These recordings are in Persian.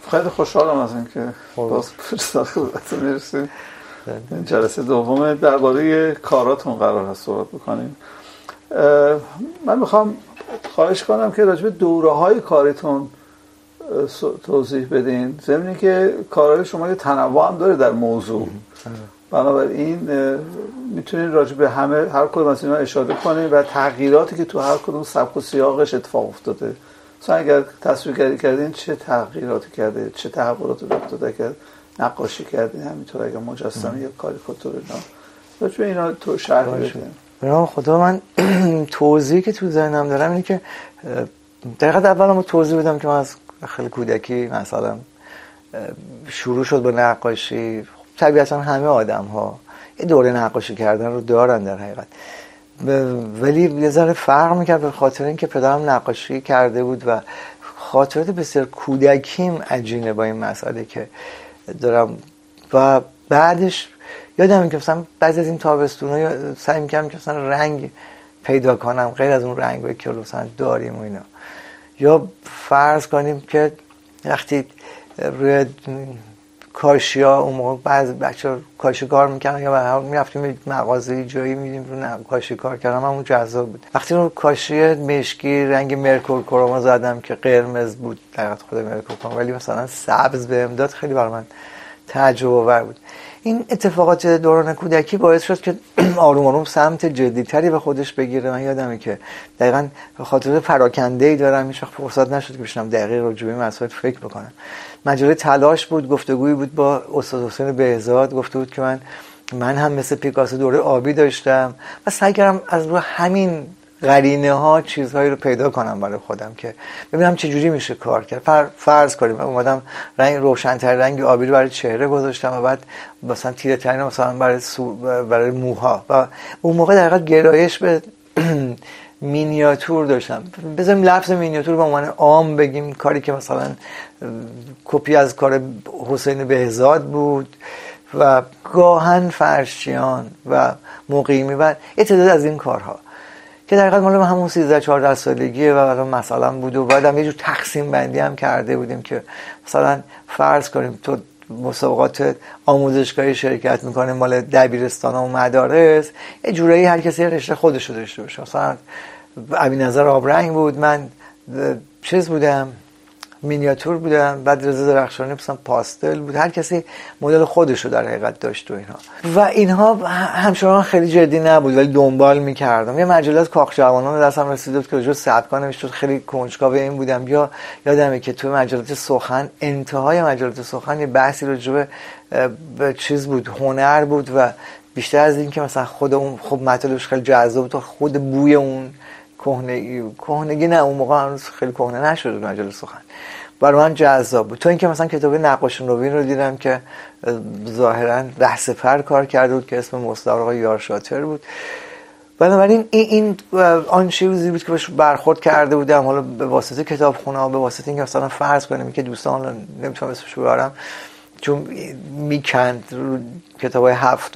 خیلی خوشحالم از اینکه باز خدمتتون میرسیم. جلسه دوم درباره کاراتون قرار هست صحبت بکنیم. من میخوام خواهش کنم که راجع به دوره‌های کاریتون توضیح بدین، ضمن اینکه کارهای شما یه تنوع هم داره در موضوع، بنابراین میتونین راجع به هر کدوم از اینا اشاره کنین و تغییراتی که تو هر کدوم سبک و سیاقش اتفاق افتاده. مثلا اگر تصویرگری کردین چه تغییراتی کرده، چه تحولاتی افتاده، که نقاشی کردین، همینطور اگر مجسمه یا کاریکاتور اینا، راجع به اینا تو شرح بدین. برای خدا من توضیحی که تو ذهنم دارم اینه که دقیقاً اولم توضیح بدم که من از خیلی کودکی مثلا شروع شد با نقاشی. طبیعتا همه آدم‌ها یه دوره نقاشی کردن رو دارن در حقیقت، ولی یه ذره فرق می‌کرد به خاطر اینکه پدرم نقاشی کرده بود و خاطرات بسیار کودکیم عجینه با این مسئله که دارم. و بعدش یادم که مثلا بعضی از این تابستونا سعی می‌کردم که مثلا رنگ پیدا کنم غیر از اون رنگایی که مثلا داریم و اینا. یا فرض کنیم که وقتی روی کاشی‌ها اون موقع بعضی بچه‌ها کاشی کار می‌کردن یا می‌رفتیم مغازه جایی می‌دیدیم رو کاشی کار کردن، همون جذاب بود. وقتی رو کاشی مشکی رنگ مرکور کروما زدم که قرمز بود در حقیقت خود مرکور کروما، ولی مثلا سبز بهم داد، خیلی برای من تعجب آور بود. این اتفاقات دوران کودکی باعث شد که آروم آروم سمت جدی‌تری به خودش بگیره. من یادمه که دقیقاً به خاطر پراکنده‌ای دارم هیچ وقت فرصت نشد که بشینم دقیق راجع به این مسائل فکر بکنم. مجله تلاش بود، گفتگویی بود با استاد حسین بهزاد، گفته بود که من هم مثل پیکاسو دوره آبی داشتم و سعی کردم از رو همین قرینه ها چیزهایی رو پیدا کنم برای خودم که ببینم چه جوری میشه کار کرد. فرض کنیم اومدم رنگ روشن‌تر رنگ آبی رو برای چهره گذاشتم و بعد مثلا تیره ترین مثلا برای موها، و اون موقع در حقیقت گرایش به مینیاتور داشتم. بذاریم لفظ مینیاتور به عنوان عام بگیم، کاری که مثلا کپی از کار حسین بهزاد بود و گاهن فرشچیان و مقیمی و یه تعداد از این کارها که در حقیقت مال همون 13-14 سالگیه و مثلا بود. و بعدم یه جور تقسیم بندی هم کرده بودیم که مثلا فرض کنیم تو مسابقات آموزشگاهی شرکت میکنه مال دبیرستان و مدارس، یه جورایی هر کسی رشته خودش رو داشته باشه. مثلا ابی‌نظر آبرنگ بود، من چیز بودم مینیاتور بودم، بعد رضا درخشانی مثلا پاستل بود، هر کسی مدل خودش رو در حقیقت داشت و اینها همچنان خیلی جدی نبود ولی دنبال میکردم. یه مجلات کاخ جوانان دستم رسیده بود که راجع به سبکا نوشته، خیلی کنجکاو این بودم. یا یادمه که تو مجلات سخن، انتهای مجلات سخن، یه بحثی راجع به چیز بود، هنر بود و بیشتر از این که مثلا خود اون خب مطالبش خیلی جذاب بود، خود بوی اون کهنگی نه، اون موقع هنوز خیلی کهنه نشده مجله سخن، برای من جذاب بود. تو اینکه مثلا کتاب نقاش نوین رو دیدم که ظاهرا رهسپر کار کرده بود که اسم مستعار آقای یارشاتر بود. بنابراین این آن چیزی بود که بهش برخورد کرده بودم، حالا به واسطه کتابخونه‌ها، به واسطه اینکه مثلا فرض کنیم که دوستان نمیتونم اسمش رو بیارم چون میکند کتابای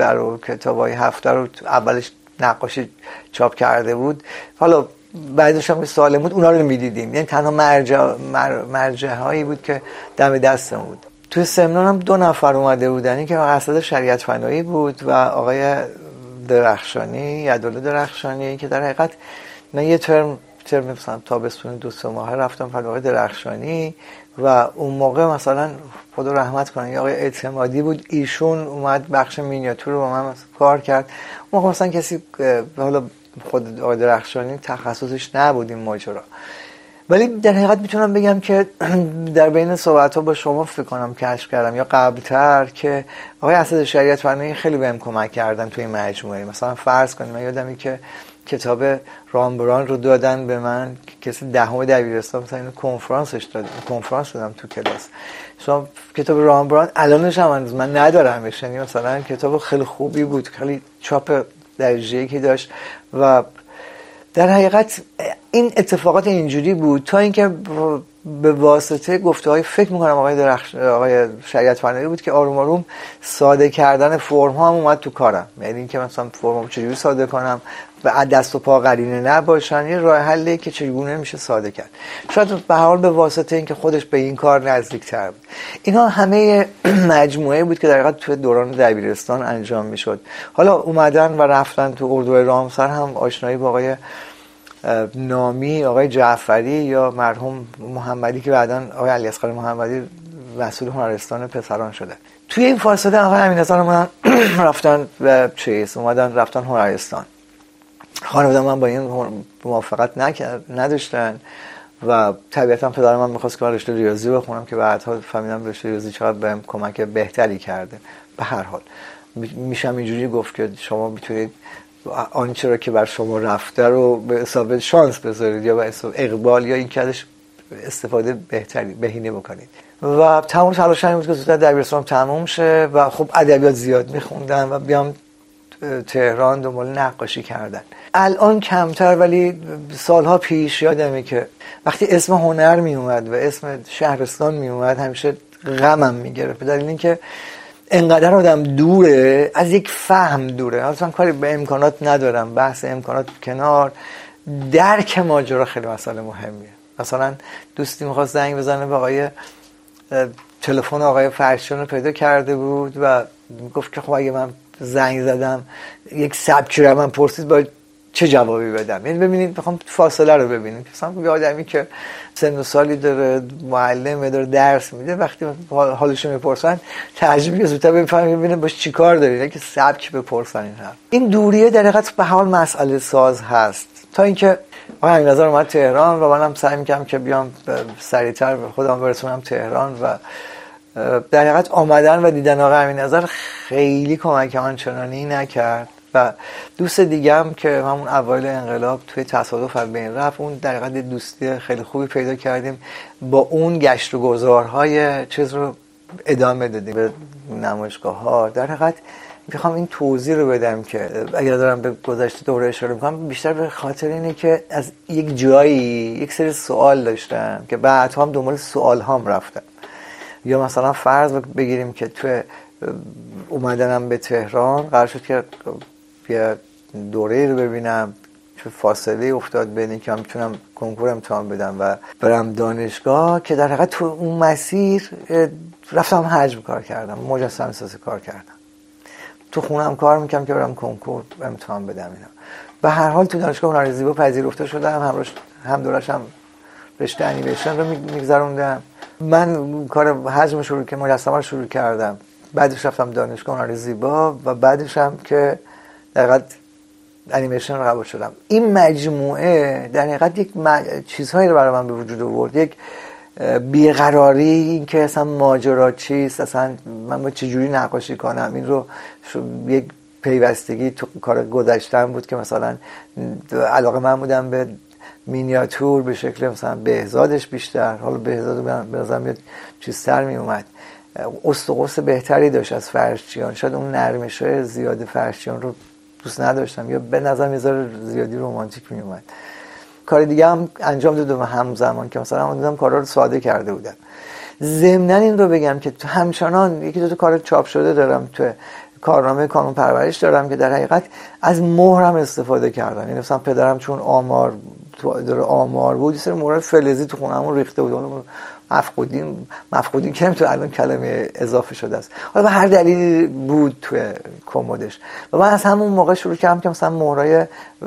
هفته رو اولش نقاشی چاپ کرده بود، حالا بعدش هم سالم بود، اونا رو میدیدیم. یعنی تنها مرجع هایی بود که دم دستم بود. توی سمنان هم 2 نفر اومده بودن، این که اساتید شریعت فنایی بود و آقای درخشانی، عدالت درخشانی، که در حقیقت من یه ترم مثلا تابستون 2-3 ماه رفتم پر آقای درخشانی و اون موقع مثلا خدا رحمت کنه آقای اعتمادی بود، ایشون اومد بخش مینیاتور رو با من کار کرد. اون موقع مثلا کسی، حالا خود آقای درخشانی تخصصش نبود این ماجرا، ولی در حقیقت میتونم بگم که در بین صحبت‌ها با شما فکر کنم کشف کردم یا قبل‌تر که آقای اسد شریعت فنایی خیلی بهم کمک کردن توی این مجموعه. مثلا فرض کنیم من یادمه که کتاب رامبران رو دادن به من، کسی دهم دبیرستان مثلا اینو کنفرانس دادم تو کلاس. شما کتاب رامبران الانش هم من ندارمش، یعنی مثلا کتاب خیلی خوبی بود، خیلی چاپ درجه‌ای که داشت و در حقیقت این اتفاقات اینجوری بود تا اینکه به واسطه گفته‌های فکر می‌کنم آقای شریعت فنایی بود که آروم آروم ساده کردن فرم ها هم اومد تو کارم. یعنی اینکه مثلا فرمو چجوری ساده کنم به دست و پا قرینه نباشن، یه راه حلی که چگونه میشه ساده کرد. شاید به هر حال به واسطه اینکه خودش به این کار نزدیک‌تر بود. اینا همه مجموعه بود که در حقیقت تو دوران دبیرستان انجام میشد. حالا اومدن و رفتن تو اردوگاه رامسر هم آشنایی با آقای نامی، آقای جعفری یا مرحوم محمدی که بعداً آقای علیاصغر محمدی مسئول هنرستان پسران شده. توی این فاصله آقای امین‌نژاد من رفتن به رفتن هنرستان. خانواده من با این موافقت نداشتن و طبیعتا پدر من می‌خواست که من رشته ریاضی بخونم که بعدها فهمیدم رشته ریاضی چقدر بهم کمک بهتری کرده. به هر حال میشم اینجوری گفت که شما میتونید آنچه را که بر شما رفته رو به حساب شانس بذارید یا به حساب اقبال یا این کدش استفاده بهتری بهینه بکنید. و تمام تلاش این بود که زودتر دبیرستانم تموم شه و خب ادبیات زیاد میخوندم و بیام تهران دنبال نقاشی کردن. الان کمتر، ولی سالها پیش یادمه که وقتی اسم هنر می اومد و اسم شهرستان می اومد همیشه غمم میگرفت، به دلیل اینکه انقدر آدم دوره، از یک فهم دوره. اصلا کاری به امکانات ندارم، بحث امکانات کنار، درک ماجرا خیلی مسئله مهمیه. مثلا دوستی میخواست زنگ بزنه به آقای تلفن آقای فرشچیان رو پیدا کرده بود و گفت که خب اگه من زنگ زدم یک سبکی رو من پرسید باید چه جوابی بدم. یعنی ببینید، میخوام فاصله رو ببینید. مثلا یه آدمی که سن و سالی داره، معلمه، داره درس میده، وقتی حالش رو میپرسن ترجیح زودتر ببینه باش چیکار داره، نه که سبک بپرسن. این دوریه در حقیقت به حال مسئله ساز هست. تا اینکه آقای امین‌نژاد اومد تهران و منم سعی می‌کردم که بیام سریعتر خودم برسونم تهران و در حقیقت آمدن و دیدن آقای امین‌نژاد خیلی کمک آنچنانی نکرد. و دوست دیگه هم که همون اوایل انقلاب توی تصادف از بین رفت، اون در حقیقت دوستی خیلی خوبی پیدا کردیم، با اون گشت و گذارهای چیز رو ادامه دادیم به نمایشگاه‌ها. در حقیقت میخوام این توضیح رو بدم که اگر دارم به گذشته دوره اشاره میکنم بیشتر به خاطر اینه که از یک جایی یک سری سوال داشتم که بعد هم دنبال سوال هم رفتم. یا مثلا فرض بگیریم که توی اومدنم به تهران قرار شد که یه دوره رو ببینم، چه فاصله افتاد بین اینکه من میتونم کنکور امتحان بدم و برم دانشگاه، که در حقیقت تو اون مسیر رفتم حجم کار کردم، مجسمه سازی کار کردم، تو خونم کار میکنم که برم کنکور امتحان بدم. اینا به هر حال تو دانشگاه هنر زیبا پذیرفته شدم، هم دورشم رشته انیمیشن رو میگذروندم. من کار حجم شروع که مجسمه رو شروع کردم، بعدش رفتم دانشگاه هنر زیبا و بعدش هم که در حقیقت انیمیشن رو قبول شدم. این مجموعه در حقیقت یک چیزهایی رو برای من به وجود آورد، یک بیقراری، این که اصلا ماجرا چیست، اصلا من با چجوری نقاشی کنم، این رو یک پیوستگی تو کار گذشتم بود که مثلا علاقه من بودم به مینیاتور به شکل مثلا بهزادش بیشتر، حالا بهزاد به نظرم یه چیزتر می اومد، استقوس بهتری داشت از فرشچیان، شاید اون نرمش‌های زیاد فرشچیان رو دوست نداشتم یا به نظرم یه ذره زیادی رمانتیک می اومد. کار دیگه هم انجام دادم همزمان که مثلا من دیدم کارا رو ساده کرده بودم. ضمناً این رو بگم که همچنان یکی دو تا کار چاپ شده دارم، تو کارنامه کانون پرورش دارم که در حقیقت از مهرم استفاده کردم. یعنی مثلا پدرم چون آمار بود، یه سری مهر فلزی تو خونمون ریخته بود، مفقودین که تو الان کلمه اضافه شده است، حالا به هر دلیلی بود توی کمدش و من از همون موقع شروع کردم که مثلا مهر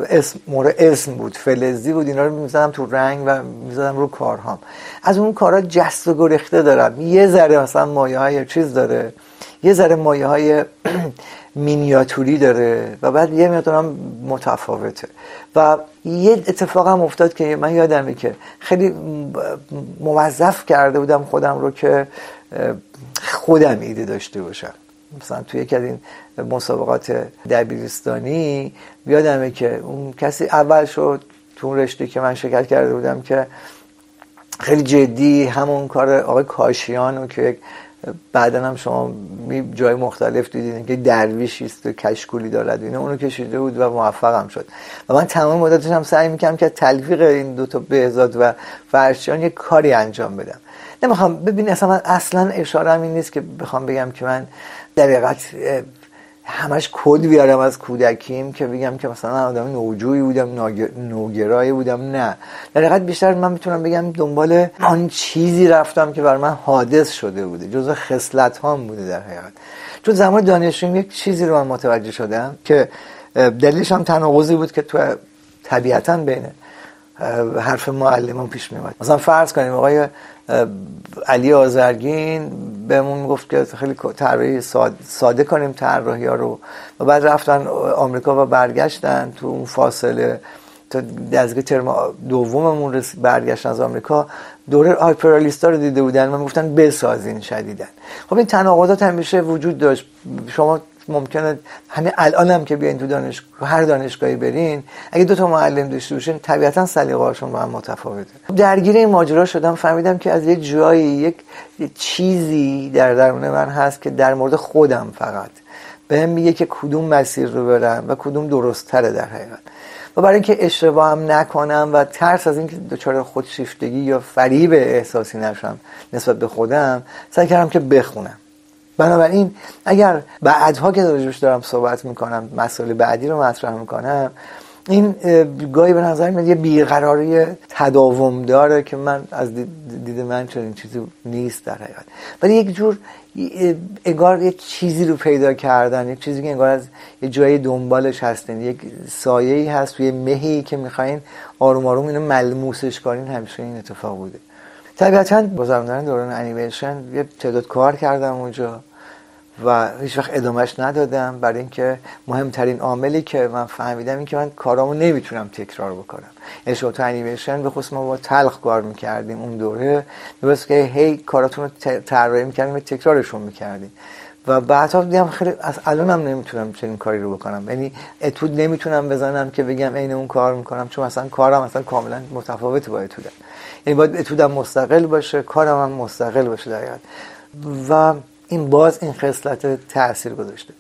اسم بود، فلزی بود، اینا رو می‌زدم تو رنگ و می‌زدم رو کارهام. از اون کارا جست و گریخته دارم، یه ذره مثلا مایه‌های چیز داره، یه ذره مایه‌های مینیاتوری داره و بعد یه مقدارم متفاوته. و یه اتفاق هم افتاد که من یادمه که خیلی موظف کرده بودم خودم رو که خودم ایده داشته باشم. مثلا توی یکی از این مسابقات دبیرستانی یادمه که اون کسی اول شد تو اون رشته که من شرکت کرده بودم که خیلی جدی همون کار آقای کاشیان که یک بعدن هم شما جای مختلف دیدین که درویشی است و کشکولی دارد، اینه اونو کشیده بود و موفقم شد و من تمام مدتش هم سعی میکنم که تلفیق این دوتا بهزاد و فرشچیان یک کاری انجام بدم. نمیخوام ببین اصلا اشاره‌ام این نیست که بخوام بگم که من در حقیقت همش کد بیارم از کودکیم که بگم که مثلا من آدم نوجویی بودم، نوگرایی بودم. نه، در حقیقت بیشتر من میتونم بگم دنبال آن چیزی رفتم که بر من حادث شده بوده، جزء خصلت هام بوده در حقیقت. چون زمان دانشجویی یک چیزی رو من متوجه شدم که دلیلش هم تناقضی بود که تو طبیعتاً بین حرف معلمان پیش می اومد. مثلا فرض کنیم آقای علی آذرگین بهمون گفت که خیلی طراحی ساده کنیم طراحی‌ها رو، و بعد رفتن آمریکا و برگشتن. تو اون فاصله تا دزگاه ترم دوممون برگشتن از آمریکا، دوره هایپرالیستا رو دیده بودن و گفتن بسازین شدیدن. خب این تناقضات همیشه وجود داشت. شما ممکنه همین الان هم که بیاین تو دانشگاه، هر دانشگاهی برین، اگه 2 تا معلم داشته باشین طبیعتا سلیقه‌هاشون با هم متفاوته. درگیر این ماجرا شدم، فهمیدم که از یه جایی یک چیزی در درون من هست که در مورد خودم فقط بهم میگه که کدوم مسیر رو برم و کدوم درست تره در حقیقت. و برای اینکه اشتباه هم نکنم و ترس از اینکه دچار خودشیفتگی یا فریب احساسی نشم نسبت به خودم، سعی کردم که بخونم. بنابراین اگر بعدها که راجعش دارم صحبت میکنم، مسائل بعدی رو مطرح میکنم، این گاهی به نظر میاد یه بیقراری تداوم داره که من از دید من چنین چیزی نیست در حقیقت، ولی یک جور انگار یک چیزی رو پیدا کردن، یک چیزی که انگار از یه جایی دنبالش هستین، یک سایه‌ای هست توی مهی که میخواین آروم آروم اینو ملموسش کنین. همیشه این اتفاق بوده. طبیعتاً گذراندن دوران انیمیشن یه تعداد کار کردم اونجا و هیچ وقت ادامهش ندادم، برای اینکه مهمترین عاملی که من فهمیدم این که من کارامو نمیتونم تکرار بکنم. یعنی شما تو انیمیشن به خصوص ما با تلخ کار میکردیم اون دوره، درست که هی کاراتون رو طراحی میکردیم و تکرارشون میکردیم و بعدها دیدم خیلی از الانم نمیتونم چنین کاری رو بکنم. یعنی اتود نمیتونم بزنم که بگم عین اون کار میکنم، چون مثلا کارم مثلا کاملا متفاوته با اتودم. یعنی باید اتودم مستقل باشه، کارم هم مستقل باشه در حقیقت. و این باز این خصلت تأثیر گذاشته.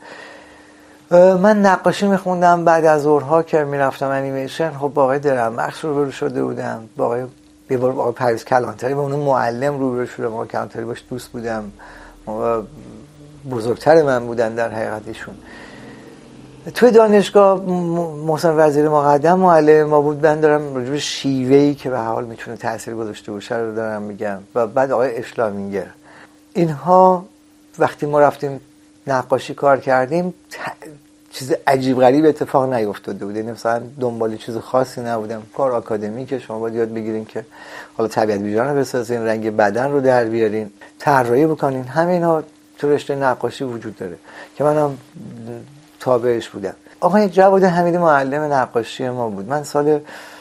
من نقاشی میخوندم بعد از ظهرها که میرفتم انیمیشن. خب با آقای درمبخش روبرو شده بودم، با آقای پرویز کلانتری، با اون معلم روبرو شدم. آقای کلانتری باش دوست بودم، بزرگتر من بودن در حقیقتشون. توی دانشگاه محسن وزیر مقدم معلم ما بود. من دارم راجع به شیوهی که به حال میتونه تأثیر گذاشته باشه رو دارم میگم. و بعد آقای اشلامینگر. اینها وقتی ما رفتیم نقاشی کار کردیم چیز عجیب غریب اتفاق نیفتاده بود. مثلا دنبال چیز خاصی نبودم. کار آکادمیکه، شما باید یاد بگیرین که حالا طبیعت بیجان رو بسازین، رنگ بدن رو در بیارین، طراحی بکنین. همه اینا تو رشته نقاشی وجود داره که منم تابعش بودم. آقای جواد حمیدی معلم نقاشی ما بود. من سال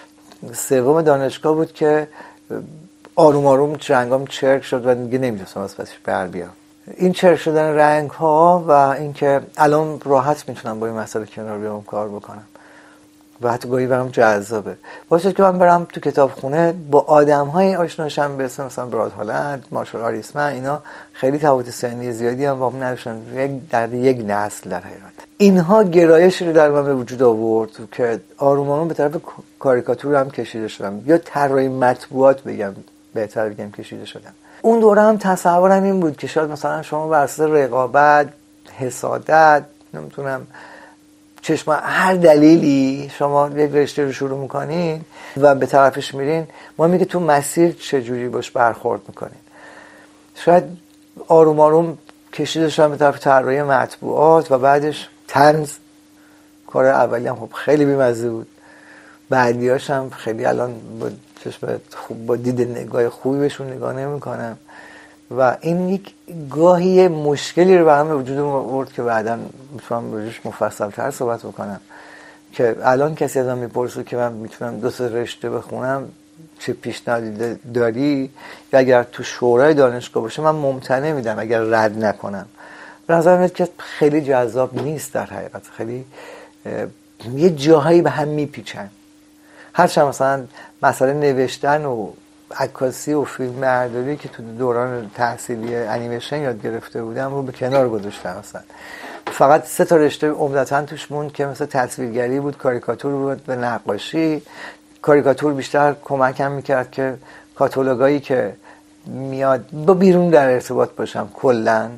3 دانشگاه بود که آروم آروم رنگام چرک شد و دیگه نمی‌تونستم از پسش بر بیام. این چرک شدن رنگ ها و اینکه الان راحت میتونم با این مسئله کنار بیام کار بکنم و حتی گاهی برام جذابه. باشه که من برم تو کتابخونه با آدم‌های آشناشم، به اسم مثلا براد هالند، مارشال آریسمن، اینا خیلی تفاوت سنی زیادی هم با هم نداشتن، در یک نسل در حقیقت. اینها گرایشی رو در من به وجود آورد که آروم آروم به طرف کاریکاتور هم کشیده شدم، یا طراحی مطبوعات بگم، بهتر بگم کشیده شدم. اون دوره هم تصورم این بود که شاید مثلا شما بر اساس رقابت، حسادت، نمیتونم چشم، هر دلیلی شما یک رشته رو شروع میکنین و به طرفش میرین، مهمه که تو مسیر چجوری باش برخورد میکنین. شاید آروم آروم کشیده شدم به طرف طراحی مطبوعات و بعدش طنز. کار اولی هم خب خیلی بی‌مزه بود، بعدیاش هم خیلی الان با چشم خوب، با دید نگاه خوبی بهشون نگاه نمی‌کنم و این یک گاهی مشکلی رو برام به وجود آورد که بعداً میتونم روش مفصل‌تر صحبت بکنم. که الان کسی ازم میپرسه که من میتونم 2 رشته بخونم، چه پیشنهادی داری؟ یا اگر تو شورای دانشگاه باشه من ممتنع میدم اگر رد نکنم. به نظر میاد که خیلی جذاب نیست در حقیقت. خیلی یه جاهایی به هم میپیچن. هرچند مثلا مسئله نوشتن و عکاسی و فیلم برداری که تو دوران تحصیلی انیمیشن یاد گرفته بودم رو به کنار گذاشتم. مثلا فقط 3 رشته عمدتاً توش موند که مثلا تصویرگری بود، کاریکاتور بود و نقاشی. کاریکاتور بیشتر کمکم میکرد که کاتالوگایی که میاد با بیرون در ارتباط باشم. کلاً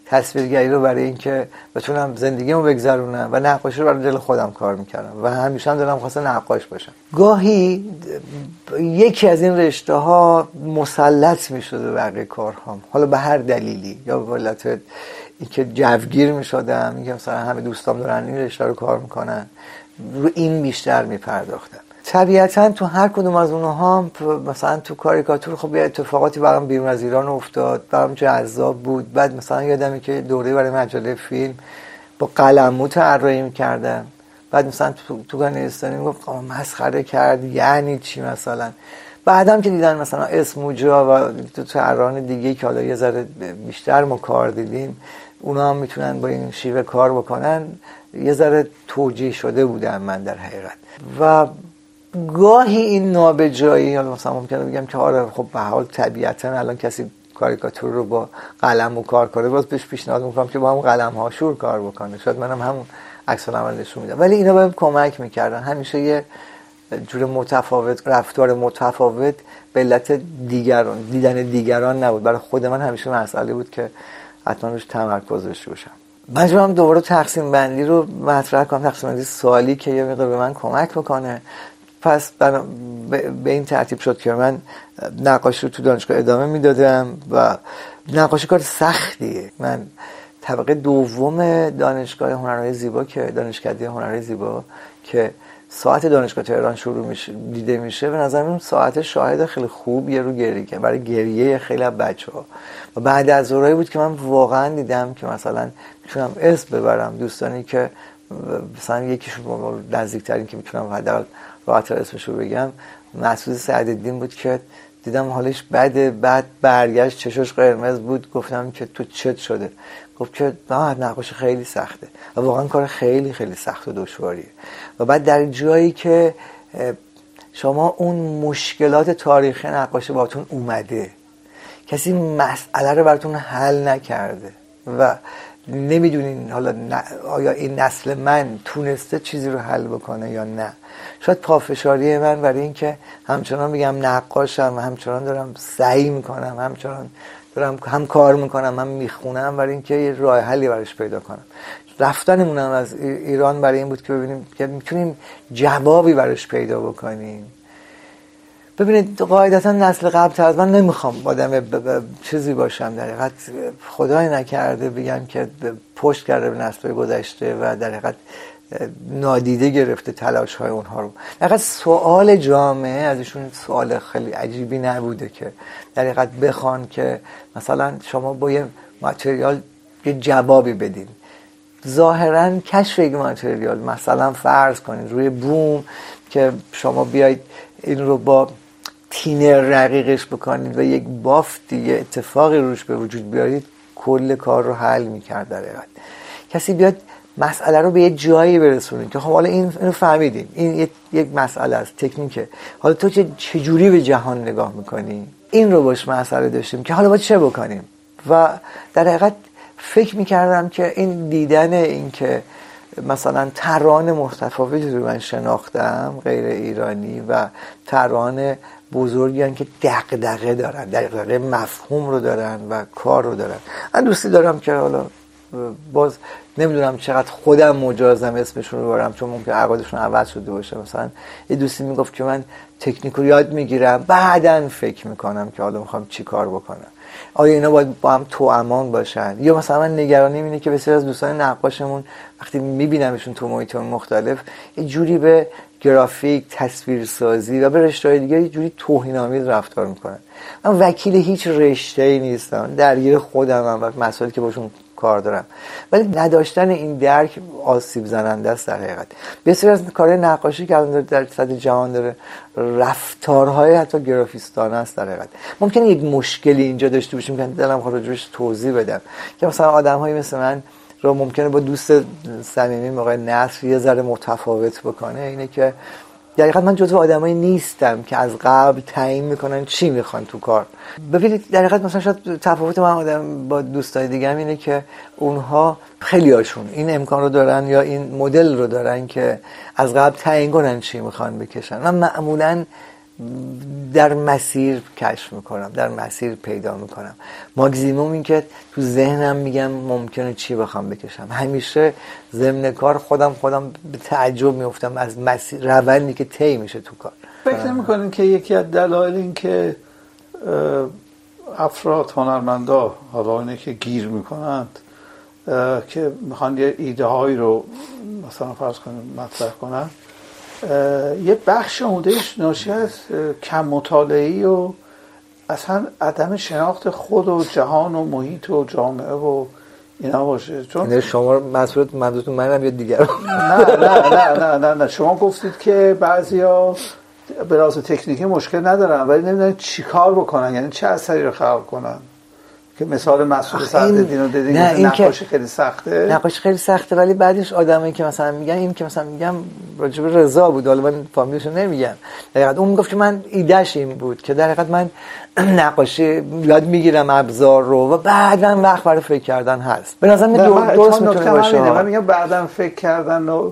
تصویرگری رو برای اینکه بتونم زندگیمو بگذرونم و نقاشی رو برای دل خودم کار میکردم و همیشه هم دلم خواست نقاش باشم. گاهی یکی از این رشته ها مسلط میشد به بقیه کارهام، حالا به هر دلیلی، یا به علت اینکه جوگیر میشدم، اینکه مثلا همه دوستام دارن این رشته رو کار میکنن، رو این بیشتر میپرداختم. طبیعتا تو هر کدوم از اونها مثلا تو کاریکاتور خب یه اتفاقاتی برام بیرون از ایران افتاد، برام جذاب بود. بعد مثلا یادمه که دوره برای مجله فیلم با قلممو طراحی می‌کردم، بعد مثلا تو گانستانی میگفت مسخره کرد یعنی چی مثلا. بعدم که دیدن مثلا اسموجا و تو طراحان دیگه که حالا یه ذره بیشتر ما کار دیدیم اونا هم میتونن با این شیوه کار بکنن، یه ذره توجیه شده بودم من در حقیقت. و گاهی این نابجایی، حالا مثلا ممکنه بگم که آره خب به حال طبیعتا الان کسی کاریکاتور رو با قلم و کار کنه، باز پیشنهاد میکنم که با همون قلم هاشور کار بکنه، شاید منم همون عکس العمل نشون میدم. ولی اینا بهم کمک میکردن، همیشه یه جور متفاوت، رفتار متفاوت به علت دیگران، دیدن دیگران نبود. برای خود من همیشه مسئله بود که حتما روش تمرکز داشته باشم. مجبورم دوباره تقسیم بندی رو مطرح کنم، تقسیم بندی سوالی که یه مقدار به من کمک بکنه. پس به این ترتیب شد که من نقاشی رو تو دانشگاه ادامه میدادم و نقاشی کار سختیه. من طبقه دوم دانشگاه هنرهای زیبا که دانشکده هنرهای زیبا که ساعت دانشگاه تهران شروع میشه دیده میشه، به نظر من ساعت شاهد خیلی خوبیه رو گریه برای گریه خیلی از بچه‌ها. و بعد از اونایی بود که من واقعا دیدم که مثلا میتونم اسم ببرم دوستانی که مثلا یکیشون نزدیکترین که میتونم حداقل راحت اسمش رو بگم، مسعود سعدالدین بود که دیدم حالش بده، بعد برگشت چشاش قرمز بود، گفتم که تو چت شده؟ گفت که نقاشی خیلی سخته و واقعا کار خیلی خیلی سخت و دشواریه. و بعد در جایی که شما اون مشکلات تاریخی نقاشی باهاتون اومده، کسی مسئله رو براتون حل نکرده و نمیدونین حالا آیا این نسل من تونسته چیزی رو حل بکنه یا نه. شاید پافشاری من برای این که همچنان بگم نقاشم، همچنان دارم سعی میکنم، همچنان دارم هم کار میکنم، هم میخونم برای این که یه راه حلی براش پیدا کنم. رفتنمونم از ایران برای این بود که ببینیم که میتونیم جوابی براش پیدا بکنیم. ببینید قاعدتا نسل قبل از من نمیخوام آدم چیزی باشم، در حقیقت خدای نکرده بگم که پشت کرده به نسل گذشته و در حقیقت نادیده گرفته تلاش های اونها رو. در حقیقت سوال جامعه ازشون سوال خیلی عجیبی نبوده که در حقیقت بخوان که مثلا شما با یه متریال یه جوابی بدین. ظاهرا کشف یک متریال، مثلا فرض کنید روی بوم که شما بیاید این رو با تینر رقیقش بکنید و یک بافت دیگه اتفاقی روش به وجود بیارید، کل کار رو حل میکرد. در حقیقت کسی بیاد مسئله رو به یه جایی برسونید که خب حالا اینو فهمیدیم، این یک مسئله است، تکنیکه، حالا تو چه جوری به جهان نگاه میکنی؟ این رو باش مسئله داشتیم که حالا باید چه بکنیم. و در حقیقت فکر میکردم که این دیدن این که مثلا طراحان متفاوتی رو من شناختم غیر ایرانی و طراحان بزرگی هستند که دغدغه دارن، دغدغه مفهوم رو دارن و کار رو دارن. من دوستی دارم که حالا باز نمیدونم چقدر خودم مجازم اسمشون رو ببرم چون ممکن عقایدشون عوض شده باشه. مثلا یه دوستی میگفت که من تکنیک رو یاد میگیرم بعدن فکر میکنم که حالا میخوام چی کار بکنم، آیا اینا باید با هم توامان باشن. یا مثلا من نگرانیم اینه که بسیار از دوستان نقاشمون وقتی میبینمشون تو محیط‌های مختلف یه جوری به گرافیک، تصویرسازی و به رشته‌های دیگه یه جوری توهین‌آمیز رفتار میکنن. من وکیل هیچ رشته‌ای نیستم، درگیر خودمم و مسائلی که باشون کار دارم، ولی نداشتن این درک آسیب زننده است. در حقیقت بسیار از کارهای نقاشی که الان در سطح جهان داره رفتارهای حتی گرافیستانه است. در حقیقت ممکنه یک مشکلی اینجا داشته باشیم که دلم خواهد راجعش توضیح بدم که مثلا آدم‌هایی مثل من رو ممکنه با دوست صمیمی موقع نصر یه ذره متفاوت بکنه، اینه که در حقیقت من جزو آدمایی نیستم که از قبل تعیین میکنن چی میخوان تو کار. ببینید در حقیقت مثلا شاید تفاوت من آدم با دوستای دیگه هم اینه که اونها خیلی هاشون این امکان رو دارن یا این مدل رو دارن که از قبل تعیین کنن چی میخوان بکشن. من معمولا در مسیر کشف میکنم، در مسیر پیدا میکنم. ماکسیموم این که تو ذهنم میگم ممکنه چی بخوام بکشم. همیشه ضمن کار خودم به تعجب میفتم از مسیر روندی که طی میشه تو کار. فکر نمی‌کنین که یکی از دلایل این که افراد هنرمندا حالا اینه که گیر میکنند که میخوان یه ایده هایی رو مثلا فرض کنیم مطرح کنن، یه بخش عمده‌اش ناشی از کم مطالعه‌ای و اصلا عدم شناخت خود و جهان و محیط و جامعه و اینا باشه. چون شما منظورتون منم یا دیگر؟ نه شما گفتید که بعضیا به لحاظ تکنیکی مشکل ندارن ولی نمیدونن چی کار بکنن، یعنی چه اثری رو خلق کنن. که مثال مسعود سعدالدین رو دیدین، نقاشی خیلی سخته. نقاشی خیلی سخته ولی بعدش آدمایی که مثلا میگن، این که مثلا میگم راجب رضا بود، حالا من فامیلشو نمیگم، در حقیقت اون میگفت که من ایدهش این بود که در حقیقت من نقاشی یاد میگیرم ابزار رو و بعداً وقت برای فکر کردن هست. به نظر من درست میتونه باشه. من میگم بعداً فکر کردن و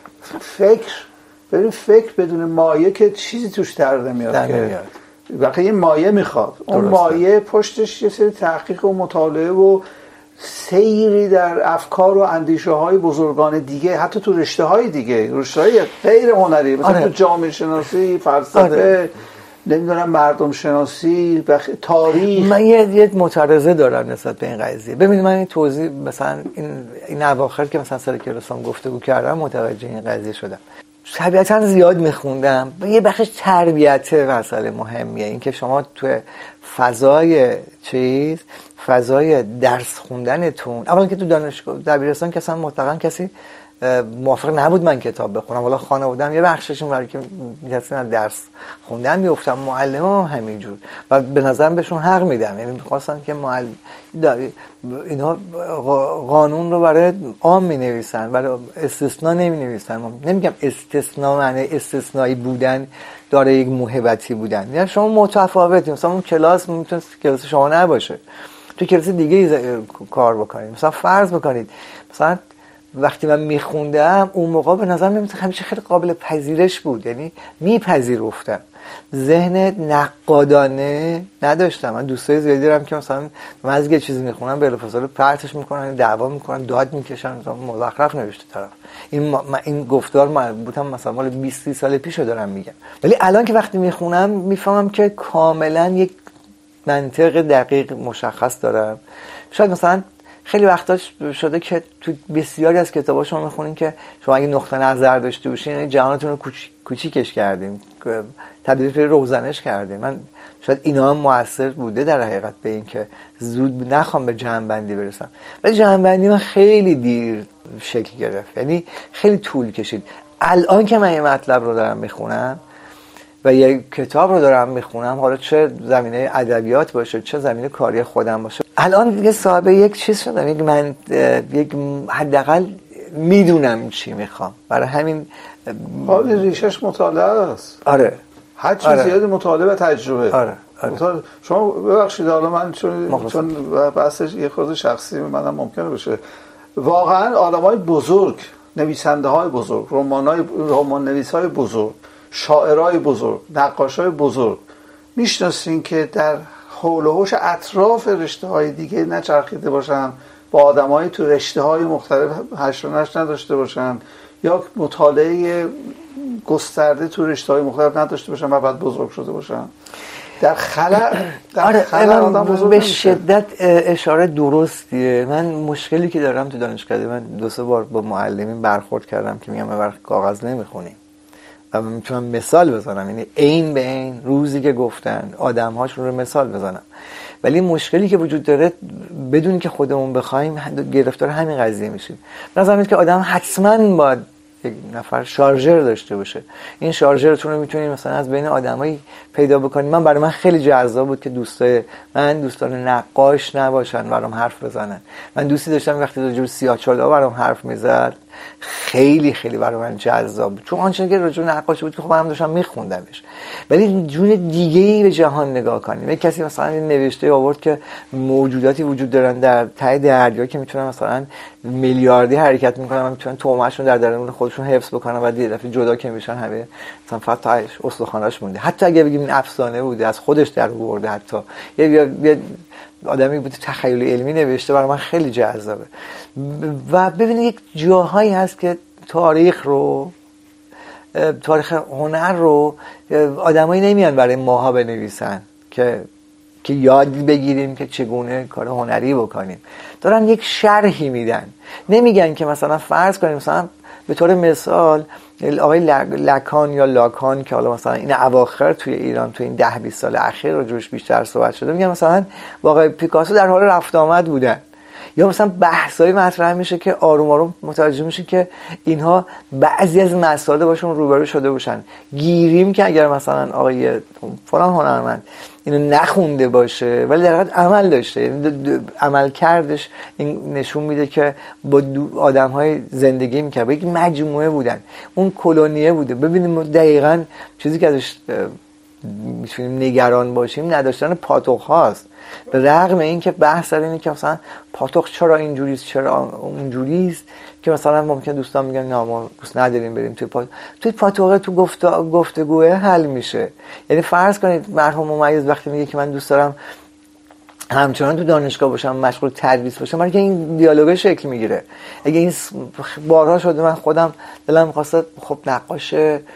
فکر بدون مایه که چیزی توش در نمیاد که واقعا یه مایه میخواد. اون مایه پشتش یه سری تحقیق و مطالعه و سیری در افکار و اندیشه های بزرگان دیگه، حتی تو رشته های دیگه، رشته های غیر هنری، مثلا تو جامعه شناسی، فلسفه، نمیدونم مردم شناسی، تاریخ. من یه معترضه دارم نسبت به این قضیه. ببینید من این توضیح مثلا این اواخر که مثلا سر کلاسام گفتگو کردم متوجه این قضیه شدم. طبیعتاً زیاد میخوندم. یه بخش تربیت مسئله مهمیه، این که شما تو فضای درس خوندنتون، اولا که تو دانشگاه دبیرستان که اصلا مطلقاً کسی موافق نبود من کتاب بخونم، والا خانواده‌ام یه بخششون برای که می‌خواستن درس خوندن میافتم، معلمام همینجور و به نظرم بهشون حق میدم، یعنی می‌خواستن که اینا قانون رو برای عام می‌نویسن، برای استثناء نمی‌نویسن. نمیگم استثناء معنی استثنایی بودن داره یک موهبتی بودن، یعنی شما متفاوتی، مثلا اون کلاس میتونه کلاس شما نباشه، تو کلاس دیگه کار بکنید. مثلا فرض بکنید مثلا وقتی من میخوندم اون موقع به نظر میاد همیشه خیلی قابل پذیرش بود، یعنی میپذیرفتم، ذهن نقادانه نداشتم. من دوستای زیادی دارم که مثلا من از یه چیزی میخونم بلافاصله پرتش میکنن، دعوا میکنن، داد میکشن، مثلا مزخرف نوشته طرف. این گفتار مربوطم مثلا مال 20 سال پیشو دارم میگم، ولی الان که وقتی میخونم میفهمم که کاملا یک منطق دقیق مشخص دارم. شاید مثلا خیلی وقتا شده که تو بسیاری از کتابا شما میخونین که شما اگه نقطه نظر داشته باشین یعنی جهانتون رو کوچیکش کردیم، تبدیل به روزنش کردیم. من شاید اینا هم مؤثر بوده در حقیقت به این که زود نخوام به جمع‌بندی برسم، ولی جمع‌بندی من خیلی دیر شکل گرفت، یعنی خیلی طول کشید. الان که من یه مطلب رو دارم میخونم و یک کتاب رو دارم میخونم، حالا چه زمینه ادبیات باشه چه زمینه کاری خودم باشه، الان دیگه صاحب یک چیز شدم، یک حداقل میدونم چی میخوام. برای همین ریشش مطالعه است. آره، هر چیز زیاد مطالعه و تجربه. آره. شما ببخشید حالا من چون بحثش یه خود شخصی منم ممکنه باشه، واقعا آدمای بزرگ، نویسنده‌های بزرگ، رمان نویسای بزرگ، شاعرای بزرگ، نقاشای بزرگ میشناسین که در حول و حوش اطراف رشته‌های دیگه نچرخیده باشن، با آدمای تو رشته‌های مختلف هشت و نشت نداشته باشن یا مطالعه گسترده تو رشته‌های مختلف نداشته باشن و بعد بزرگ شده باشن. در خلأ آدم بزرگ به شدت اشاره درستیه. من مشکلی که دارم تو دانشگاه، من 2-3 بار با معلمین برخورد کردم که میگم ما کاغذ نمیخونیم و من میتونم مثال بزنم، یعنی عین به عین روزی که گفتن آدم‌هاشون رو مثال بزنم، ولی مشکلی که وجود داره بدون که خودمون بخوایم گرفتار همین قضیه میشیم. مثلا میگه که آدم حتما باید یک نفر شارژر داشته باشه. این شارژرتون رو میتونید مثلا از بین آدمایی پیدا بکنید. برای من خیلی جذاب بود که دوستان نقاش نباشن برام حرف بزنن. من دوستی داشتم وقتی راجع به سیاه‌چاله‌ها برام حرف میزد خیلی خیلی برای من جذاب بود، چون آنچه که راجع به نقاشی بود که خب من داشتم میخوندمش. ولی جون دیگه‌ای به جهان نگاه کنیم. یک کسی مثلا این نوشته آورد که موجوداتی وجود دارن در ته دریا که میتونن مثلا میلیاردی حرکت میکنن و میتونن تومه‌شون در درون خودشون حفظ بکنن و یه دفعه جدا که میشن همه مثلا فقط استخواناش مونده. حتی اگه بگیم این افسانه بوده، از خودش در آورده، حتی یه آدمی بوده تخیل علمی نوشته، برای من خیلی جذابه. و ببینید یک جاهایی هست که تاریخ هنر رو آدمایی نمیان برای ماها بنویسن که یاد بگیریم که چگونه کار هنری بکنیم، دارن یک شرحی میدن. نمیگن که مثلا فرض کنیم مثلا به طور مثال آقای لکان یا لاکان که حالا مثلا این اواخر توی ایران توی این 10-20 سال اخیر راجعش بیشتر صحبت شده، میگن مثلا واقعا پیکاسو در حال رفت آمد بودن، یا مثلا بحثایی مطرح میشه که آروم آروم متوجه میشه که اینها بعضی از مسائل باشون روبرو شده باشن. گیریم که اگر مثلا آقای فلان هنرمند اینو نخونده باشه ولی در حقیقت عمل داشته، عمل کردش این نشون میده که با آدم‌های زندگی می‌کرد، یک مجموعه بودن، اون کلونیه بوده. ببینیم دقیقاً چیزی که ازش میتونیم نگران باشیم نداشتن پاتوق هاست. به رغم این که بحث سر اینه که مثلا پاتوق چرا اینجوریست چرا اونجوریست، که مثلا ممکن دوستان میگن نه ما دوست نداریم بریم توی پاتوق تو گفتگوه حل میشه. یعنی فرض کنید مرحوم ممیز وقتی میگه که من دوست دارم همچنان تو دانشگاه باشم مشغول تدریس باشم، برای که این دیالوگ شکل میگیره. اگه این بارها شده من خودم دلم می‌خواد خب نقاش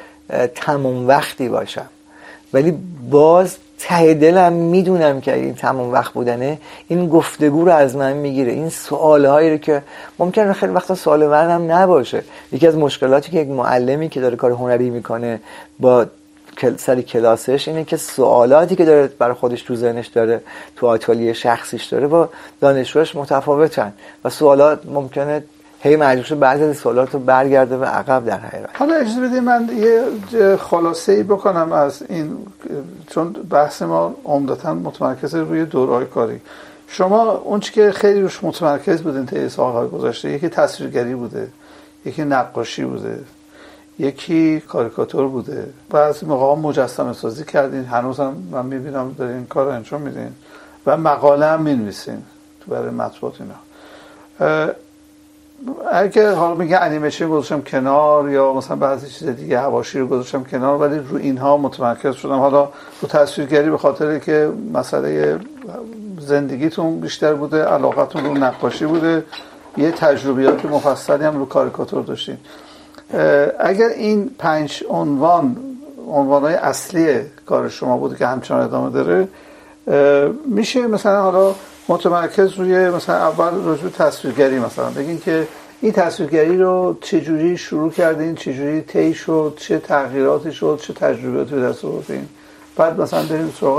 تمام وقتی باشم، ولی باز ته دلم میدونم که این تمام وقت بودنه این گفتگو رو از من میگیره. این سوالهایی رو که ممکنه خیلی وقتا سوال من هم نباشه. یکی از مشکلاتی که یک معلمی که داره کار هنری میکنه با سر کلاسش اینه که سوالاتی که داره برای خودش تو ذهنش داره تو آتلیه شخصیش داره با دانشجوش متفاوتن و سوالات ممکنه هی مجبور شه بعضی از سوالات رو برگرده و عقب در حقیقت. حالا اجازه بدید من یه خلاصه‌ای بکنم از این، چون بحث ما عمدتاً متمرکز روی دوره‌های کاری. شما اون چیزی که خیلی روش متمرکز بودین طی سال‌های گذشته، یکی تصویرگری بوده، یکی نقاشی بوده، یکی کاریکاتور بوده، بعضی موقع‌ها مجسمه سازی کردین، هنوزم من می‌بینم دارین این کارو انجام میدین و مقاله هم می‌نویسین برای مطبوعات اینا. اگه حالا میگه انیمیشن گذاشتم کنار یا مثلا بعضی چیز دیگه حواشی رو گذاشتم کنار، ولی رو اینها متمرکز شدم. حالا رو تصویرگری به خاطر که مسئله زندگیتون بیشتر بوده، علاقتون رو نقاشی بوده، یه تجربیات مفصلی هم رو کاریکاتور داشتین. اگر این 5 عنوانهای اصلی کار شما بوده که همچنان ادامه داره، میشه مثلا حالا متمرکز روی مثلا اول راجع به تصویرگری مثلا بگین که این تصویرگری رو چجوری شروع کردین، چجوری طی شد، چه تغییراتی شد، چه تجربیاتی به دست آوردین. بعد مثلا بریم سراغ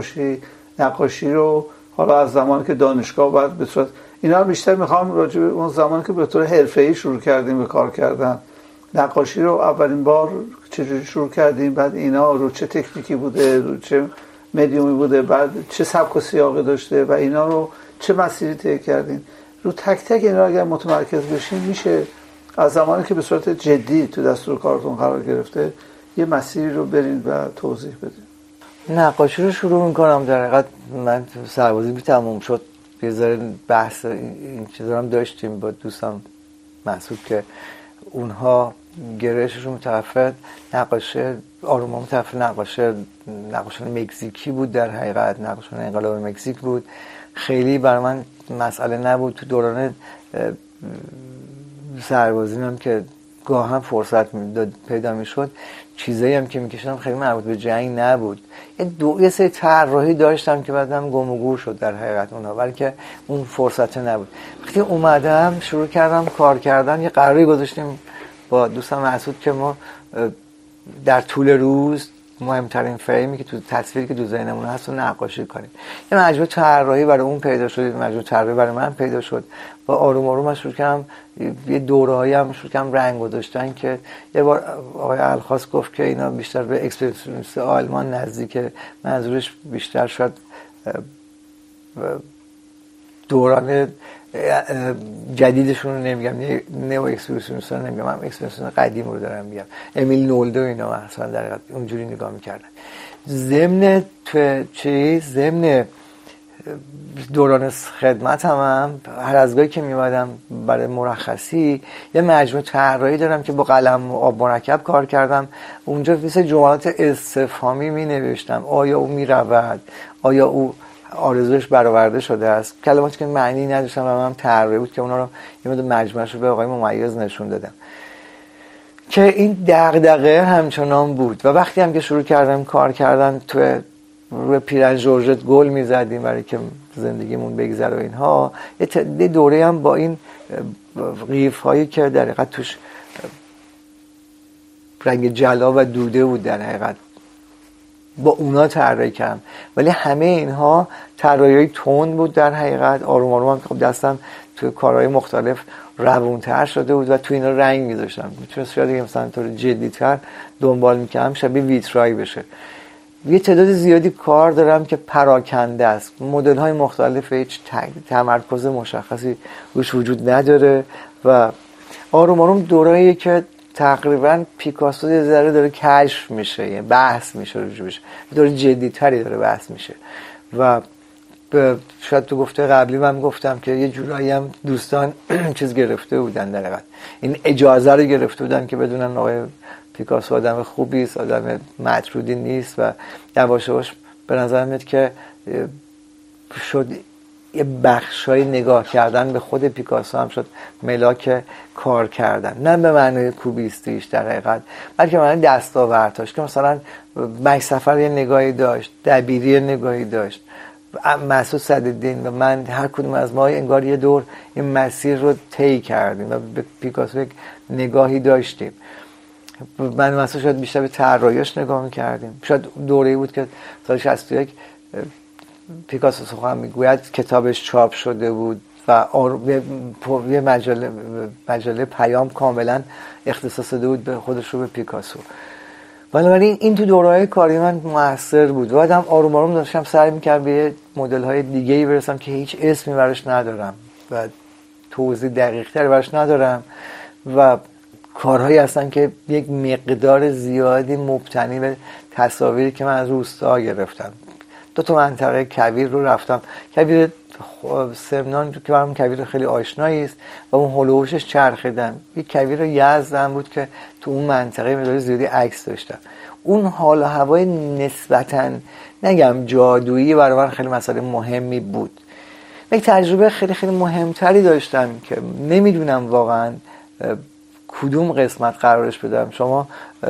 نقاشی رو حالا از زمانی که دانشگاه بعد به صورت اینا بیشتر میخوام راجع به اون زمانی که به طور حرفه‌ای شروع کردیم به کار کردن. نقاشی رو اولین بار چجوری شروع کردیم، بعد اینا رو چه تکنیکی بوده، رو چه مدیومی بوده، بعد چه سبک و سیاقی داشته و اینا رو چه مسیری طی کردین. رو تک تک اینا اگر متمرکز بشین میشه از زمانی که به صورت جدی تو دستور کارتون قرار گرفته یه مسیری رو برین و توضیح بدین. نقاشی رو شروع میکنم. در حقیقت من سربازی بی تموم شد یه ذره بحث این چیزا هم داشتیم با دوستان محسوب که اونها گرایششون متفاوت نقاشی آروما متفاوت نقاشان مکزیکی بود، در حقیقت نقاشان انقلاب مکزیک بود. خیلی برای من مسئله نبود. تو دوران سربازی هم که گاه هم فرصت پیدا میشد چیزایی هم که میکشیدم خیلی مربوط به جنگ نبود. یه سری طراحی داشتم که بعدم گم و گور شد در حقیقت اونها، ولی که اون فرصت نبود. وقتی اومدم شروع کردم کار کردن، یه قراری گذاشتیم با دوستم مسعود که ما در طول روز مهمترین فریمی که تو تصویری که تو ذهنمون هست رو نقاشی کنیم. یه مجموعه طراحی برای اون پیدا شد، یه مجموعه طراحی برای من پیدا شد و آروم آروم شروع کردم یه دوره‌ای هم شروع کردم رنگ گذاشتن که یه بار آقای الخاص گفت که اینا بیشتر به اکسپرسیونیست آلمان نزدیکه. منظورش بیشتر شاید دوران جدیدشون رو نمیگم، نو اکسپرسیونیست رو نمیگم، من اکسپرسیونیست قدیم رو دارم میگم، امیل نولده و اینا مثلا در حقیقت اونجوری نگاه میکردن. ضمن دوران خدمت هم هر از گاهی که میمادم برای مرخصی یه مجموعه طراحی دارم که با قلم و آب مرکب کار کردم. اونجا مثل جملات استفهامی می نوشتم، آیا او میرود، آیا او آرزوش برآورده شده است، کلماتی که معنی نداشتن و من طراحی بود که اونا رو یه مقدار مجموعه‌اش رو به آقای ممیز نشون دادم که این دغدغه همچنان بود. و وقتی هم که شروع کردم کار کردن تو روی پیرن جورجت گل میزدیم برای که زندگیمون بگذره و اینها، یه دوره هم با این قیف هایی که در حقیقت توش رنگ جلا و دوده بود در حقیقت با اونا طراحی کردم. ولی همه اینها طراحی تند بود در حقیقت. آروم آروم هم خب دستم تو کارهای مختلف روونتر شده بود و تو اینا رنگ میذاشتم. میتونست شاید مثلا طور جدی‌تر دنبال میکردم شبیه ویترایی بشه. یه تعداد زیادی کار دارم که پراکنده است، مدل های مختلف، هیچ تمرکز مشخصی روش وجود نداره و آروم آروم دوره‌ایه که تقریبا پیکاسو یه ذره داره کشف میشه، یعنی بحث میشه روش، داره جدی‌تری داره بحث میشه. و شاید تو گفته قبلی من گفتم که یه جورایی هم دوستان چیز گرفته بودن در حقیقت، این اجازه رو گرفته بودن که بدونن آقای پیکاسو آدم خوبی است، آدم مطرودی نیست و یواش یواش به نظر میاد که شد یه بخشای نگاه کردن به خود پیکاسو هم شد ملاک کار کردن، نه به معنای کوبیستیش در حقیقت، بلکه معنای دستاوردهاش که مثلا مکس سفر یه نگاهی داشت، دبیری یه نگاهی داشت، مسعود صدرالدین و من هر کدوم از ما انگار یه دور این مسیر رو طی کردیم و به پیکاسو یک نگاهی داشتیم. من مثلا شاید بیشتر به طراحیش نگاه می‌کردیم. شاید دوره‌ای بود که سال 61 پیکاسو سخن میگوید کتابش چاپ شده بود و یه مجله پیام کاملا اختصاص داده بود به خودش رو به پیکاسو. بنابراین این تو دوره‌های کاری من موثر بود. بعدم آروم آروم داشتم سعی می‌کردم به مدل‌های دیگه‌ای برسم که هیچ اسمی براش ندارم و توضیح دقیق‌تری براش ندارم و کارهایی هستن که یک مقدار زیادی مبتنی به تصاویری که من از روستا گرفتم. 2 منطقه کویر رو رفتم، کویر سمنان که برام کویر خیلی آشنایی است و اون هلوهوشش چرخیدم. یک کویر یزد بود که تو اون منطقه مقدار زیادی عکس داشتم. اون حال و هوای نسبتاً نگم جادویی برای من خیلی مسئله مهمی بود. یک تجربه خیلی خیلی مهمتری داشتم که نمیدونم واقعاً کدوم قسمت قرارش بدم. شما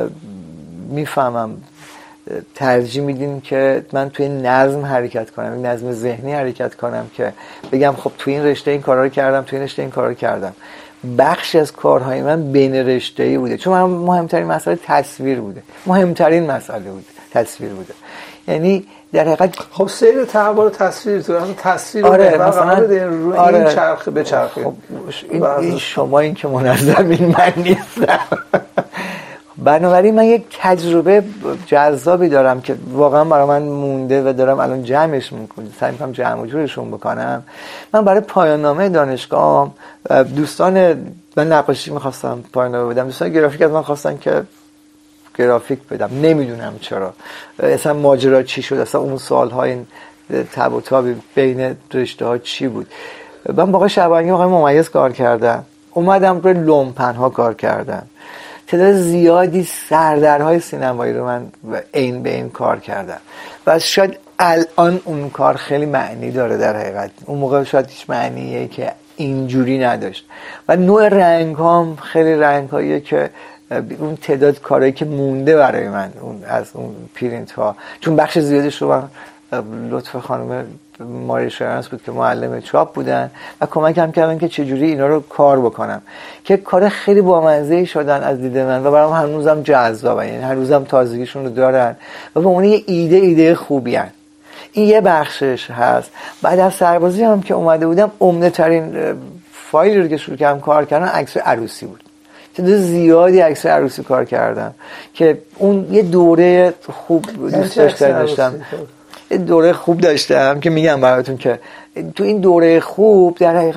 میفهمم ترجیح میدین که من توی نظم حرکت کنم، این نظم ذهنی حرکت کنم که بگم خب توی این رشته این کارا رو کردم، توی این رشته این کارا رو کردم. بخشی از کارهای من بین رشته‌ای بوده، چون من مهمترین مسئله تصویر بوده، مهمترین مسئله بود تصویر بوده. یعنی در حقیقت خب سیر تحول تصویر تو اصلا تصویر مثلا این چرخ به چرخ. خب این شما این که منظم این من نیستم. بنابراین من یک تجربه جذابی دارم که واقعا برای من مونده و دارم الان جمعش میکنم، سعی میکنم جمع و جورشون بکنم. من برای پایان نامه دانشگاه دوستان من نقاشی میخواستم پایان نامه بدم، دوستان گرافیک از من خواستن که گرافیک بدم. نمیدونم چرا، اصلا ماجرا چی شد، اصلا اون سال‌ها این تب و تاب بین رشته‌ها چی بود. من با آقای شعبانی آقای ممیز کار کردم، اومدم روی لومپن‌ها کار کردم، تعداد زیادی سردرهای سینمایی رو من عین به این کار کردم و شاید الان اون کار خیلی معنی داره در حقیقت. اون موقع شاید هیچ معنیه که اینجوری نداشت و نوع رنگ‌هام خیلی رنگ‌هاییه که اون تعداد کارهایی که مونده برای من اون از اون پرینت ها، چون بخش زیادیش رو من لطف خانم ماری شرنس بود که معلم چاپ بودن و کمکم کردن که چجوری اینا رو کار بکنم که کار خیلی بامزه‌ای شدن از دید من و برام هنوزم جذابه، یعنی هنوزم تازگیشون رو دارن و به عنوان یه ایده خوبی هن. این یه بخشش هست. بعد از سربازی هم که اومده بودم عمده ترین فایلی رو که شروع کردم کار کردن عکس عروسی بود. تعداد زیادی عکس عروسی کار کردم که اون یه دوره خوب دوست داشتم، یه دوره خوب داشتم که میگم براتون که تو این دوره خوب در حقیقت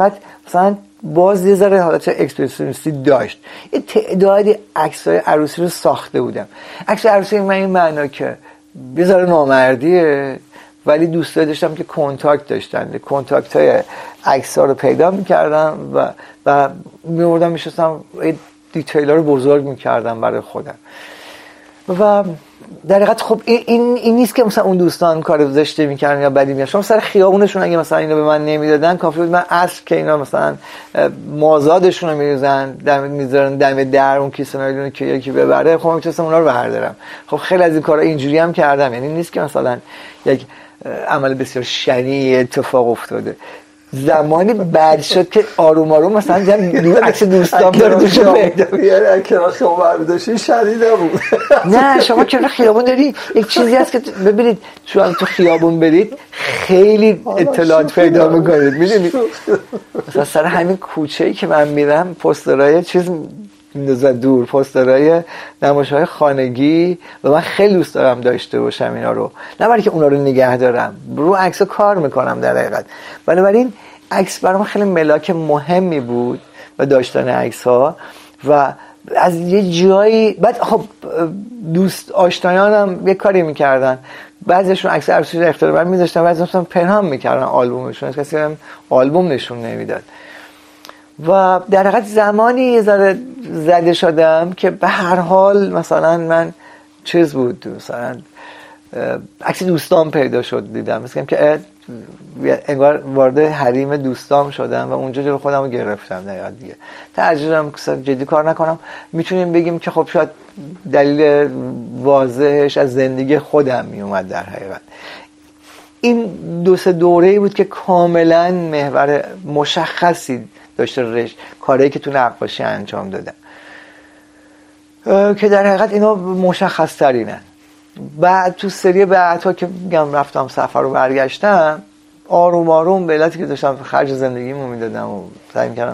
مثلا باز یه ذره حالت اکسپرسیونیستی داشت. یه تعدادی عکسای عروسی رو ساخته بودم. عکس عروسی من این معنا که یه ذره نامردیه، ولی دوستایی داشتم که کنتاکت داشتن، کنتاکت های عکس‌ها رو پیدا می‌کردم و می‌آوردم می‌شستم دیتیل‌ها رو بزرگ می‌کردم برای خودم. و در حقیقت خب این نیست که مثلا اون دوستان کار زشتی می‌کردن یا بدی می‌کردن. شما سر خیابونشون اگه مثلا اینو به من نمیدادن کافی بود من اصل که اینا مثلا مازادشون رو می‌ذارن دم در اون کیسه نایلون که یکی ببره، خب می‌تونستم اونا رو بردارم. خب خیلی از این کارا اینجوری هم کردم. یعنی نیست که مثلا یک عمل بسیار شنیع اتفاق افتاده. زمانی بعد شد که آروم آروم مثلا دور عکس دوستام داره دوشو پیدا میاره که خیابون برمی‌داشتی شدید نبود. نه شما که خیابون داری یک چیزی هست که ببینید شما تو خیابون برید خیلی اطلاعات پیدا میکنید. میدونید مثلا سر همین کوچه‌ای که من میرم پوسترهای چیز میندازن دور، پوسترهای نمایش‌های خانگی، و من خیلی دوست دارم داشته باشم اینا رو، نه برای که اونا رو نگه دارم، رو عکس‌ها کار میکنم در حقیقت. بنابراین عکس برام خیلی ملاک مهمی بود و داشتن عکس‌ها. و از یه جایی بعد خب دوست آشنایانم یه کاری میکردن، بعضیشون عکس عروسی رو اختیار من میذاشتن، بعضیشون پنهان میکردن آلبومشون، کسی هم آلبوم نشون نمیداد. و در حقیقت زمانی یه ذره زده شدم که به هر حال مثلا من چیز بود، مثلا عکس دوستام پیدا شد، دیدم مثلا که انگار وارد حریم دوستام شدم و اونجا جلو خودم رو گرفتم. در دیگه ترجیحم جدی کار نکنم. میتونیم بگیم که خب شاید دلیل واضحش از زندگی خودم میومد. در حقیقت این دو سه دوره‌ای بود که کاملا محور مشخصی داشته کاری که تو نقاشی انجام دادم که در حقیقت اینا مشخص ترینن. بعد تو سری بعدها که میگم رفتم سفر رو برگشتم، آروم آروم به علتی که داشتم خرج زندگیمو میدادم و سعی میکردم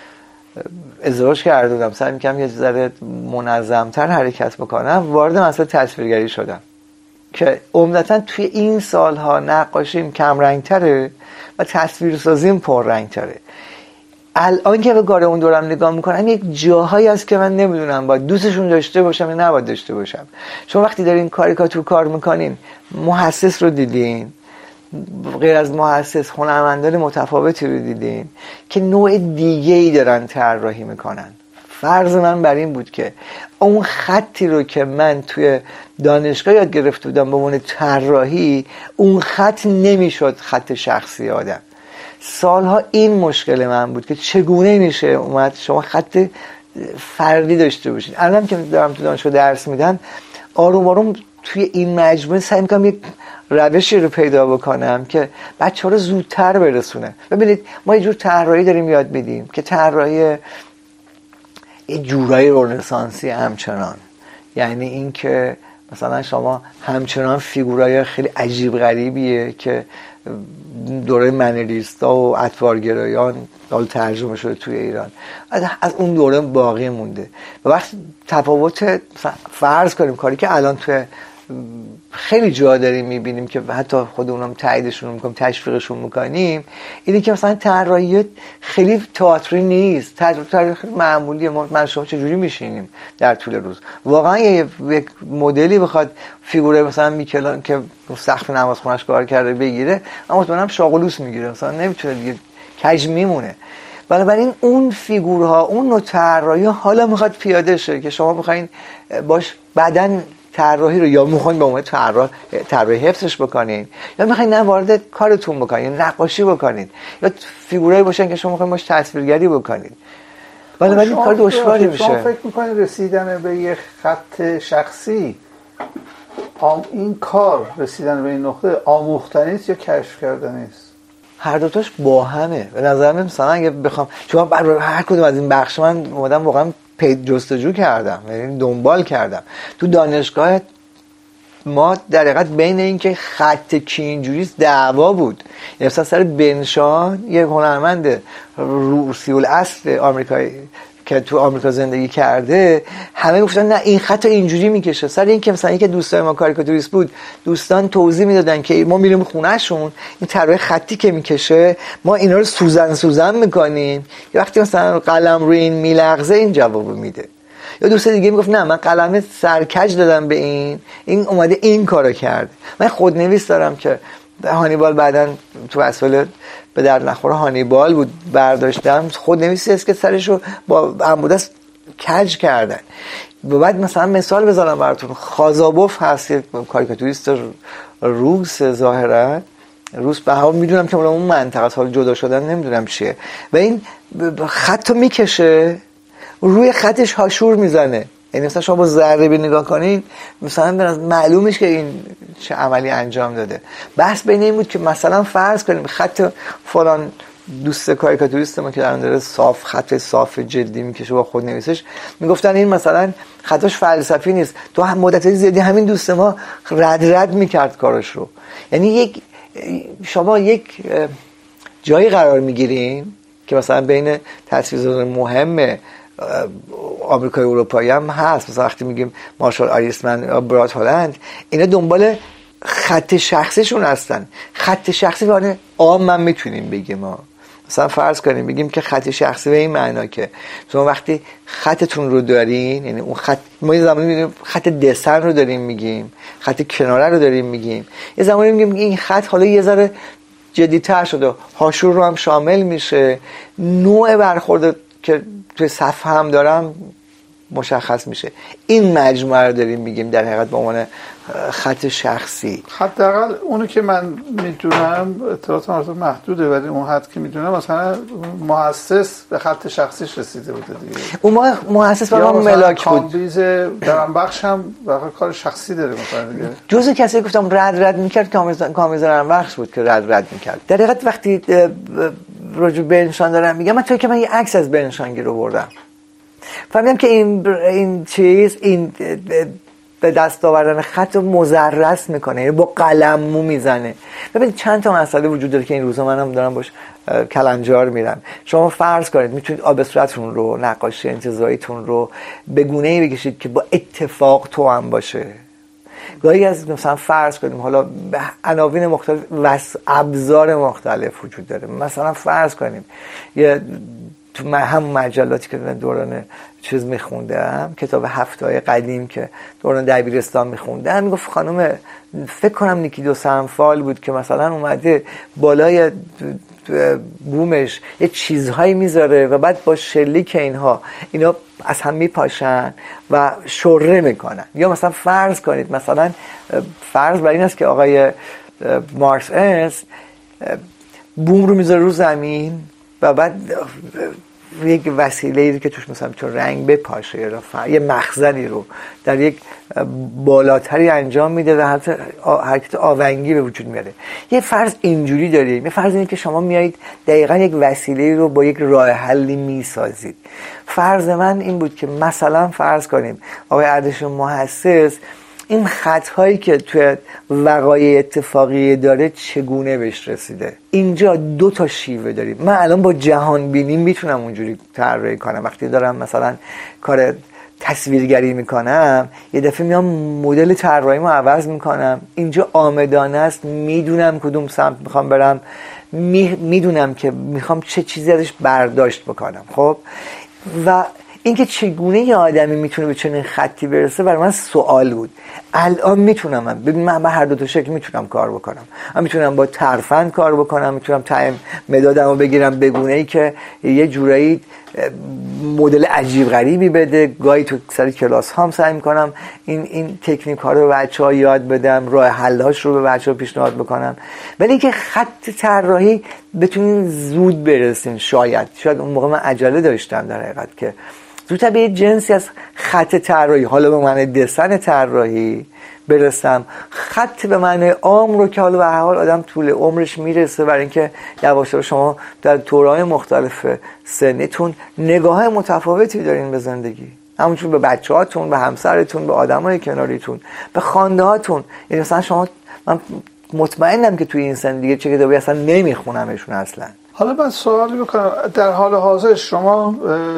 ازدواج کردم، سعی میکردم یه ذره منظم‌تر حرکت بکنم، وارد مسئله تصویرگری شدم که عمدتاً توی این سالها نقاشیم کم رنگ‌تره و تصویرسازیم پر رنگ‌تره. الان که به کار اون دورم نگاه میکنم یک جاهایی هست که من نمیدونم باید دوستشون داشته باشم یا نباید داشته باشم. شما وقتی دارین کاریکاتور کار میکنین، محسس رو دیدین، غیر از محسس هنرمندان متفاوتی رو دیدین که نوع دیگه‌ای دارن طراحی میکنن. فرض من بر این بود که اون خطی رو که من توی دانشگاه یاد گرفته بودم به عنوان طراحی، اون خط نمیشد خط شخصی آدم. سالها این مشکل من بود که چگونه میشه اومد شما خط فردی داشته باشید. الان که دارم تو دانشگاه درس میدم، آروم آروم توی این مجموعه سعی میکنم یک روشی رو پیدا بکنم که بچه‌ها رو زودتر برسونه. ببینید ما یه جور طراحی داریم یاد میدیم که طراحی یه جورای رنسانسی همچنان، یعنی این که مثلا شما همچنان فیگورای خیلی عجیب غریبیه که دوره منریستا و اطوارگرایان حال ترجمه شده توی ایران از اون دوره باقی مونده. و وقتی تفاوت فرض کنیم کاری که الان توی خیلی جا داریم میبینیم که حتی خودمونم تاییدشون میکنیم، تشویقشون میکنیم، اینه که مثلا طراحی خیلی تئاتری نیست، طراحی خیلی معمولیه. من شما چجوری میشینیم در طول روز واقعا یک مدلی بخواد فیگوره مثلا میکلان که سقف نمازخونه‌اش کار کرده بگیره، اما مطمئنم شاغلوس میگیره، مثلا نمیتونه دیگه، کج میمونه. بنابراین اون فیگورها، اون نوع طراحی حالا میخواد پیاده شه که شما بخواید باش بعدن طراحی رو یا میخواین به عنوان طراحی حفظش بکنین یا میخواین وارد کارتون بکنین، نقاشی بکنین، یا فیگورایی باشن که شما میخواین باش تصویرگری بکنین. بنابراین کار دشواری میشه. شما فکر میکنین رسیدن به یه خط شخصی این کار رسیدن به این نقطه آموختنی است یا کشف کردنی است؟ هر دوتاش با همه. به نظر من مثلا اگه بخوام شما هر کدوم از این بخش من اومدم واقعا جستجو کردم، یعنی دنبال کردم. تو دانشگاه ما در حقیقت بین این که خط کی اینجوریست دعوا بود. مثلا سر بنشان، یه هنرمند روسی الاصل آمریکایی که تو آمریکا زندگی کرده، همه گفتن نه این خط اینجوری میکشه. سر این که مثلا یکی دوستای ما کاریکاتوریست بود، دوستان توضیح میدادن که ما میریم خونهشون، این طرح خطی که میکشه ما اینا رو سوزن میکنیم، یا وقتی مثلا قلم روی این میلغزه این جواب میده. یا دوست دیگه میگفت نه من قلم سرکج دادم به این اومده این کارو کرده. من خودنویس دارم که هانیبال بعداً تو اصل به در نخوره هانیبال بود برداشتم، خودنویسی است که سرشو با عمودست کج کردن. و بعد مثلا مثال بزنم براتون، خازابوف هست یک کاریکاتوریست روس، ظاهرا روس به هم میدونم که اون منطقه حال جدا شدن نمیدونم چیه، و این خطو میکشه روی خطش هاشور میزنه. یعنی مثلا شما با ذره بین نگاه کنین مثلا معلومش که این چه عملی انجام داده. بحث بین این بود که مثلا فرض کنیم خط فلان دوست کاریکاتوریست ما که در داره خط صاف جلدی میکشه با خود نویسش، میگفتن این مثلا خطاش فلسفی نیست، تو مدت زیادی همین دوست ما رد میکرد کارش رو. یعنی شما یک جایی قرار میگیرین که مثلا بین تصویرسازان مهم آمریکای اروپایی هم هست، مثلا وقتی میگیم مارشال آریسمن یا براد هالند، اینا دنبال خط شخصیشون هستن. خط شخصی به عام من میتونیم بگیم ما مثلا فرض کنیم بگیم که خط شخصی به این معنا که شما وقتی خطتون رو دارین، یعنی اون خط، ما یه زمانی میگیم خط دسن رو داریم میگیم، خط کناره رو داریم میگیم، یه زمانی میگیم این خط حالا یه ذره جدی‌تر شده، هاشور رو هم شامل میشه، نوع برخورد که توی صفحه هم دارم مشخص میشه. این مجموعه رو داریم میگیم در حقیقت به عنوان خط شخصی. حداقل اونو که من میدونم اطلاعاتم محدوده، ولی اون حد که میدونم مثلا مؤسس به خط شخصیش رسیده بوده دیگه. اون مؤسس برای ملاک بود. کامبیز درم بخش هم واقعا کار شخصی داره مثلا دیگه. جزء کسی گفتم رد میکرد کامبیز درم بخش بود که رد میکرد. در حقیقت وقتی راجع به بنشان دارم میگم، من توی که من یه عکس از بنشان گیر آوردم، فهمیدم که این چیز این به دست آوردن خط رو مزرس میکنه، یعنی با قلمو میزنه. ببینید چند تا مسئله وجود داره که این روزا منم دارم باش کلنجار میرم. شما فرض کنید میتونید آب صورتتون رو، نقاشی انتزاعیتون رو به گونه‌ای بکشید که با اتفاق توأم باشه. گاهی از مثلا فرض کنیم حالا عناوین مختلف و ابزار مختلف وجود داره. مثلا فرض کنیم یه تو هم مجلاتی که دوران چیز میخوندم، کتاب هفته‌های قدیم که دوران دبیرستان میخوندم، میگفت خانم فکر کنم نیکی دو سنفال بود که مثلا اومده بالای بومش یه چیزهایی میذاره و بعد با شلیک اینا از هم میپاشن و شره میکنن. یا مثلا فرض کنید مثلا فرض بر این است که آقای مارکس انس بوم رو میذاره رو زمین و بعد یک وسیله‌ای که توش مثلا چون رنگ بپاشه یا یه مخزنی رو در یک بالاتری انجام میده و حتی حرکت آونگی به وجود میاره. یه فرض اینجوری داریم، یه فرض اینه که شما میایید دقیقاً یک وسیله‌ای رو با یک راه حلی میسازید. فرض من این بود که مثلا فرض کنیم آقای اردشیر محسس این خطهایی که توی وقایع اتفاقی داره چگونه بهش رسیده. اینجا دو تا شیوه داریم. من الان با جهان بینی میتونم اونجوری طراحی کنم. وقتی دارم مثلا کار تصویرگری میکنم یه دفعه میام مدل طراحیمو عوض میکنم. اینجا آمدانه است، میدونم کدوم سمت میخوام برم، میدونم که میخوام چه چیزی ازش برداشت بکنم. خب و اینکه چگونه یه آدمی میتونه به چنین خطی برسه برای من سوال بود. الان میتونم من به هر دو تا شکل میتونم کار بکنم. من میتونم با ترفند کار بکنم، میتونم تایم مدادمو بگیرم به گونه‌ای که یه جورایی مدل عجیب غریبی بده. گاهی تو سر کلاس هام سعی میکنم این تکنیک ها رو به بچه‌ها یاد بدم، راه حل‌هاش رو به بچه‌ها پیشنهاد بکنم. ولی اینکه خط طراحی بتونین زود برسین، شاید اون موقع من عجله داشتم در حقیقت که زودتر به یه جنسی از خط طراحی، حالا به معنی دسن طراحی برسم. خط به معنی عام رو که حالا به هر حال آدم طول عمرش میرسه، برای اینکه یواش یواش شما در دوره‌های مختلف سنیتون نگاه متفاوتی دارین به زندگی، همونجور به بچه‌هاتون، به همسرتون، به آدمای کناریتون، به خانده‌هاتون. یعنی مثلا شما، من مطمئنم که توی این سن دیگه چه کتابی اصلا نمیخونمشون اصلا. حالا من سوالی بکنم، در حال حاضر شما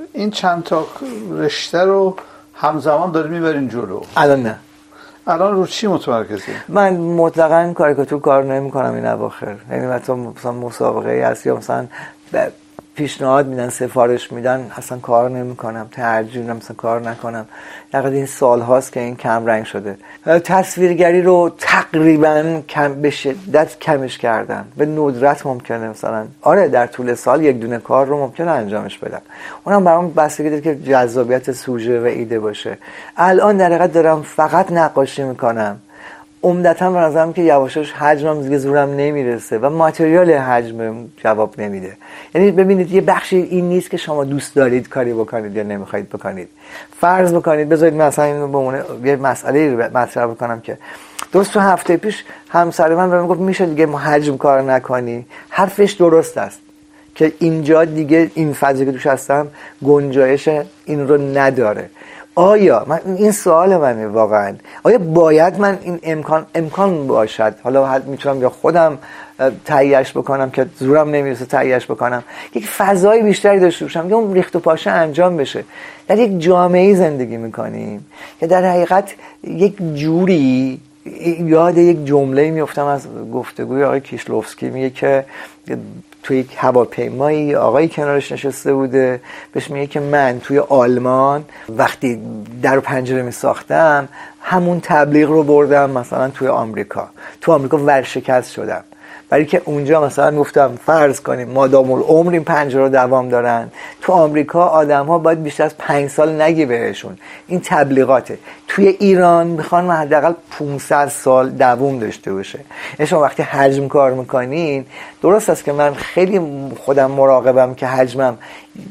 این چند تا رشته رو همزمان داری میبرین جلو؟ الان نه. الان رو چی متمرکزی؟ من مطلقاً کاریکاتور کار نمی‌کنم این اواخر. یعنی مثلا مسابقه هست یا مثلا پیشنهاد میدن، سفارش میدن، اصلا کار نمی‌کنم، ترجیح میدم مثلا کار نکنم. دقیقاً این سال هاست که این کم رنگ شده. تصویرگری رو تقریباً به شدت کمش کردم. به ندرت ممکنه مثلا در طول سال یک دونه کار رو ممکنه انجامش بدم. اونم برام بستگی داره که جذابیت سوژه و ایده باشه. الان در حقیقت دارم فقط نقاشی میکنم. عمدتاً به نظرم که یواشاش حجمم دیگه زورم نمیرسه و ماتریال حجم جواب نمیده. یعنی ببینید یه بخشی این نیست که شما دوست دارید کاری بکنید یا نمیخواید بکنید. فرض بکنید بذارید مثلا اینو به عنوان یه مسئله مطرح بکنم که درست تو هفته پیش همسر من بهم گفت میشه دیگه حجم کار نکنی. حرفش درست است که اینجا دیگه این فضایی که توش هستم گنجایش این رو نداره. آیا من این سوال منه واقعا، آیا باید من این امکان باشد، حالا میتونم یا خودم تهیه‌اش بکنم که زورم نمیرسه تهیه‌اش بکنم، یک فضای بیشتری داشته باشم که اون ریخت و پاشه انجام بشه. در یک جامعه زندگی میکنیم که در حقیقت یک جوری یاد یک جمله میافتم از گفتگوی آقای کیشلوفسکی، میگه که توی یک هواپیمایی آقایی کنارش نشسته بوده، بهش میگه که من توی آلمان وقتی در و پنجره می ساختم همون تبلیغ رو بردم مثلا توی آمریکا ورشکست شدم، برای که اونجا مثلا گفتم فرض کنیم مادام العمر این پنجره رو دوام دارن، تو آمریکا آدم ها باید بیشتر از 5 سال نگی بهشون، این تبلیغاته. توی ایران میخوان حداقل 500 سال دوام داشته باشه. شما وقتی حجم کار میکنین، درست است که من خیلی خودم مراقبم که حجمم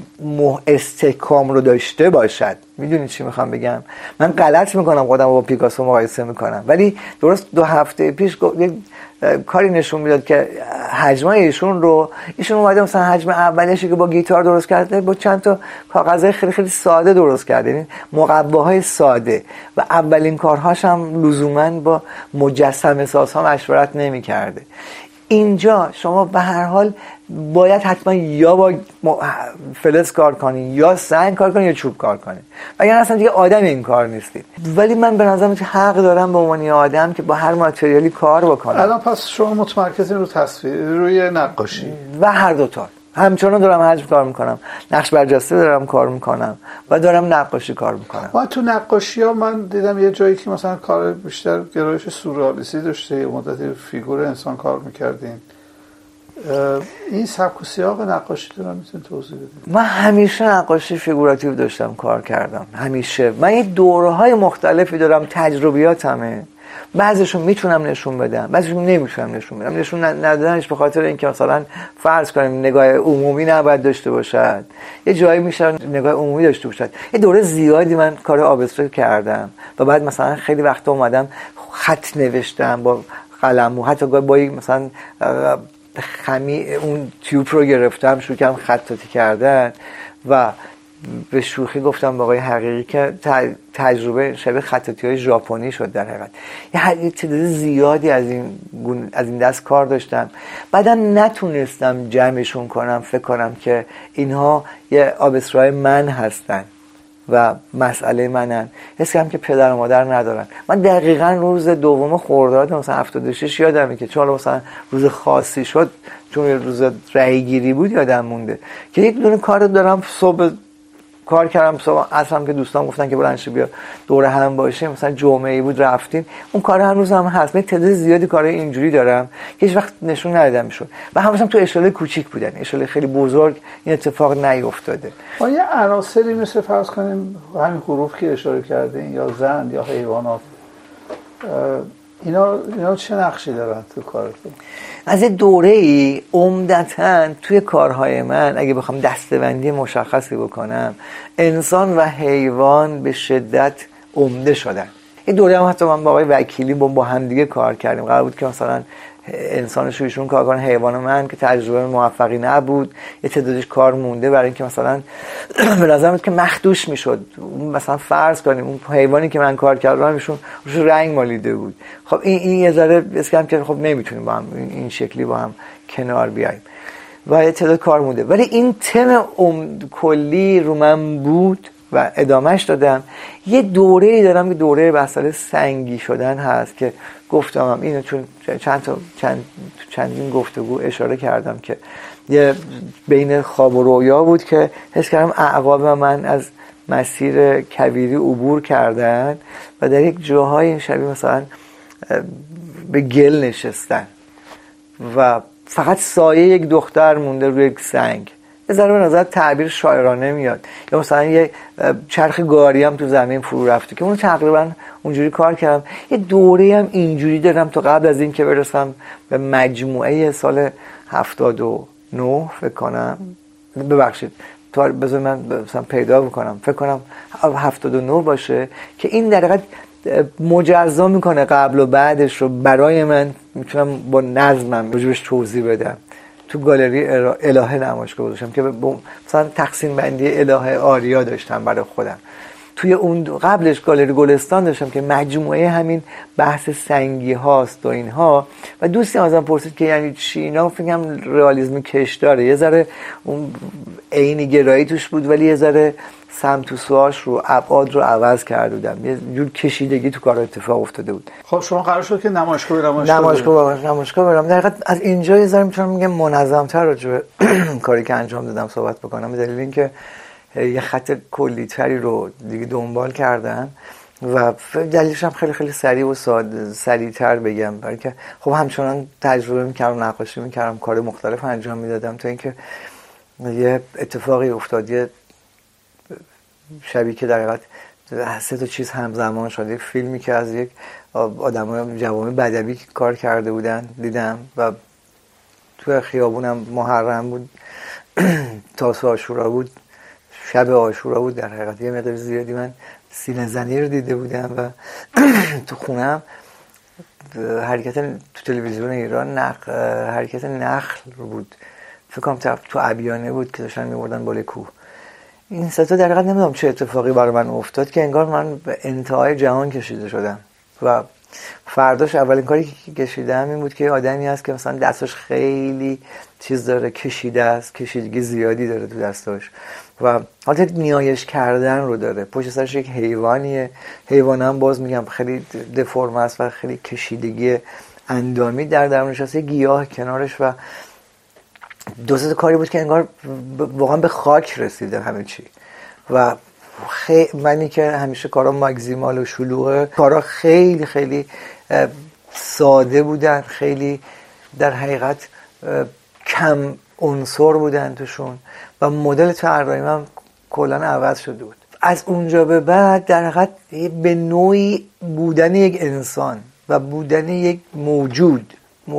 استحکام رو داشته باشد. میدونید چی میخوام بگم؟ من غلط میکنم خودم با پیکاسو مقایسه میکنم، ولی درست 2 هفته پیش یک کاری نشون میداد که حجمای ایشون اومده مثلا حجم اولیشی که با گیتار درست کرده با چند تا کاغذهای خیلی خیلی ساده درست کرده، یعنی مقواهای ساده، و اولین کارهاش هم لزوما با مجسمه سازها مشورت نمیکرده. اینجا شما به هر حال باید حتما یا با فلز کار کنین یا سنگ کار کنین یا چوب کار کنین، وگرنه اصلا دیگه آدم این کار نیستید. ولی من به نظرم که حق دارم به عنوان آدم که با هر ماتریالی کار بکنم. الان پس شما متمرکزین رو تصویر، روی نقاشی و هر دو تا همچنان دارم حجم کار میکنم، نقش برجسته دارم کار میکنم و دارم نقاشی کار میکنم. و تو نقاشی ها من دیدم یه جایی که مثلا کار بیشتر گرایش سورئالیستی داشته، یه مدتی فیگور انسان کار میکردین. این سبک و سیاق نقاشی رو میتونید توضیح بدید؟ من همیشه نقاشی فیگوراتیو داشتم کار کردم، همیشه. من یه دوره‌های مختلفی دارم، تجربیاتمه. بعضیشون میتونم نشون بدم، بعضیشون نمیتونم نشون بدم. نشون ندادنش به خاطر اینکه مثلا فرض کنیم نگاه عمومی نباید داشته باشد، یه جایی میشه نگاه عمومی داشته باشد. یه دوره زیادی من کار آبسترکت کردم و بعد مثلا خیلی وقتا اومدم خط نوشتم با قلم و حتی با مثلا اون تیوب رو گرفتم شروع کردم خطاطی کردن و به شوخی گفتم با آقای حقیقی که تجربه شبیه خطاطی‌های ژاپنی شد. در حقیقت یه تعداد زیادی از این دست کار داشتم، بعدم نتونستم جمعشون کنم، فکر کنم که اینها یه آبسترای من هستن و مسئله منن. حس کردم که پدر و مادر ندارن. من دقیقاً روز دوم خرداد مثلا 76 یادمه که چون مثلا روز خاصی شد، چون روز رأی گیری بود، یادم مونده که یک دونه کار دارم. صبح کار کردم، صبح اصلا که دوستان گفتن که برنش بیا دور هم باشه، مثلا جمعه‌ای بود رفتیم، اون کار هنوز هم هست. من تعداد زیادی کارهای اینجوری دارم که هیچ وقت نشون ندادم میشد و همشون تو اشاله کوچیک بودن، اشاله خیلی بزرگ این اتفاق نیفتاده. ما یه عناصری مثل فرض کنیم همین حروف که اشاره کردین یا زن یا حیوانات، اینا چه نقشی دارن تو کارتون؟ از یه دوره‌ای عمدتاً توی کارهای من اگه بخوام دسته‌بندی مشخصی بکنم، انسان و حیوان به شدت عمده شدن. یه دوره هم حتی من با آقای وکیلی با هم دیگه کار کردیم. قرار بود که مثلا انسانش ایشون کار کنه، حیوان من که تجربه موفقی نبود، یه تعدادش کار مونده برای اینکه مثلا به نظر میاد که مخدوش میشد. مثلا فرض کنیم اون حیوانی که من کار کردم ایشون روش رنگ مالیده بود. خب این یه ذره اسکم که خب نمیتونیم با هم این شکلی با هم کنار بیاییم و یه تعداد کار مونده، ولی این تم کلی رو من بود و ادامهش دادم. یه دوره‌ای دارم که دوره مسئله سنگی شدن هست که گفتم اینو چون چندین گفتگو اشاره کردم که یه بین خواب و رویا بود که حس کردم اعقاب من از مسیر کویری عبور کردن و در یک جاهای شبیه مثلا به گل نشستن و فقط سایه یک دختر مونده روی یک سنگ. یه ذره به نظر تعبیر شاعرانه میاد. یا مثلا یه چرخ گاری هم تو زمین فرو رفته که اون تقریبا اونجوری کار کردم. یه دوره هم اینجوری دارم تا قبل از این که برسم به مجموعه سال 79 فکر کنم. ببخشید بذار من مثلا پیدا بکنم، فکر کنم 79 باشه که این در حقیقت مجزا میکنه قبل و بعدش رو برای من. میتونم با نظمم راجبش توضیح بدم. تو گالری الهه نمایشگاه گذاشتم که مثلا تقسیم بندی الهه آریا داشتم برای خودم. توی اون قبلش گالری گلستان داشتم که مجموعه همین بحث سنگی هاست و اینها. و دوستی ازم پرسید که یعنی چی اینا؟ فکرم رئالیسم کش داره، یه ذره اون عینی گرایی توش بود ولی یه ذره سمت و سواش رو ابعاد رو عوض کرده بودم، یه جور کشیدگی تو کار اتفاق افتاده بود. خب شما قرار شد که نمایشگاه برم. در حقیقت از اینجا یه ذره میتونم میگم منظم‌تر راجع به کاری که انجام دادم صحبت بکنم، به دلیل اینکه یه خط کلی‌تری رو دیگه دنبال کردم و دلیلش هم خیلی خیلی سریع و سریع‌تر بگم، برای که خب همچنان تجربه می‌کردم، نقاشی می‌کردم، کار مختلف انجام میدادم تا اینکه یه اتفاقی افتاد. یه شبیه که در حقیقت 3 تا چیز همزمان شد. یک فیلمی که از یک آدمای جوان بدوی کار کرده بودن دیدم و تو خیابونم محرم بود، تاسو عاشورا بود، شب عاشورا بود. در حقیقت یه مقدار زیادی من سینه زنی رو دیده بودم و تو خونم حرکت تو تلویزیون ایران حرکت نخل بود، فکر کنم تو ابیانه بود که داشتن می‌بردن بالای کوه. این ستا در حقیقت نمیدونم چه اتفاقی برای من افتاد که انگار من به انتهای جهان کشیده شدم و فرداش اولین کاری که کشیدم این بود که آدمی هست که مثلا دستش خیلی چیز داره، کشیده است، کشیدگی زیادی داره تو دستاش و حالت نیایش کردن رو داره. پشت سرش یک حیوانیه، حیوانم باز میگم خیلی دفرم است و خیلی کشیدگی اندامی در درونش هست، گیاه کنارش و دوست کاری بود که انگار واقعا به خاک رسیده همه چی. و منی که همیشه کارا ماگزیمال و شلوغه، کارا خیلی خیلی ساده بودن، خیلی در حقیقت کم عنصر بودن توشون و مدل طراحیم هم کلا عوض شده بود. از اونجا به بعد در حقیقت به نوعی بودن یک انسان و بودن یک موجود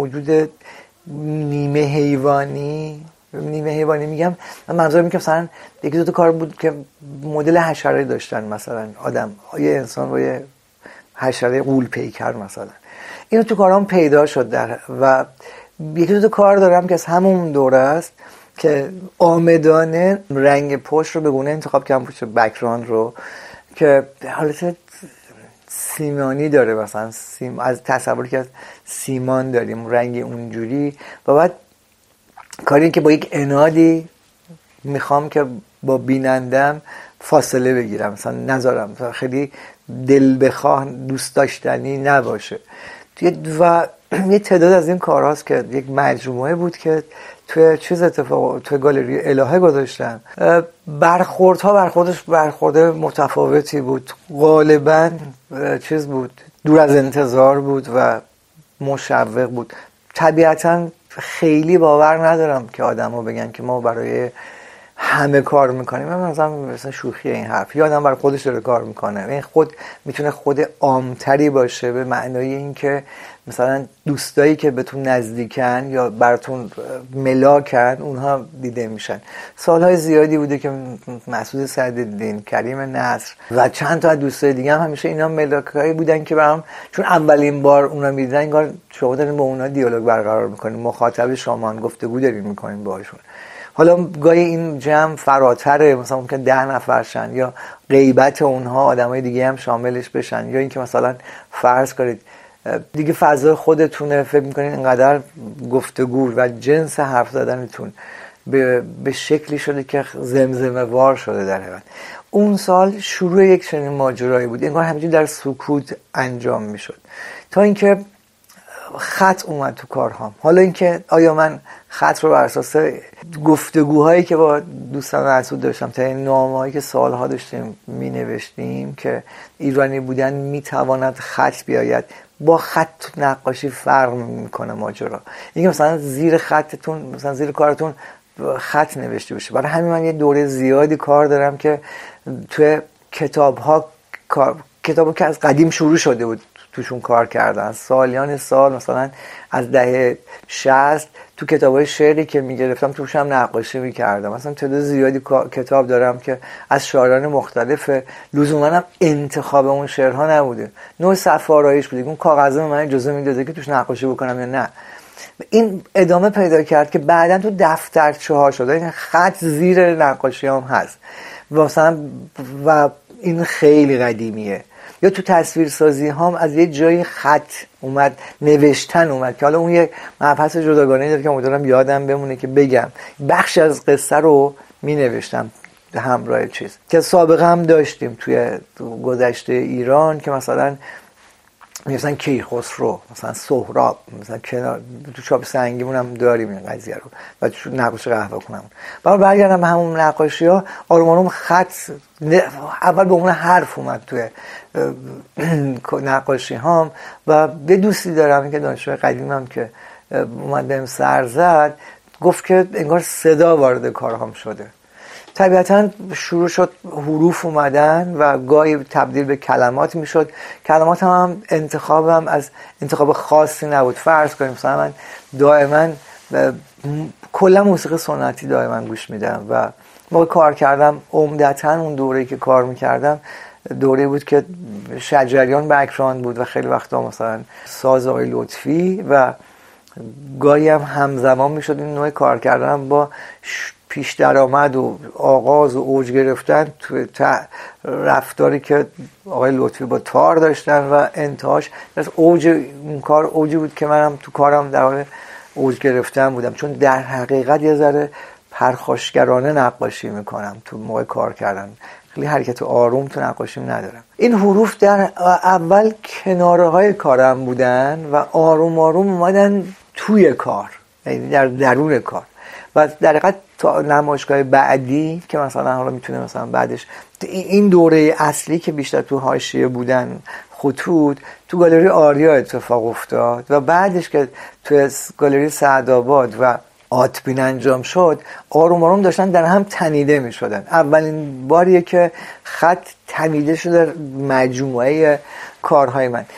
نیمه حیوانی میگم، من منظورم که مثلا یکی دو تا کار بود که مدل حشره داشتن، مثلا آدم یه انسان و یه حشره غول پیکر مثلا. اینو تو کارام پیدا شد و یکی دو تا کار دارم که از همون دوره است که آمدانه رنگ پشت رو به گونه انتخاب کردم، پشت بک‌گراند رو که حالت سیمانی داره، مثلا از تصوری که از سیمان داریم رنگ اونجوری. و بعد کاری که با یک انادی میخوام که با بینندم فاصله بگیرم، مثلا نذارم خیلی دل بخواه دوست داشتنی نباشه. و یه تعداد از این کارهاست که یک مجموعه بود که توی گالری الهه گذاشتم. برخورد متفاوتی بود، غالبا چیز بود، دور از انتظار بود و مشوق بود. طبیعتا خیلی باور ندارم که آدم‌ها بگن که ما برای همه کار میکنیم. من مثلا شوخی این حرف، یه آدم برای خودش داره کار میکنه، این خود میتونه خود عامتری باشه به معنای این که مثلا دوستایی که بهتون نزدیکن یا براتون ملاکن اونها دیده میشن. سالهای زیادی بوده که مسعود سعدالدین، کریم نصر و چند تا از دوستای دیگه هم همیشه اینا ملاکایی بودن که برام، چون اولین بار اونا میدیدن انگار شما دارین با اونا دیالوگ برقرار میکنین، مخاطب شما، گفتگو دارین میکنین باهاشون. حالا گاهی این جمع فراتره، مثلا ممکن 10 نفرشن یا غیبت اونها آدمای دیگه هم شاملش بشن، یا اینکه مثلا فرض کنید دیگه فضای خودتونه، فکر میکنین اینقدر گفتگو و جنس حرف زدنتون به شکلی شده که زمزمه وار شده در حقیقت. اون سال شروع یک چنین ماجرایی بود، انگار همینجوری در سکوت انجام میشد تا اینکه خط اومد تو کارهام. حالا اینکه آیا من خط رو بر اساس گفتگوهایی که با دوستان مسعود داشتم، تا این نامه‌هایی که سالها داشتیم مینوشتیم که ایرانی بودن میتواند خط بیاید، با خط نقاشی فرق میکنه ماجرا. اینکه مثلا زیر خطتون، مثلا زیر کارتون خط نوشته بشه. برای همین من یه دوره زیادی کار دارم که توی کتاب‌ها که از قدیم شروع شده بود توشون کار کردن، سالیان سال، مثلا از دهه 60 تو کتابای شعری که میگرفتم توش هم نقاشی میکردم. مثلا تعداد زیادی کتاب دارم که از شاعران مختلف، لزوما هم انتخاب اون شعرها نبوده، نوع صفحه آرایش بوده، اون کاغذه من اجازه میداده که توش نقاشی بکنم یا نه. این ادامه پیدا کرد که بعداً تو دفترچه ها شده، این خط زیر نقاشی هم هست و این خیلی قدیمیه. یا تو تصویرسازی هم از یه جایی خط اومد، نوشتن اومد که حالا اون یه مبحث جداگانه داره که امیدوارم یادم بمونه که بگم. بخش از قصه رو می نوشتم همراه چیز که سابقه هم داشتیم توی گذشته ایران، که مثلا کیخسرو، مثلا سهراب، مثلا کنار تو چاپ سنگیمون هم داریم این قضیه رو، و تو نقاشی قهوه کنم. بعد برگردم به همون نقاشی ها، آروم آروم خط اول به اون حرف اومد توی نقاشی هام. و به دوستی دارم که دانشجوی قدیمم که اومد بهم سر زد، گفت که انگار صدا وارد کارهام شده. طبیعتاً شروع شد حروف اومدن و گاهی تبدیل به کلمات میشد. کلمات هم انتخابم از انتخاب خاصی نبود. فرض کنیم مثلا من دائما کلا موسیقی سنتی دائما گوش میدم و موقع کار کردم عمدتاً اون دوره‌ای که کار میکردم دوره بود که شجریان بک‌گراند بود و خیلی وقتا مثلا ساز آقای لطفی و گاهی هم همزمان میشد این نوع کار کردن با پیش درآمد و آغاز و اوج گرفتن تو رفتاری که آقای لطفی با تار داشتن و انتهاش از اوج اون کار اوجی بود که منم تو کارم در حال اوج گرفتن بودم، چون در حقیقت یه ذره پرخاشگرانه نقاشی میکنم تو موقع کار کردن، خیلی حرکت آروم تو نقاشیم ندارم. این حروف در اول کناره های کارم بودن و آروم آروم اومدن توی کار، یعنی در درون کار. و در حقیقت تا نمایشگاه بعدی که مثلا حالا میتونه مثلا بعدش این دوره اصلی که بیشتر تو حاشیه بودن خطوط، تو گالری آریا اتفاق افتاد و بعدش که تو گالری سعدآباد و آتبین انجام شد، آروم آروم داشتن در هم تنیده می شدن. اولین باریه که خط تنیده شده مجموعه کارهای من.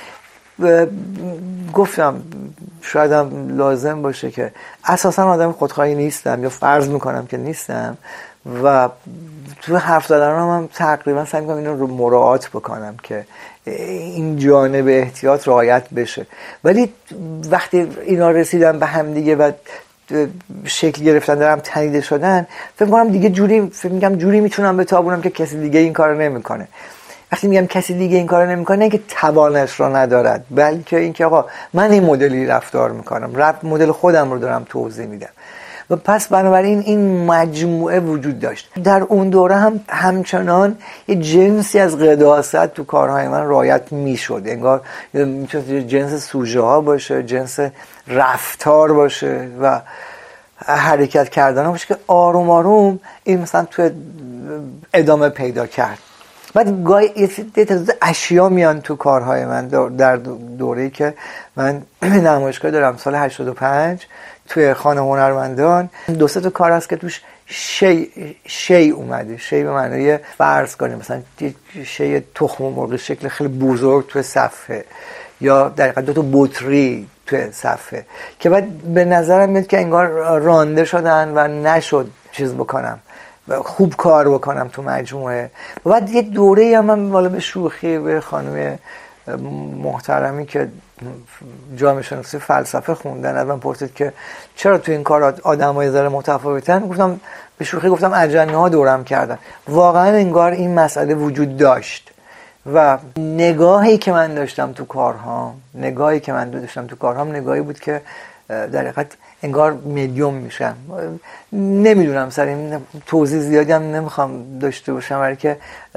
گفتم شاید هم لازم باشه که اساسا آدم خودخواهی نیستم، یا فرض میکنم که نیستم، و تو حرف زدن هم تقریبا سعی میکنم اینو رو مراعات بکنم که این جانب احتیاط رعایت بشه. ولی وقتی اینا رسیدن به هم دیگه و شکل گرفتن دارم تنیده شدن، فکر میکنم دیگه جوری میتونم بتابونم که کسی دیگه این کارو نمیکنه. وقتی میگم کسی دیگه این کارو نمیکنه، نه که توانش رو ندارد، بلکه اینکه آقا من این مدلی رفتار میکنم، مدل خودم رو دارم توضیح میدم. و پس بنابراین این مجموعه وجود داشت. در اون دوره هم همچنان یه جنسی از قداست تو کارهای من رعایت میشد، انگار میتونه جنس سوژه ها باشه، جنس رفتار باشه و حرکت کردن باشه که آروم آروم این مثلا تو ادامه پیدا کرد. بعد گاهی یه تعداد اشیا میان تو کارهای من در دوره‌ای که من نمایشگاه دارم سال 85 توی خانه هنرمندان. 2-3 تا کار هست که توش شی اومده. شی به معنی فرض کنیم مثلا شی تخم مرغ شکل خیلی بزرگ توی صفحه، یا در حقیقت 2 تا بطری توی صفحه که بعد به نظرم میاد که انگار رانده شدن و نشد چیز بکنم، خوب کار بکنم تو مجموعه. و بعد یه دوره هم من والا به شوخی به خانم محترمی که جامعه شناسی فلسفه خوندن از من پرسید که چرا تو این کار آدمای ذره متفاوتن، گفتم به شوخی گفتم اجنه ها دورم کردن. واقعا انگار این مسئله وجود داشت و نگاهی که من داشتم تو کارهام نگاهی بود که در حقیقت انگار مدیوم میشم. نمیدونم سر این توضیح زیادی هم نمیخوام داشته باشم، برای که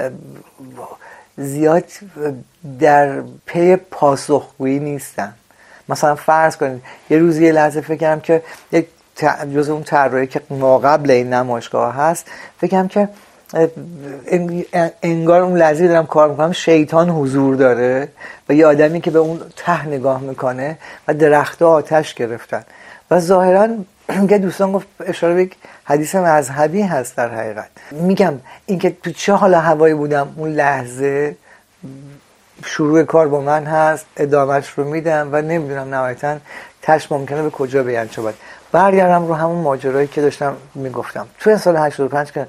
زیاد در پی پاسخگویی نیستم. مثلا فرض کنید یه روزی یه لحظه فکر کردم که یک جز اون طراحی که ماقبل این نمایشگاه هست، فکر کردم که انگار اون لحظه دارم کار میکنم شیطان حضور داره و یه آدمی که به اون ته نگاه میکنه و درخت‌ها آتش گرفتن و ظاهراً که دوستان گفت اشاره به یک حدیث مذهبی هست. در حقیقت میگم اینکه تو چه حال هوایی بودم اون لحظه، شروع کار با من هست، ادامهش رو میدم و نمیدونم نهایتاً تش ممکنه به کجا بیانجامد. برگردم رو همون ماجرایی که داشتم میگفتم. تو سال 85 که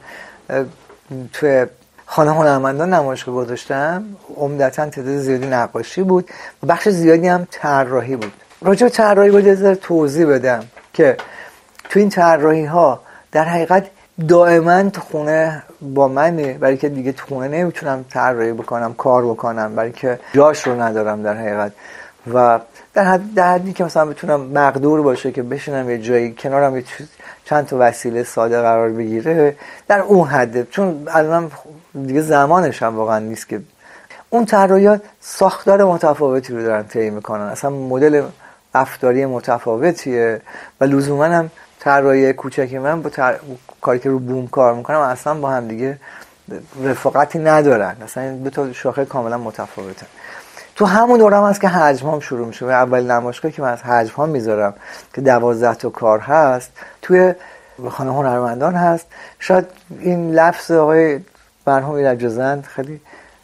تو خانه هنرمندان نمایشگاه گذاشتم، عمدتاً تعداد زیادی نقاشی بود و بخش زیادی هم طراحی بود. راجع به طراحی باید یه ذره توضیح بدم که تو این طراحی ها در حقیقت دائما تو خونه با منه، برای که دیگه تو خونه نمیتونم طراحی بکنم، کار بکنم، برای که جاش رو ندارم در حقیقت. و در حدی که مثلا بتونم مقدور باشه که بشینم یه جایی کنارم یه چند تا وسیله ساده قرار بگیره، در اون حده. چون الان دیگه زمانش هم واقعا نیست که اون طراحی‌ها ساختار متفاوتی رو دارن طی میکنن، اصلا مدل رفتاری متفاوتیه و لزوما هم طراحی کوچکی من با کاری که رو بوم کار میکنم اصلا با هم دیگه رفاقتی ندارن، اصلا دو تا شاخه کاملا متفاوتن. تو همون دورم هست که حجمام شروع میشه. اول نمایشگاهی که من از حجمام میذارم که 12 تا کار هست توی خانه هنرمندان هست. شاید این لفظ آقای مرحوم ایرج‌زند خیلی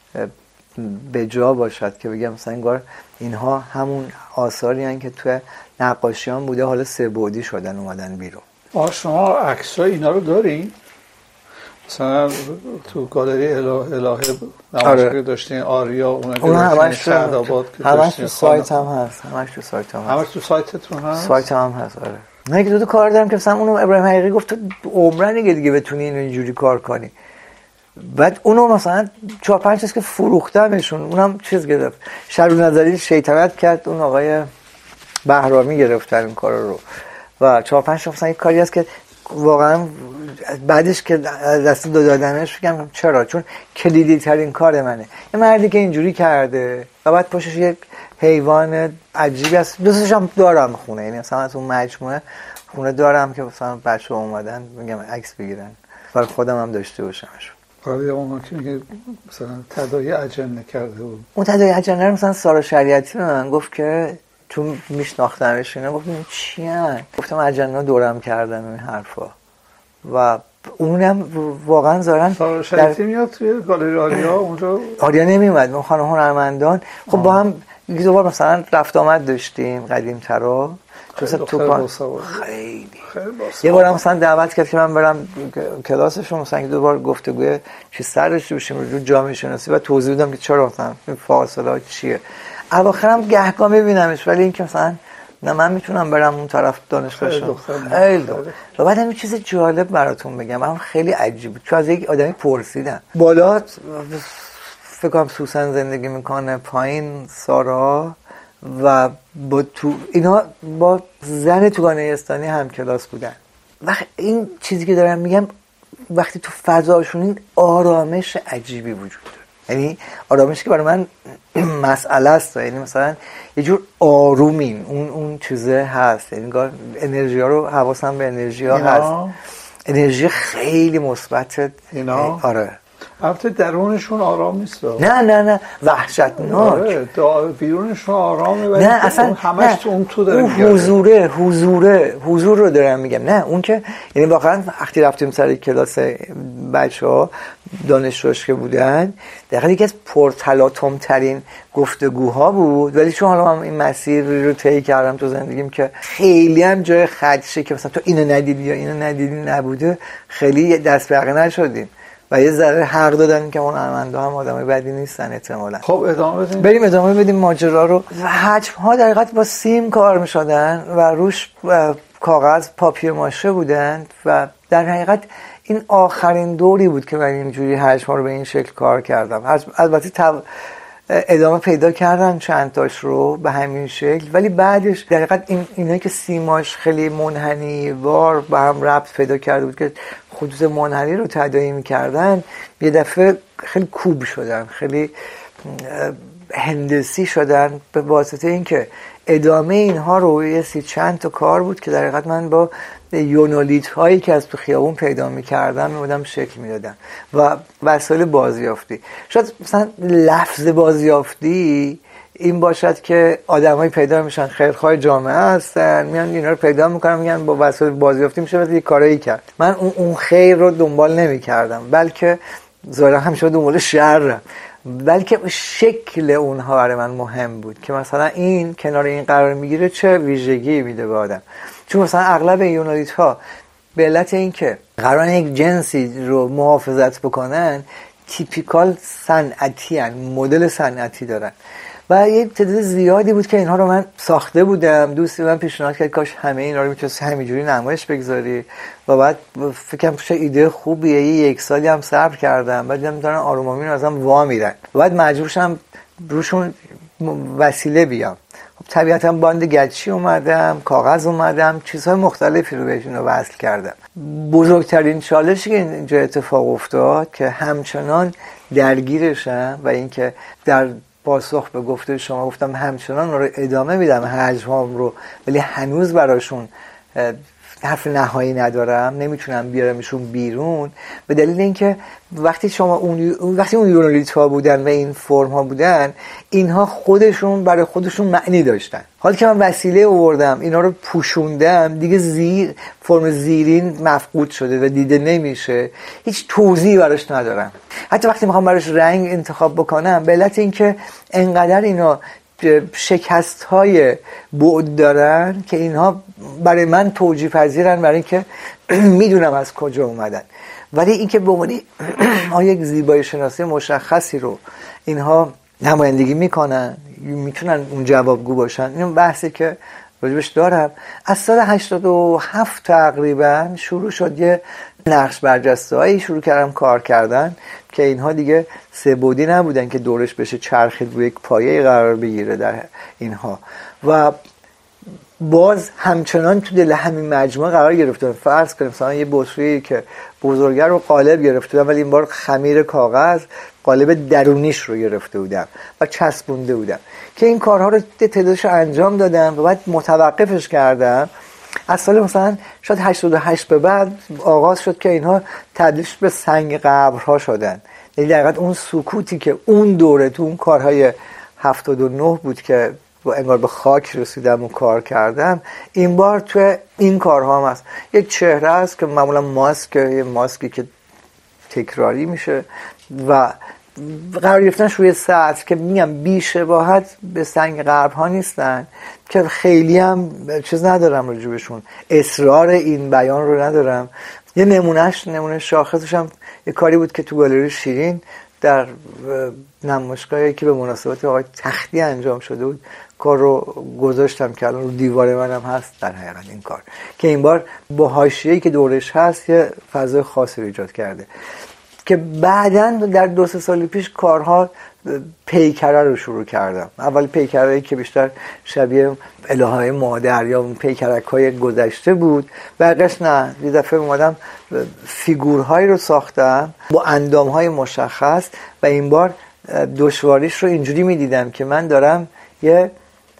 به جا باشد که بگم مثلا انگار اینها همون آثاری هستن که توی نقاشیان بوده، حالا سه بعدی شدن اومدن بیرون. شما عکسای اینا رو دارین؟ مثلا تو گالری الهه نمایشگاه داشتین، آریا، اون همش تو سایت هم هست. همش تو سایتتون هست؟ سایت هم هست. آره. من که دو تا کار دارم که مثلا اونو ابراهیم حقیقی گفت تو عمرن دیگه بتونی اینجوری کار کنی. بعد اونو مثلا 4-5 چیز که فروختمشون، اونم چیز گرفت، شر نظری شیطنت کرد، اون آقای بهرامی گرفتن این کار رو و 4-5 تا مثلا یک کاری هست که واقعا بعدش که دست دادنش بگم چرا، چون کلیدی ترین کار منه. یه مردی که اینجوری کرده و بعد پشتش یک حیوان عجیبی هست. دوستش هم دارم خونه، یعنی مثلا از اون مجموعه خونه دارم که مثلا بچه اومدن میگم عکس بگیرن و خودم هم داشته باشمشون. آره اون که میگه مثلا تداعی اجنه کرده بود. اون تداعی اجنه رو مثلا سارا شریعتی به من گفت که تو میشناختمش اینا، گفتم چی هست؟ گفتم اجنه دورم کردن این حرفا و اونم واقعا ظاهرا سارا شریعتی میاد توی گالری آریا اونجا. آریا نمیومد، ما خانه هنرمندان خب با هم یکی دو بار مثلا رفت آمد داشتیم قدیم‌ترا. تو خیلی یه بار مثلا دعوت کرد که من برم کلاسشون، مثلا دو بار گفتگوی چی سر داشته باشیم رو جامعه شناسی و توضیح دادم که چرا مثلا این فاصله چیه. اواخرم گهگاه میبینمش، ولی این که مثلا نه من میتونم برم اون طرف دانشگاهشون. خیلی و بعد هم چیز جالب براتون بگم، من خیلی عجیب بود. چون از یک آدمی پرسیدم بالا فکر کنم سوسن زندگی میکنه، پایین سارا و با تو اینا با زن توگانه‌ایستانی هم کلاس بودن. و این چیزی که دارم میگم وقتی تو فضاشون این آرامش عجیبی وجود داره، یعنی آرامشی که برای من مسئله است، یعنی مثلا یه جور آرومین اون چیزه هست، یعنی انرژی ها رو حواسم به انرژی ها هست، انرژی خیلی مثبت اینا. آره البته درونشون آرام نیست. نه وحشتناک. بیرونشون آرامه ولی نه اصلا همش تو اون تو داره. حضور رو دارم میگم. نه اون که یعنی واقعا وقتی رفتیم سر کلاس بچه‌ها دانشجوش که بودن، دقیقاً یکی از پرتلاطم ترین گفتگوها بود، ولی چون حالا من این مسیر رو طی کردم تو زندگیم که خیلی هم جای خدشه که مثلا تو اینو ندیدی یا اینو ندیدی نبوده، خیلی دست به عقل نشدیم و یه ذره حق دادن که اون هنرمندا هم آدمای بدی نیستن احتمالاً. خب ادامه بدیم. بریم ادامه بدیم ماجرا رو. حجم ها در حقیقت با سیم کار می‌شدن و روش کاغذ پاپیه ماشه بودن و در حقیقت این آخرین دوری بود که من اینجوری حجم‌ها رو به این شکل کار کردم. البته ادامه پیدا کردم چند تاش رو به همین شکل، ولی بعدش در حقیقت اینایی که سیماش خیلی منحنی وار به هم ربط پیدا کرده بود که خطوط منحنی رو تداعی می‌کردن، یه دفعه خیلی کوب شدن، خیلی هندسی شدن به واسطه اینکه ادامه اینها رو یه چند تا کار بود که در حقیقت من با یونولیت هایی که از تو خیابون پیدا می‌کردم می‌بودم شکل می‌دادم و وسایل بازیافتی. شاید مثلا لفظ بازیافتی این باشد که آدمایی پیدا میشن خیرخواه جامعه هستن، میان اینا رو پیدا میکنن، میگن با وسایل بازیافتی میشه مثلا یه کارایی کرد. من اون خیر رو دنبال نمی‌کردم، بلکه ظاهرا همیشه دنبال شر، بلکه شکل اونها برای من مهم بود که مثلا این کنار این قرار میگیره چه ویژگی میده به آدم. چون مثلا اغلب یونالیت ها به علت این که قرار یک جنسی رو محافظت بکنن تیپیکال صنعتی هن، مدل صنعتی دارن و یه تعداد زیادی بود که اینها رو من ساخته بودم. دوستی من پیشنهاد کرد کاش همه اینا رو میتونستی همینجوری نمایش بگذاری و بعد فکرم چه ایده خوبیه. یک سالی هم صبر کردم، بعد دیدم دارن آرومامی رو ازم وا میرن و بعد مجبور شدم روشون وسیله بیام. خب طبیعتا باند گچی اومدم، کاغذ اومدم، چیزهای مختلفی رو بهشون وصل کردم. بزرگترین چالشی که اینجا اتفاق افتاد که همچنان درگیرشم و اینکه در پاسخ به گفته شما گفتم همچنان رو ادامه میدم حجم‌هام رو، ولی هنوز براشون حرف نهایی ندارم، نمیتونم بیارمشون بیرون، به دلیل اینکه وقتی اون یونولیت ها بودن و این فرم ها بودن، اینها خودشون برای خودشون معنی داشتن. حالا که من وسیله آوردم اینا رو پوشوندم، دیگه فرم زیرین مفقود شده و دیده نمیشه، هیچ توضیحی براش ندارم. حتی وقتی میخوام براش رنگ انتخاب بکنم، به علت اینکه انقدر اینا شکست های بعد دارن که اینها برای من توجیه پذیرن، برای اینکه میدونم از کجا اومدن، ولی اینکه به عنوان یک زیبایی شناسی مشخصی رو اینها نمایندگی میکنن، میتونن اون جوابگو باشن، این بحثی که راجبش دارم. از سال 87 تقریبا شروع شد یه نقش برجسته هایی شروع کردم کار کردن که اینها دیگه سه بعدی نبودن که دورش بشه چرخید روی یک پایه قرار بگیره در اینها و باز همچنان تو دل همین مجموعه قرار گرفتم. فرض کنیم مثلا یه بطری که بزرگر رو قالب گرفته بودم، ولی این بار خمیر کاغذ قالب درونیش رو گرفته بودم و چسبونده بودم که این کارها رو تعدادش انجام دادم و بعد متوقفش کردم. از سال مثلا شاید 88 به بعد آغاز شد که اینها تبدیل به سنگ قبرها شدن. یعنی در حقیقت اون سکوتی که اون دوره تو اون کارهای 79 بود که انگار به خاک رسیدم و کار کردم، این بار تو این کارها هم هست. یک چهره است که معمولا ماسکی که تکراری میشه و قرار گرفتنش روی سطح که میگم بی شباهت به سنگ غرب ها نیستن، که خیلی هم چیز ندارم راجبشون، اصرار این بیان رو ندارم. یه نمونه شاخصش هم یه کاری بود که تو گالری شیرین در نمایشگاهی که به مناسبت آقای تختی انجام شده بود کار رو گذاشتم که الان رو دیوار منم هست در حقیقت این کار، که این بار با حاشیه‌ای که دورش هست یه فضای خاصی رو ایجاد کرده که بعداً در 2-3 سال پیش کارها پیکره رو شروع کردم. اول پیکرهایی که بیشتر شبیه الهه‌های مادر یا پیکرک‌های گذشته بود، بعدش نه، یه دفعه اومدم فیگورهایی رو ساختم با اندام‌های مشخص و این بار دشواریش رو اینجوری می‌دیدم که من دارم یه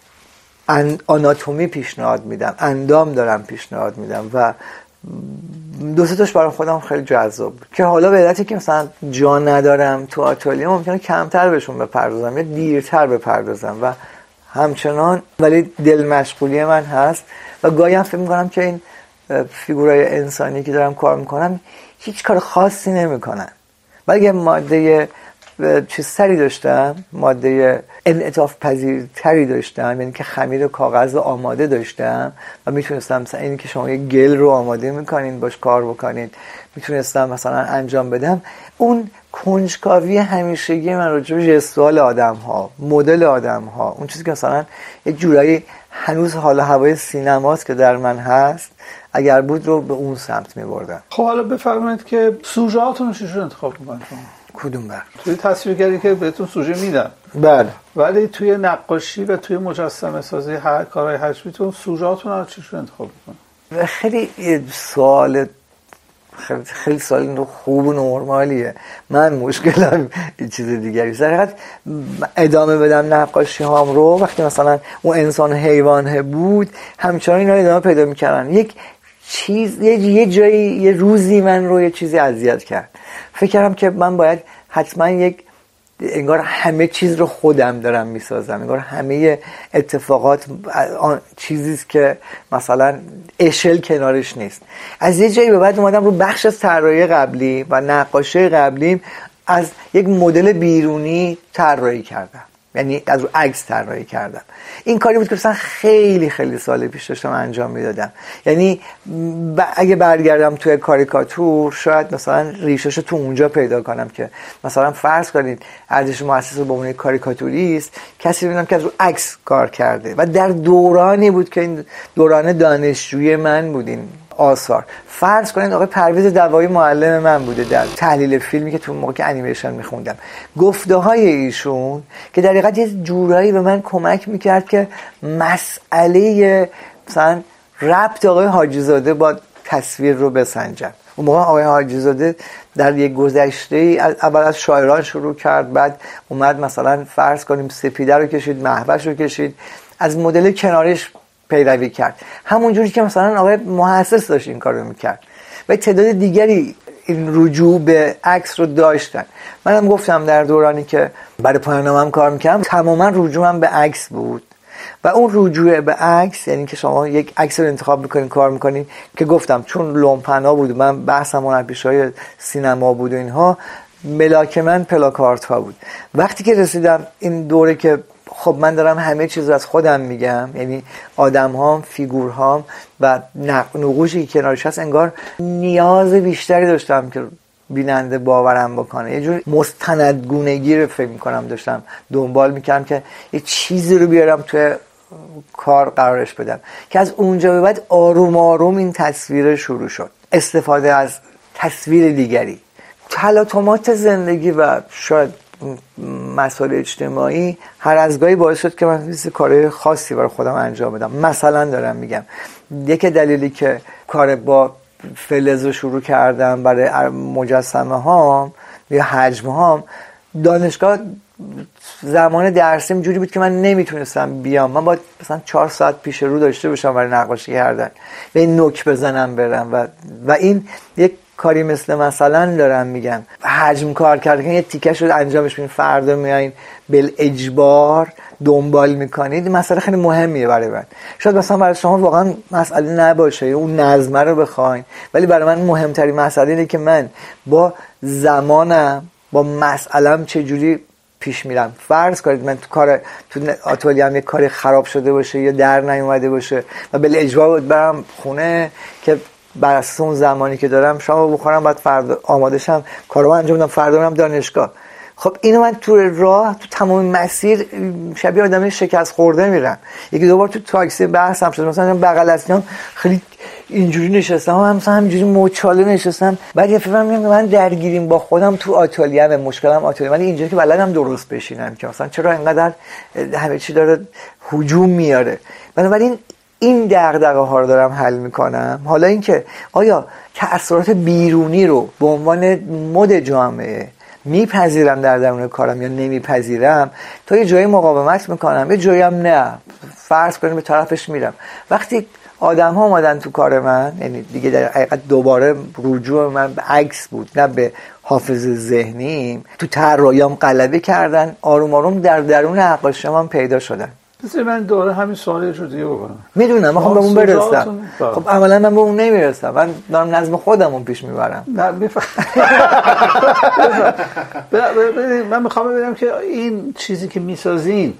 آناتومی پیشنهاد میدم، اندام دارم پیشنهاد میدم و 2-3 تاش برای خودم خیلی جذاب بود که حالا به علتی که مثلا جا ندارم تو آتلیه ممکنه کمتر بهشون بپردازم یا دیرتر بپردازم و همچنان ولی دل مشغولی من هست و گاهی هم فکر میکنم که این فیگورای انسانی که دارم کار میکنم هیچ کار خاصی نمیکنن، ولی ماده چیز سری داشتم، ماده انعطاف پذیرتری داشتم، یعنی که خمیر کاغذ آماده داشتم و میتونستم مثلا اینی که شما یه گل رو آماده میکنین باش کار بکنین، میتونستم مثلا انجام بدم، اون کنجکاوی همیشگی من راجع به ژستوال آدم‌ها، مدل آدم‌ها، اون چیزی که مثلا یک جورایی هنوز حال و هوای سینماست که در من هست، اگر بود رو به اون سمت می‌بردم. خب حالا بفرمایید که سوژه‌هاتون رو چجوری انتخاب می‌کنید؟ کدوم بر؟ توی تصویرگری که بهتون سوژه میدن، بله، ولی توی نقاشی و توی مجسمه سازی هر کارهای حجمیتون سوژه‌هاتون رو چجوری انتخاب می‌کنید؟ خیلی سوال خیلی سوال خوب و نرمالیه. من مشکلم یه چیز دیگری در حقیقت ادامه بدم نقاشی هام رو. وقتی مثلا اون انسان حیوانه بود همچنان اینا ادامه پیدا میکردن. یک چیز یه جایی یه روزی من رو یه چیزی اذیت کرد. فکر کردم که من باید حتما انگار همه چیز رو خودم دارم میسازم، انگار همه اتفاقات چیزیست که مثلا اشل کنارش نیست. از یه جایی به بعد اومدم رو بخش از طراحی قبلی و نقاشی قبلیم از یک مدل بیرونی طراحی کردم، یعنی از رو عکس طراحی کردم. این کاری بود که مثلا خیلی خیلی سال پیش داشتم انجام میدادم. یعنی اگه برگردم توی کاریکاتور شاید مثلا ریشش تو اونجا پیدا کنم که مثلا فرض کنید ارزش مؤسس به عنوان کاریکاتوریست کسی ببینم که از رو عکس کار کرده و در دورانی بود که این دوران دانشجویی من بود. این آثار فرض کنید آقای پرویز دوایی معلم من بوده در تحلیل فیلمی که تو موقع که انیمیشن میخوندم. گفته های ایشون که در حقیقت یه جورایی به من کمک میکرد که مسئله مثلا ربط آقای حاجی زاده با تصویر رو بسنجم. اون موقع آقای حاجی زاده در یک گذشته اول از شاعران شروع کرد، بعد اومد مثلا فرض کنیم سپیده رو کشید، مهوش رو کشید، از مدل کنارش پیروی کرد، همون جوری که مثلا آقای محسس داشت این کارو میکرد و تعداد دیگری این رجوع به عکس رو داشتن. منم گفتم در دورانی که برای پایان‌نامه‌ام کار میکردم تماما رجوعم به عکس بود و اون رجوع به عکس یعنی که شما یک عکس رو انتخاب میکنین کار میکنین که گفتم چون لومپنا بود، من بحثم هنرپیشه‌های سینما بود و اینها، ملاک من پلاکارت ها بود. وقتی که رسیدم این دوره که خب من دارم همه چیز رو از خودم میگم، یعنی آدم هام، فیگور هام و نقوشی که کنارش هست، انگار نیاز بیشتری داشتم که بیننده باورم بکنه. یه جور مستندگونگی رو فکر میکنم داشتم دنبال میکردم که یه چیزی رو بیارم توی کار قرارش بدم که از اونجا به بعد آروم آروم این تصویر شروع شد، استفاده از تصویر دیگری. تلاطمات زندگی و شاید مسائل اجتماعی هر از گاهی باعث شد که من کارهای خاصی برای خودم انجام بدم. مثلا دارم میگم یک دلیلی که کار با فلز رو شروع کردم برای مجسمه هام یا حجم هام، دانشگاه زمان درسیم جوری بود که من نمیتونستم بیام، من باید مثلا 4 ساعت پیش رو داشته باشم برای نقاشی کردن و این نوک بزنم برم و این یک کاری مثلا دارم میگم حجم کار کردن، یه تیکش رو انجامش میدین، فردا میایین بالاجبار دنبال میکنید. مسئله خیلی مهمیه برای من. شاید مثلا برای شما واقعا مسئله نباشه اون نظمه رو بخواین، ولی برای من مهمترین مسئله اینه که من با زمانم با مسئله‌ام چجوری پیش میرم. فرض کنید من تو آتلیه‌ام یک کاری خراب شده باشه یا در نیومده باشه و بالاجبار برم خونه که بر اساس اون زمانی که دارم شامو بخورم، بعد فردا آماده شم کارو انجام بدم، فردا برم دانشگاه. خب اینو من تو راه تو تمام مسیر شبیه آدمی شکست خورده میرم. یکی دو بار تو تاکسی بحثم شد، مثلا بغل اسنام خیلی اینجوری نشستم، مثلا همینجوری موچاله نشستم، بعد یه فکر می‌کنم من درگیریم با خودم تو آتلیه‌ام، مشکلم آتلیه، ولی اینجوری که بلدم درست بشینم که مثلا چرا اینقدر همه چی داره هجوم میاره. بنابراین این دغدغه ها رو دارم حل میکنم. حالا اینکه آیا تأثیرات بیرونی رو به عنوان مد جامعه میپذیرم در درون کارم یا نمیپذیرم، تا یه جایی مقاومت میکنم، یه جایی هم نه، فرض کنیم به طرفش میرم. وقتی آدم ها اومدن تو کار من، یعنی دیگه در حقیقت دوباره رجوع من به عکس بود نه به حافظه ذهنیم، تو طراحیام غلبه کردن، آروم آروم در درون نقاشیام هم پیدا شدن. بذاری من دوره همین سوال رو دیگه بکنم. میدونم میخوام به اون برسم. خب عملا من به اون نمیرسم، من دارم نظم خودمون پیش میبرم. نه من میخوام ببینم که این چیزی که میسازین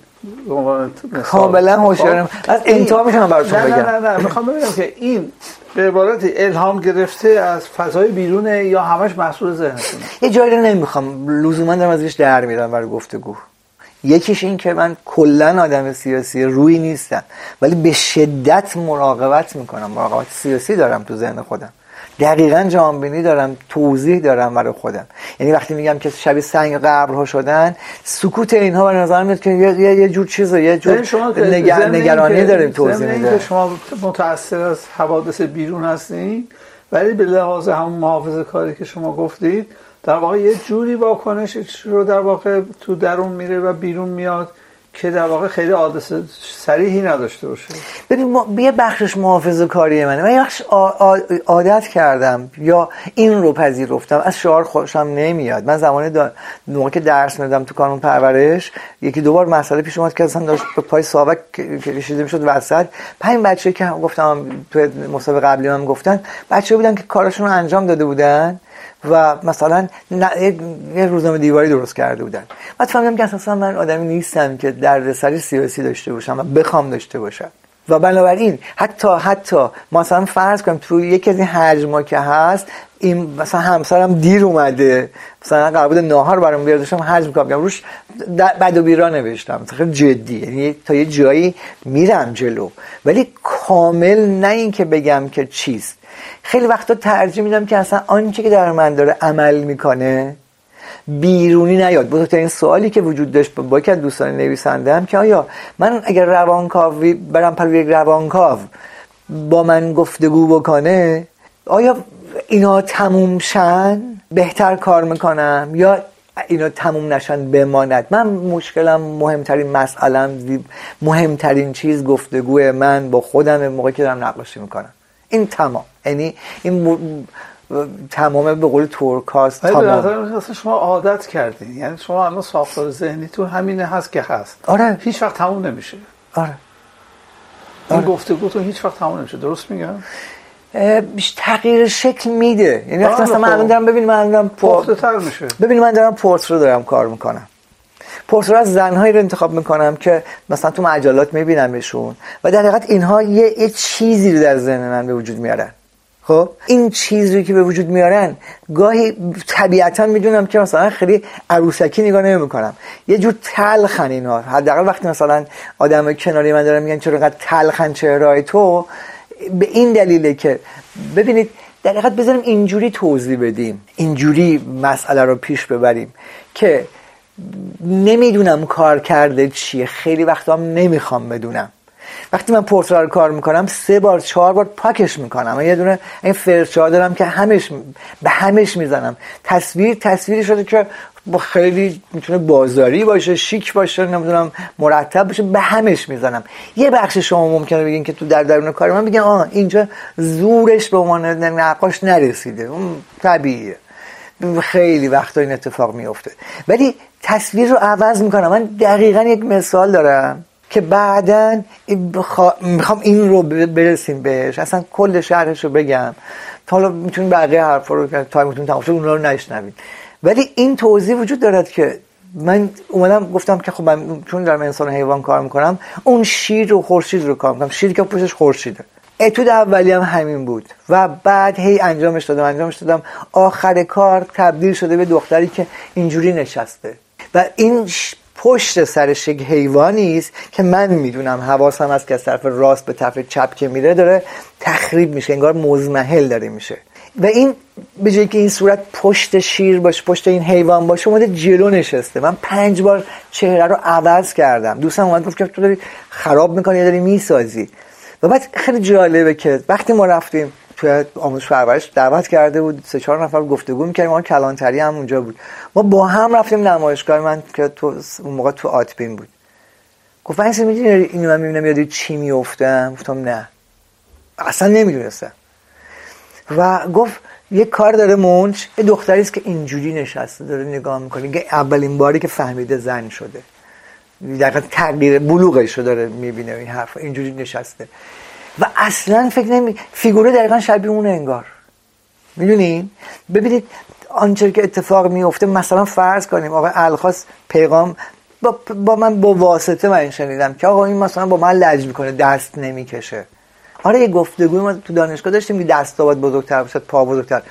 کاملا هوشیارم. از انتها میتونم براتون بگم. نه میخوام ببینم که این به عبارتی الهام گرفته از فضای بیرونه یا همش محصول ذهنتونه. یه جایی رو نمیخوام لزوما دارم ازش در میرم برای گفتگو. یکیش این که من کلا آدم سیاسی روی نیستم، ولی به شدت مراقبت میکنم، مراقبت سیاسی دارم تو ذهن خودم، دقیقاً جهانبینی دارم، توضیح دارم برای خودم. یعنی وقتی میگم که شبیه سنگ قبرها شدن، سکوت اینها به نظر میاد که یه جور چیزه، یه جور نگرانی داریم توضیح میده. شما متأثر از حوادث بیرون هستین، ولی به لحاظ همون محافظه کاری که شما گفتید، در واقع یه جوری واکنش رو در واقع تو درون میره و بیرون میاد که در واقع خیلی حادث صریحی نداشته باشه. ببین یه بخشش محافظه کاری منه، من یه بخش عادت کردم یا این رو پذیرفتم. از شعار خوشم نمیاد. من زمانی موقع که درس میدادم تو کانون پرورش، یکی دو بار مسئله پیش اومد که اصلا داشت به پای ساواک کشیده میشد وسط. 5 بچه که گفتم تو مسابقه قبلی من گفتن، بچه‌ها بودن که کارشون رو انجام داده بودن و مثلا یه روزنامه دیواری درست کرده بودن. بعد فهمیدم که اساسا من آدمی نیستم که دردسر سیاسی داشته باشم و بخوام داشته باشم. و بنابراین حتی مثلا فرض کنم تو یکی از این حجما که هست، این مثلا همسرم دیر اومده، مثلا قرار بود ناهار برام بیاره، داشتم حجم می‌کردم روش بد و بیرا نوشتم، خیلی جدی، یعنی تا یه جایی میرم جلو، ولی کامل نه این که بگم که چیست. خیلی وقتا ترجیح میدم که اصلا آنچه که در من داره عمل میکنه بیرونی نیاد. بزرگترین سوالی که وجود داشت با یکی از دوستان نویسنده‌ام که آیا من اگر روانکاوی برم پلوی یک روانکاو با من گفتگو بکنه، آیا اینا تموم شن بهتر کار میکنم یا اینا تموم نشن بماند؟ من مشکلم، مهمترین مسئله‌ام، مهمترین چیز گفتگوی من با خودم موقعی که دارم نقاشی میکنم. این تمام، یعنی این تمامه به قول تورکاست. به نظر من شما عادت کردین، یعنی شما الان ساختار ذهنیتون همینه هست که هست. آره، هیچ وقت تموم نمیشه. آره، این گفتگوتون هیچ وقت تموم نمیشه. درست میگم؟ تغییر شکل میده. یعنی وقتی مثلا من دارم پخته‌تر میشه. ببین من دارم پورتره دارم کار میکنم. پورتره از زنهایی رو انتخاب میکنم که مثلا تو مجلات میبینمشون و در حقیقت اینها یه چیزی رو در ذهن من به وجود میارن. خب این چیزی که به وجود میارن گاهی طبیعتا میدونم که مثلا خیلی عروسکی نگاه نمیکنم، یه جور تلخن اینا. حداقل وقتی مثلا آدم کناری من دارن میگن چرا انقدر تلخن چهره‌های تو، به این دلیله که ببینید در حقیقت بذاریم اینجوری توضیح بدیم، اینجوری مسئله رو پیش ببریم که نمیدونم کار کرده چیه، خیلی وقتا هم نمیخوام بدونم. وقتی من پورتره رو کار میکنم 3 بار 4 بار پاکش میکنم. من یه دونه این فرچه دارم که به همش میزنم. تصویری شده که خیلی میتونه بازاری باشه، شیک باشه، نمیدونم مرتب باشه، به همش میزنم. یه بخش شما ممکنه بگین که تو در درون کار من بگن اینجا زورش به عنوان نقاش نرسیده. اون طبیعیه، خیلی وقتا این اتفاق میفته. ولی تصویر رو عوض میکنم. من دقیقاً یک مثال دارم که بعداً میخوام این رو برسیم بهش، اصلا کل شرحش رو بگم. حالا میتونین بقیه حرفا رو که تایمتون تمام شد اونها رو نشنوید، ولی این توضیح وجود دارد که من اومدم گفتم که خب من چون دارم انسان و حیوان کار میکنم، اون شیر و خورشید رو کار میکنم، شیری که پشتش خورشیده. اتود اولی هم همین بود و بعد هی انجامش دادم. آخر کار تبدیل شده به دختری که اینجوری نشسته و این پشت سرش یک حیوانی است که من میدونم، حواسم هست که از طرف راست به طرف چپ که میره داره تخریب میشه، انگار مزمحل داره میشه. و این به جایی که این صورت پشت شیر باشه، پشت این حیوان باشه، اومده جلو نشسته. من 5 بار چهره رو عوض کردم. دوستم اومد گفت که تو داری خراب میکنی یا داری میسازی. و بعد خیلی جالبه که وقتی ما رفتیم توی آموزش پرورش، دعوت کرده بود 3-4 نفر گفتگو می‌کردیم. ما کلانتری هم اونجا بود. ما با هم رفتیم نمایشگاه من که تو اون موقع تو آتبین بود. گفت اصلا می‌دونی اینو من می‌بینم یاد چی میافتم؟ گفتم نه، اصلا نمی‌دونستم. و گفت یه کار داره مونچ، یه دختری است که اینجوری نشسته داره نگاه می‌کنه، اولین باری که فهمیده زن شده. دقیقاً تغییر بلوغش رو داره میبینه این حرف اینجوری نشسته و اصلا فیگوره دقیقاً شبیه اون انگار. میدونین ببینید آنچه که اتفاق میفته، مثلا فرض کنیم آقا الخاص پیغام با من با واسطه من شنیدم که آقا این مثلا با من لج میکنه، دست نمیکشه. آره یه گفتگوی ما تو دانشگاه داشتیم که دست باید بزرگتر باشد، پا بزرگتر.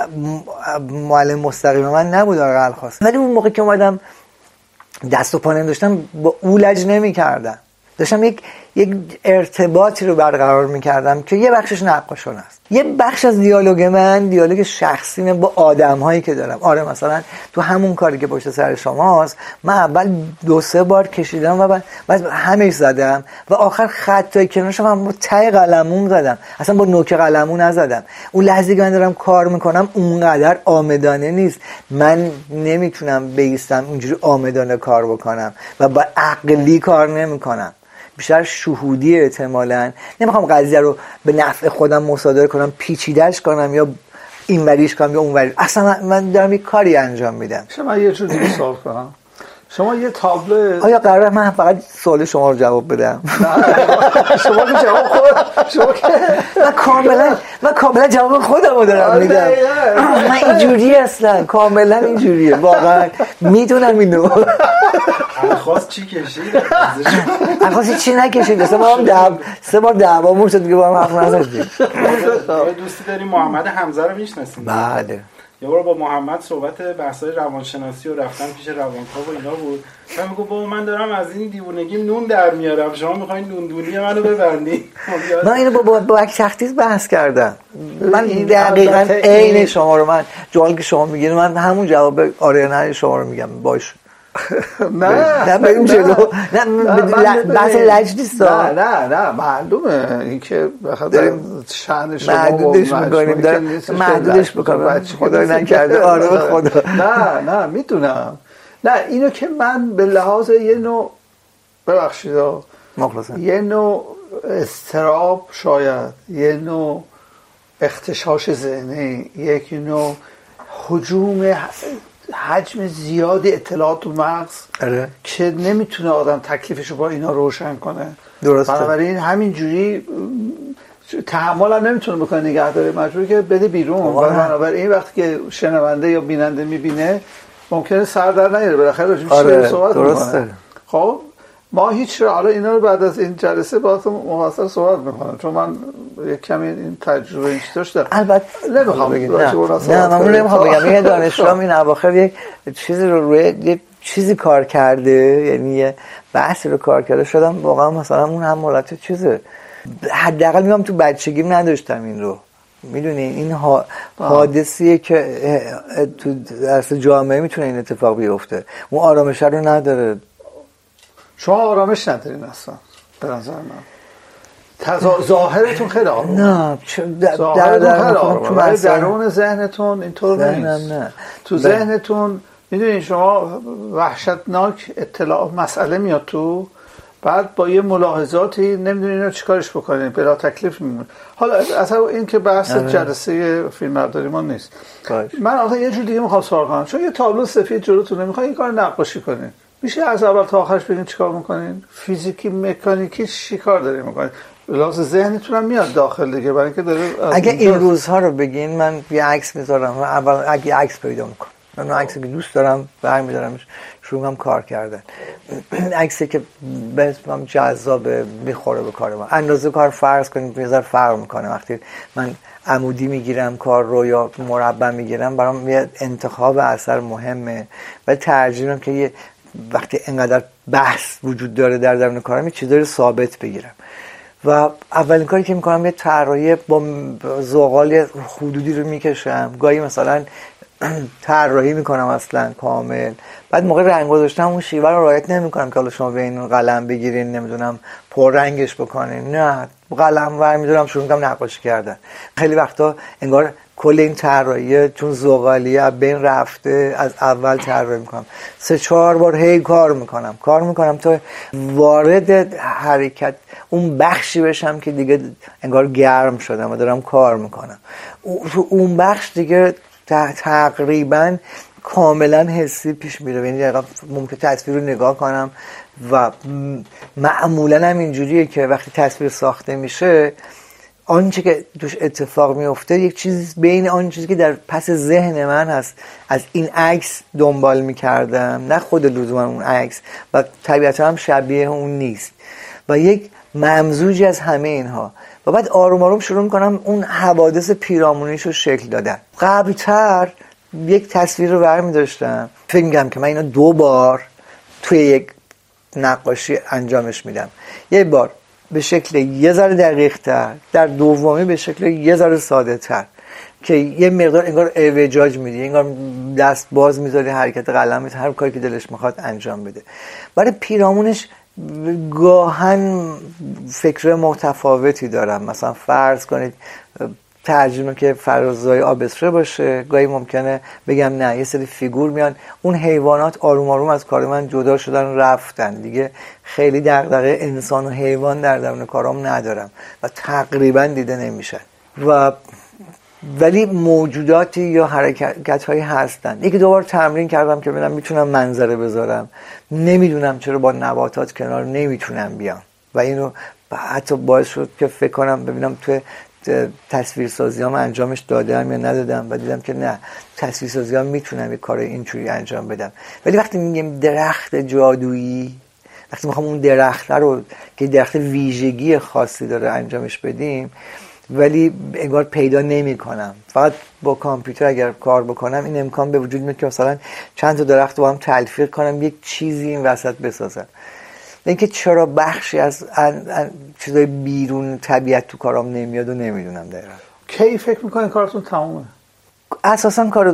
معلم مستقیم من نبود آقا الخاص، ولی اون موقع که اومدم دست و پا نمی‌داشتم با او لج نمی‌کردم، داشتم یک ارتباطی رو برقرار می‌کردم که یه بخشش نقاشانه است، یه بخش از دیالوگ من دیالوگ شخصی با آدم‌هایی که دارم. آره مثلا تو همون کاری که پشت سر شماست من اول 2-3 بار کشیدم و بعد همش زدم و آخر خطای کنارش هم با ته قلمون زدم، اصلا با نوک قلمون نزدم. اون لحظه که من دارم کار میکنم اونقدر آمدانه نیست، من نمیتونم بیستم اینجوری آمدانه کار بکنم و با عقلی کار نمیکنم، بیشتر شهودی احتمالاً. نمیخوام قضیه رو به نفع خودم مصادره کنم، پیچیده‌اش کنم یا اینوریش کنم یا اونوری. اصلا من دارم یک کاری انجام میدم. شما یه جور دیگه سوال کنم، شما یه تابلو، آیا قراره من فقط سوال شما رو جواب بدم؟ نه شما که جواب خود شما که من کاملا جواب خودم رو دارم میدم. من اینجوری اصلا کاملا اینجوریه واقعا، میدونم اینو. الخاص چی کشید؟ الخاص چی نکشید؟ سه بار دعوامون شد دیگه با هم حرف نزدیم. دوستی داریم محمد حمزه رو میشناسیم؟ بله. یه بار با محمد صحبت بحث‌های روانشناسی و رفتن پیش روانکاو و اینا بود. من میگم بابا من دارم از این دیوونگیم نون در میارم، شما میخواین نوندونی منو ببرنید. من اینو با یک تخصیص بحث کردم. من دقیقاً عین شما رو، من جوابی که شما میگین من همون جواب آره نه شما رو میگم باش. نه بریم جلو. نه بحث لج نیست. نه معلومه این که بخاطر شأن شما محدودش میکنیم، محدودش بکنم خدای نکرده. آره به خدا. نه میدونم. نه اینو که من به لحاظ یه نوع ببخشید مخلصم، یه نوع اضطراب، شاید یه نوع اختشاش ذهنی، یک نوع هجوم حجم زیادی اطلاعات تو مغز که نمیتونه آدم تکلیفشو با اینا روشن کنه. درسته. بنابراین همینجوری تحمل هم نمیتونه بکنه، نگه داره، مجبوری که بده بیرون. بنابراین وقتی که شنونده یا بیننده میبینه ممکنه سر در نیاره، بالاخره راجع صحبت میکنه. خب ما هیچ حالا اینا رو بعد از این جلسه باهاتون مفصل صحبت میکنم، چون من یک کمی این تجربه این چیزاش دارم. البته نمیخوام بگم، نه من نمیخوام بگم. یه دانشجو این اواخر یک چیزی رو روی یه چیزی کار کرده، یعنی یه بحثی رو کار کرده، شدم واقعا مثلا اون هم حالت چیزه، حداقل میگم تو بچگیم نداشتم این رو. میدونی این حادثیه که تو درس جامعه میتونه این اتفاق بیفته، اون آرامش رو نداره. شما آرامش ندارین اصلا به نظر من. ظاهرتون خیلی آرومه. نه در درون ذهنتون اینطور نیست. نه. تو ذهنتون میدونین شما وحشتناک اطلاع مسئله میاد تو، بعد با یه ملاحظاتی نمیدونین اینو چیکارش بکنین، بلا تکلیف میمونه. حالا اصلا این که بحث جلسه فیلمبرداری ما نیست. من آخه یه جور دیگه میخوام سوال کنم، چون یه تابلو سفید جلوتونه میخواین این کار نقاشی کنین، میشه از اول تا آخرش بگین چیکار میکنین؟ فیزیکی مکانیکی چیکار دارین میکنین؟ لحاظ ذهنتون هم میاد داخل دیگه، برای اینکه داره. اگه این روزها رو بگین من یه عکس میذارم، اول اگه عکس پیدا میکنم، من عکسی که دوست دارم برمی‌دارمش، شروع می‌کنم کار کردن. عکسی که بهتون جذابه، میخوره به کار من. اندازه کار فرض کنید یه ذره فرق میکنه. وقتی من عمودی میگیرم کار رو یا مربع میگیرم، برام یه انتخاب اثر مهمه و ترجیح میدم که یه وقتی انقدر بحث وجود داره در درون کارم یه چیزایی رو ثابت بگیرم. و اولین کاری که میکنم یه طراحی با زغال حدودی رو میکشم، گاهی مثلا طراحی میکنم اصلا کامل، بعد موقع رنگ گذاشتن اون شیوه رو رعایت نمیکنم که حالا شما به این قلم بگیرین نمیدونم پر رنگش بکنین، نه قلم ور میذارم شروع میکنم نقاشی کردن. خیلی وقتا انگار کل این طراحی چون زغالیه بین رفته از اول طراحی میکنم، 3-4 بار هی کار میکنم تا وارد حرکت اون بخشی بشم که دیگه انگار گرم شدم و دارم کار میکنم. اون بخش دیگه تقریبا کاملا حسی پیش میره. یعنی ممکن تصویر رو نگاه کنم و معمولا هم اینجوریه که وقتی تصویر ساخته میشه آنچه که توش اتفاق میفته یک چیز بین آن چیزی که در پس ذهن من هست از این عکس دنبال میکردم، نه خود لزوما اون عکس، و طبیعتا هم شبیه اون نیست، و یک ممزوجی از همه اینها، و بعد آروم آروم شروع میکنم اون حوادث پیرامونیش رو شکل دادن. قبلتر یک تصویر رو برمی داشتم، فکر میکنم که من اینو 2 بار توی یک نقاشی انجامش میدم، یک بار به شکل یه ذره دقیق تر، در دومی به شکل یه ذره ساده تر، که یه مقدار انگار اعوجاج میدی، انگار دست باز میذاری، حرکت قلم میذاری، هر کاری که دلش میخواد انجام بده. برای پیرامونش گاهن فکر متفاوتی دارم. مثلا فرض کنید ترجمه که فرازهای آبستره باشه، گاهی ممکنه بگم نه، یه سری فیگور میان، اون حیوانات آروم آروم از کار من جدا شدن، رفتن دیگه، خیلی دغدغه انسان و حیوان در درون کارام ندارم و تقریبا دیده نمیشن، ولی موجوداتی یا حرکت‌هایی هستن. 1-2 بار تمرین کردم که ببینم میتونم منظره بذارم، نمیدونم چرا با نباتات کنار نمیتونم بیام، و اینو حتی باعث شد که فکر کنم ببینم توی تصویرسازیام انجامش دادم یا ندادم، و دیدم که نه، تصویرسازیام میتونم یه کار اینجوری انجام بدم. ولی وقتی میگم درخت جادویی، وقتی میخوام اون درخت رو که درخت ویژگی خاصی داره انجامش بدیم، ولی انگار پیدا نمی کنم. فقط با کامپیوتر اگر کار بکنم این امکان به وجود میاد که مثلا چند تا درخت با هم تلفیق کنم، یک چیزی این وسط بسازم. اینکه چرا بخشی از چیزای بیرون طبیعت تو کارام نمیاد و نمیدونم دقیقاً. کی فکر میکنی کارتون تمومه؟ اساساً کار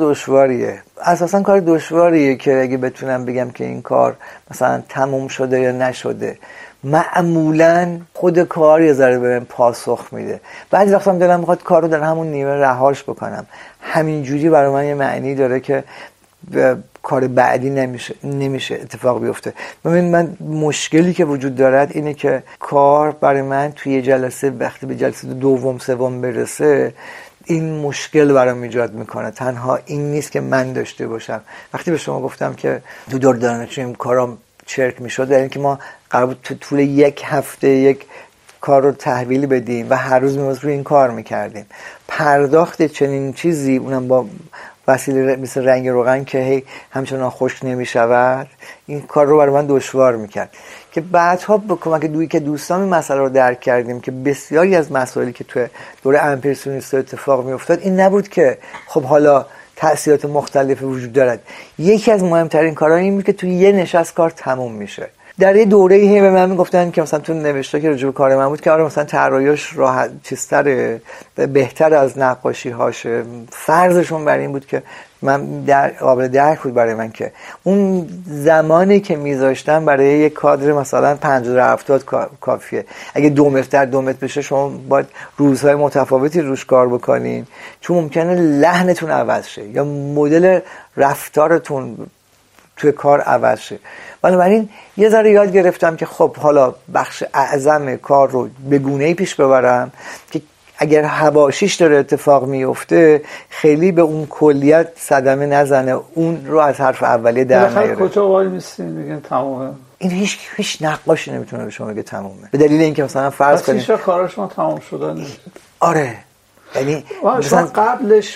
دشواریه که اگه بتونم بگم که این کار مثلا تموم شده یا نشده. معمولاً خود کار یه ذره به من پاسخ میده. بعضی وقتا دلم میخواد کارو در همون نیمه رهاش بکنم. همینجوری برای من یه معنی داره که کار بعدی نمیشه اتفاق بیفته. من مشکلی که وجود دارد اینه که کار برای من توی جلسه، وقتی به جلسه دوم سوم برسه، این مشکل برام ایجاد میکنه. تنها این نیست که من داشته باشم. وقتی به شما گفتم که تو دور دانشجویی کارام چرک میشد، در اینکه ما قرار بود تو طول 1 هفته یک کار رو تحویل بدیم و هر روز روی این کار میکردیم. پرداخت چنین چیزی، اونم با وسیله مثل رنگ روغن که هی همچنان خشک نمیشود، این کار رو برای من دشوار میکرد. که بعدها با کمک که دوستان این مسئله رو درک کردیم که بسیاری از مسائلی که توی دوره امپرسیونیست اتفاق میافتاد این نبود که خب حالا تأثیرات مختلف وجود دارد. یکی از مهمترین کارها این بود که توی یه نشست کار تموم میشه. در یه دوره‌ای به من میگفتن که مثلا تو نوشته که راجع به کار من بود که آره مثلا طراحیش راحت چیزتره، بهتر از نقاشی هاشه. فرضشون بر این بود که من قابل درک بود برای من که اون زمانی که میذاشتم برای یک کادر مثلا 50-70 کافیه. اگه 2 متر در 2 متر بشه شما باید روزهای متفاوتی روش کار بکنین، چون ممکنه لحنتون عوض شه یا مدل رفتارتون توی کار عوض شه. بنابراین یه ذره یاد گرفتم که خب حالا بخش اعظم کار رو به گونه‌ای پیش ببرم که اگر حواشیش داره اتفاق میفته خیلی به اون کلیت صدمه نزنه، اون رو از حرف اولیه در نیاره. کجا وای میستین میگن تمومه؟ این هیچ نقاشی نمیتونه به شما بگه تمومه، به دلیل اینکه مثلا فرض کنید چه کار شما تمام شده نیست. آره، یعنی مثلا قبلش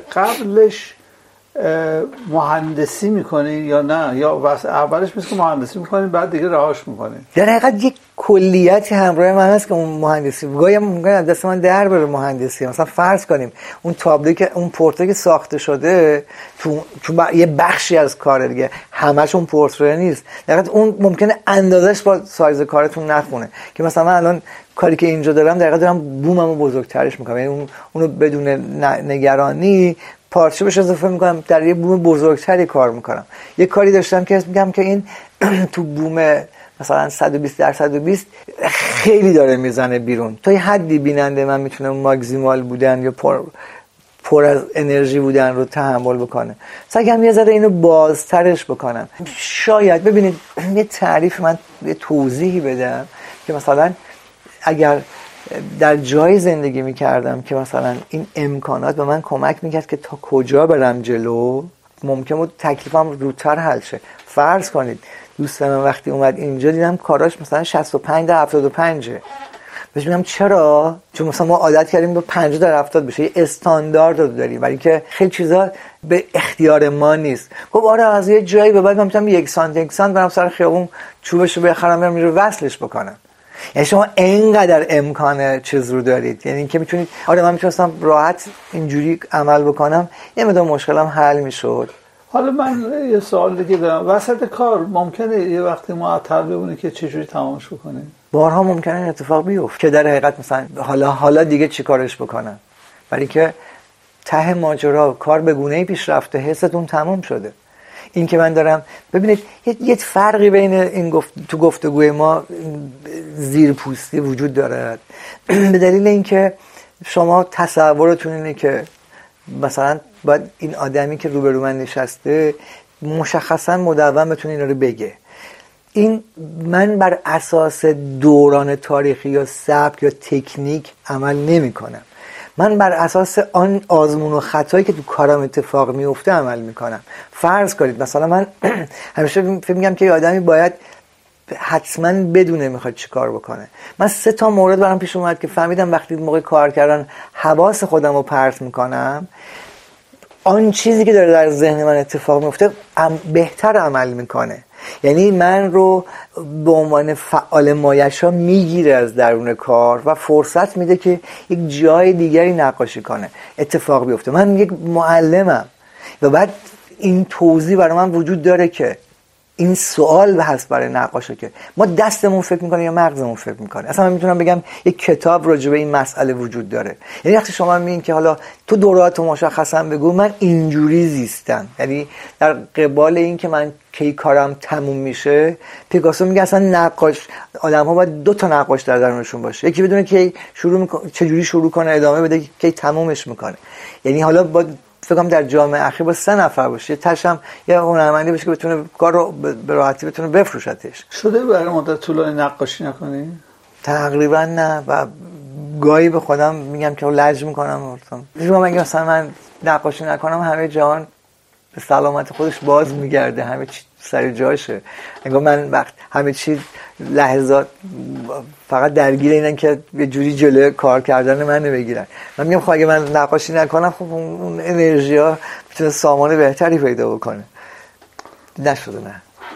مهندسی میکنین یا نه، یا اولش مثل مهندسی میکنین بعد دیگه رهاش میکنین؟ در حقیقت یک کلیتی همراه من هست که اون مهندسی گاهی ممکنه دست من در بره مهندسی. مثلا فرض کنیم اون تابلو که اون پورتره که ساخته شده تو یه بخشی از کار دیگه، همش اون پورتره نیست. در حقیقت اون ممکنه اندازش با سایز کارتون نخونه. که مثلا من الان کاری که اینجا دارم در حقیقت دارم بوممو بزرگترش میکنم، یعنی اونو بدون نگرانی پارچه بهش اضافه میکنم، در یه بوم بزرگتری کار میکنم. یه کاری داشتم که میگم که این تو بوم مثلا 120x120 خیلی داره میزنه بیرون، تا یه حدی بیننده من میتونه ماکسیمال بودن یا پر از انرژی بودن رو تحمل بکنه. سعیم یه ذره اینو بازترش بکنم. شاید ببینید یه تعریف، من یه توضیحی بدم که مثلا اگر در جای زندگی میکردم که مثلا این امکانات به من کمک میکرد که تا کجا برم جلو، ممکن بود تکلیفم زودتر حل شه. فرض کنید دوست من وقتی اومد اینجا دیدم کاراش مثلا 65 در 75 بهش میگم چرا؟ چون مثلا ما عادت کردیم به 50 در 70 بشه، یه استاندارد رو داریم، ولی که خیلی چیزا به اختیار ما نیست. خب آره از یه جایی به بعد من میتونم 1 سانت برم سر خیابون چوبشو بخرم برم رو وصلش بکنم. یعنی شما اینقدر امکان چیز رو دارید، یعنی اینکه میتونید آره من میتونستم راحت اینجوری عمل بکنم یه مقدار مشکلم حل میشد. حالا من یه سوال دیگه دارم، وسط کار ممکنه یه وقتی معطل بمونه که چجوری تمامش بکنیم؟ بارها ممکنه این اتفاق بیفته که در حقیقت مثلا حالا دیگه چی کارش بکنم، ولی که ته ماجرا کار به گونه‌ای پیش رفته، حستون تمام شده. این که من دارم ببینید یه فرقی بین این تو گفتگوی ما زیرپوستی وجود دارد به دلیل اینکه شما تصورتون اینه که مثلا باید این آدمی که روبرو من نشسته مشخصا مدون بتونه اینا رو بگه. این من بر اساس دوران تاریخی یا سبک یا تکنیک عمل نمی کنم، من بر اساس آن آزمون و خطایی که تو کارم اتفاق میفته عمل میکنم. فرض کنید مثلا من همیشه فکر میگم که یه آدمی باید حتما بدونه میخواد چی کار بکنه. من 3 تا مورد برام پیش اومد که فهمیدم وقتی موقع کار کردن حواس خودم رو پرت میکنم، آن چیزی که داره در ذهن من اتفاق میفته بهتر عمل میکنه. یعنی من رو به عنوان فعال مایشا میگیره از درون کار و فرصت میده که یک جای دیگری نقاشی کنه، اتفاق بیفته. من یک معلمم و بعد این توضیح برای من وجود داره که این سوال هست برای نقاشه که ما دستمون فکر میکنه یا مغزمون فکر میکنه. اصلا من میتونم بگم یک کتاب راجع به این مسئله وجود داره. یعنی وقتی شما میگین که حالا تو دوراتو مشخصا بگو من اینجوری زیستم، یعنی در قبال این که من کی کارم تموم میشه، پیکاسو میگه اصلا نقاش آدم‌ها باید 2 تا نقاش در درونشون باشه، یکی بدونه که چجوری شروع کنه ادامه بده که تمومش میکنه. یعنی حالا با فکر کنم در جامعه اخیر با 3 نفر باشه، تشم یه هنرمندی باشه که بتونه کار رو به راحتی بتونه بفروشتش. شده برای مدت طولانی نقاشی نکنی؟ تقریبا نه و گاهی به خودم میگم که لج میکنم. میگم مثلا من نقاشی نکنم همه جهان به سلامت خودش باز میگرده، همه چی سر جاشه. انگار من وقت همه چی لحظات فقط درگیر اینن که یه جوری جلوی کار کردن منو بگیرن. من میگم خب اگه من نقاشی نکنم خب اون انرژی ها میتونه سامان بهتری پیدا بکنه. نشده نه.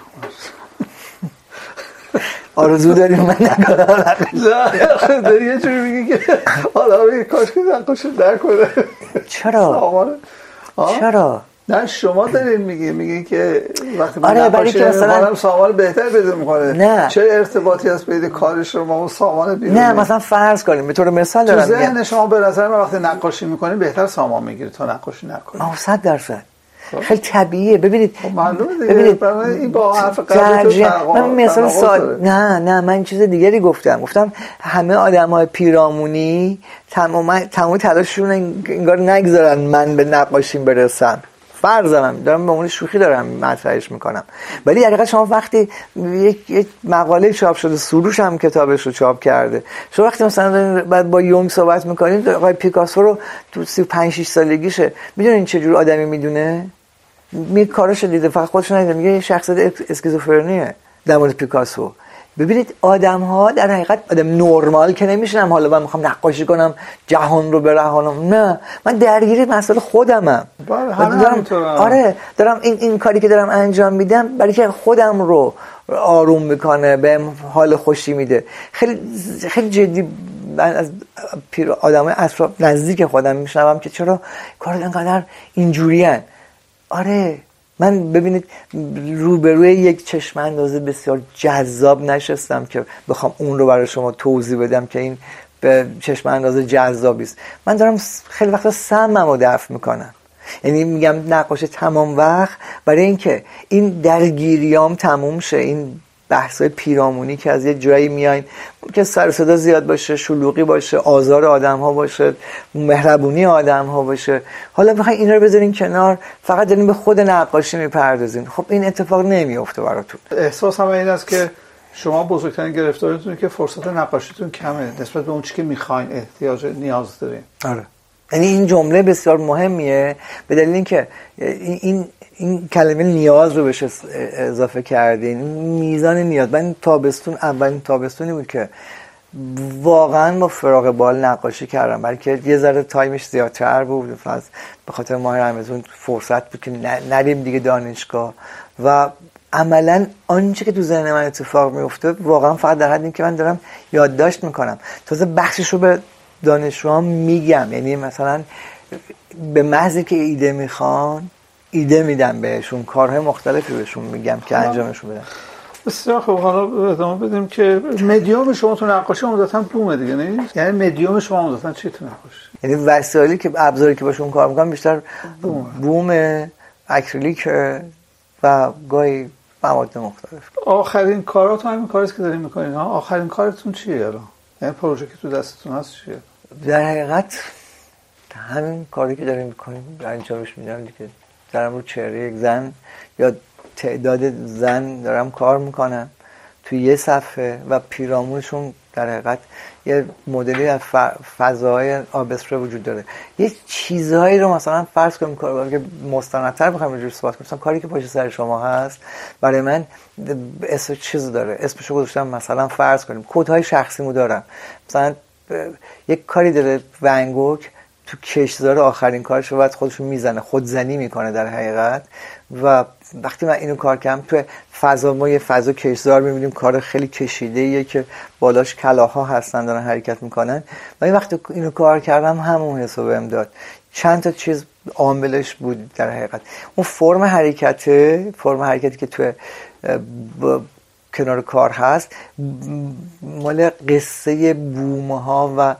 آرزو داریم من نکنم. نه داری یه جوری میگی که حالا کاش که نقاشی نکنه. چرا؟ نه شما دارین میگی که وقتی من نقاشی نمی‌کنم سامان بهتر پیدا میکنه. نه. چه ارتباطی هست بین کارش رو با اون سامان بیرونی؟ نه مثلا فرض کنیم به طور مثال دارم میگم تو ذهن شما به نظر من وقتی نقاشی میکنین بهتر سامان میگیره تا نقاشی نکنین. 100% خیلی طبیعیه. ببینید ببینید این با حرف قبلی من مثلا نه من چیز دیگری گفتم همه آدمای پیرامونی تمام تلاششون انگار نگذارن من به نقاشیم برسم. فرضم دارم به اون شوخی دارم مطرحش میکنم، ولی حقیقتا شما وقتی یک مقاله چاپ شده، سروش هم کتابش رو چاپ کرده، شما وقتی مثلا بعد با یونگ صحبت میکنید، آقای پیکاسو رو تو 35-6 سالگیشه، میدونین چه جور آدمی میدونه؟ می کاراشو دیده، فقط خودش ندیده، میگه یه شخصیت اسکیزوفرنیه در مورد پیکاسو. ببینید آدم ها در حقیقت آدم نرمال که نمیشنم حالا من میخوام نقاشی کنم جهان رو برهانم، نه من درگیر مسئله خودمم. دارم این کاری که دارم انجام میدم برای که خودم رو آروم میکنه، بهم حال خوشی میده. خیلی خیلی جدی من از آدمای اطراف نزدیک خودم میشنوم که چرا کارا اینقدر اینجوریان. آره من ببینید روبروی یک چشم اندازه بسیار جذاب نشستم که بخوام اون رو برای شما توضیح بدم که این به چشم اندازه جذابی است. من دارم خیلی وقتا سممو دفع میکنم، یعنی میگم نقاش تمام وقت برای اینکه این درگیریام تموم شه، این بحثای پیرامونی که از یه جایی میاین که سر صدا زیاد باشه، شلوغی باشه، آزار آدم‌ها باشه، مهربونی آدم‌ها باشه، حالا بخواید اینا رو بذارین کنار، فقط دارین به خود نقاشی میپردازین، خب این اتفاق نمیفته براتون. احساس هم این است که شما بزرگترین گرفتاریتونه که فرصت نقاشیتون کمه نسبت به اون چیزی که میخواین، احتیاج نیاز دارین. آره یعنی این جمله بسیار مهمیه به دلیل اینکه این کلمه نیاز رو بهش اضافه کردین. میزان نیاز. من اولین تابستونی بود که واقعا با فراغ بال نقاشی کردم، بلکه یه ذره تایمش زیادتر بود به خاطر ماه رمضان فرصت بود که نریم دیگه دانشگاه و عملا آنچه که تو ذهن من اتفاق میفته واقعا فقط در حد این که من دارم یادداشت میکنم، تازه بخشش رو به دانشجوام میگم. یعنی مثلا به محض که ایده میخوان ایده میدم بهشون، کارهای مختلفی بهشون میگم که انجامشون بدن. بسیار خب، حالا ادامه بدیم که مدیوم شما تو نقاشی عمدتاً بومه دیگه، نیست؟ یعنی مدیوم شما عمدتاً چی تو نقاشی؟ یعنی وسایلی که ابزاری که باشون کار میکنم بیشتر بوم، اکریلیک و گاهی مواد مختلف. آخرین کاراتون همین کاریست که دارین میکنین ها؟ آخرین کارتون چیه الان؟ یعنی پروژه که تو دستتون هست چیه؟ در حقیقت همین کاری که داریم میکنیم انجامش میدم دیگه. دارم رو چهره یک زن یا تعداد زن دارم کار میکنم توی یه صفحه و پیرامونشون در حقیقت یه مدلی از فضاهای آبستر وجود داره. یه چیزهایی رو مثلا فرض کنیم که مستندتر بخوایم روش صحبت کنیم، مثلا کاری که پشت سر شما هست برای من اسم چیز داره، اسمشو گذاشتم مثلا فرض کنیم کدهای شخصیمو دارم. مثلا یک کاری داره ون گوگ تو کشتزار آخرین کارش رو بعد خودشو میزنه، خودزنی میکنه در حقیقت. و وقتی من اینو کار کردم تو فضا، ما یه فضا کشتزار میبینیم کار خیلی کشیده‌ایه که بالاش کلاها هستن دارن حرکت میکنن و این وقتی اینو کار کردم همون حسو بهم داد. چند تا چیز عاملش بود در حقیقت. اون فرم حرکتی که تو کنار کار هست مال قصه بومه ها و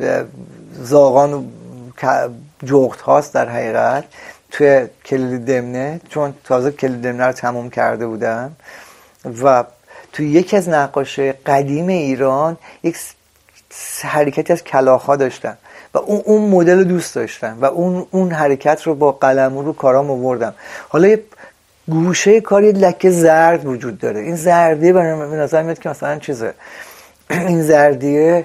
زاغان و جغد هاست در حقیقت توی کلید دمنه، چون تازه کلید دمنه رو تموم کرده بودم و توی یکی از نقاشی قدیم ایران یک حرکتی از کلاغ‌ها داشتم و اون مدل رو دوست داشتم و اون حرکت رو با قلمو رو کارام آوردم. حالا یه گوشه کاری لکه زرد وجود داره. این زردیه به نظر میاد که مثلا چیزه، این زردیه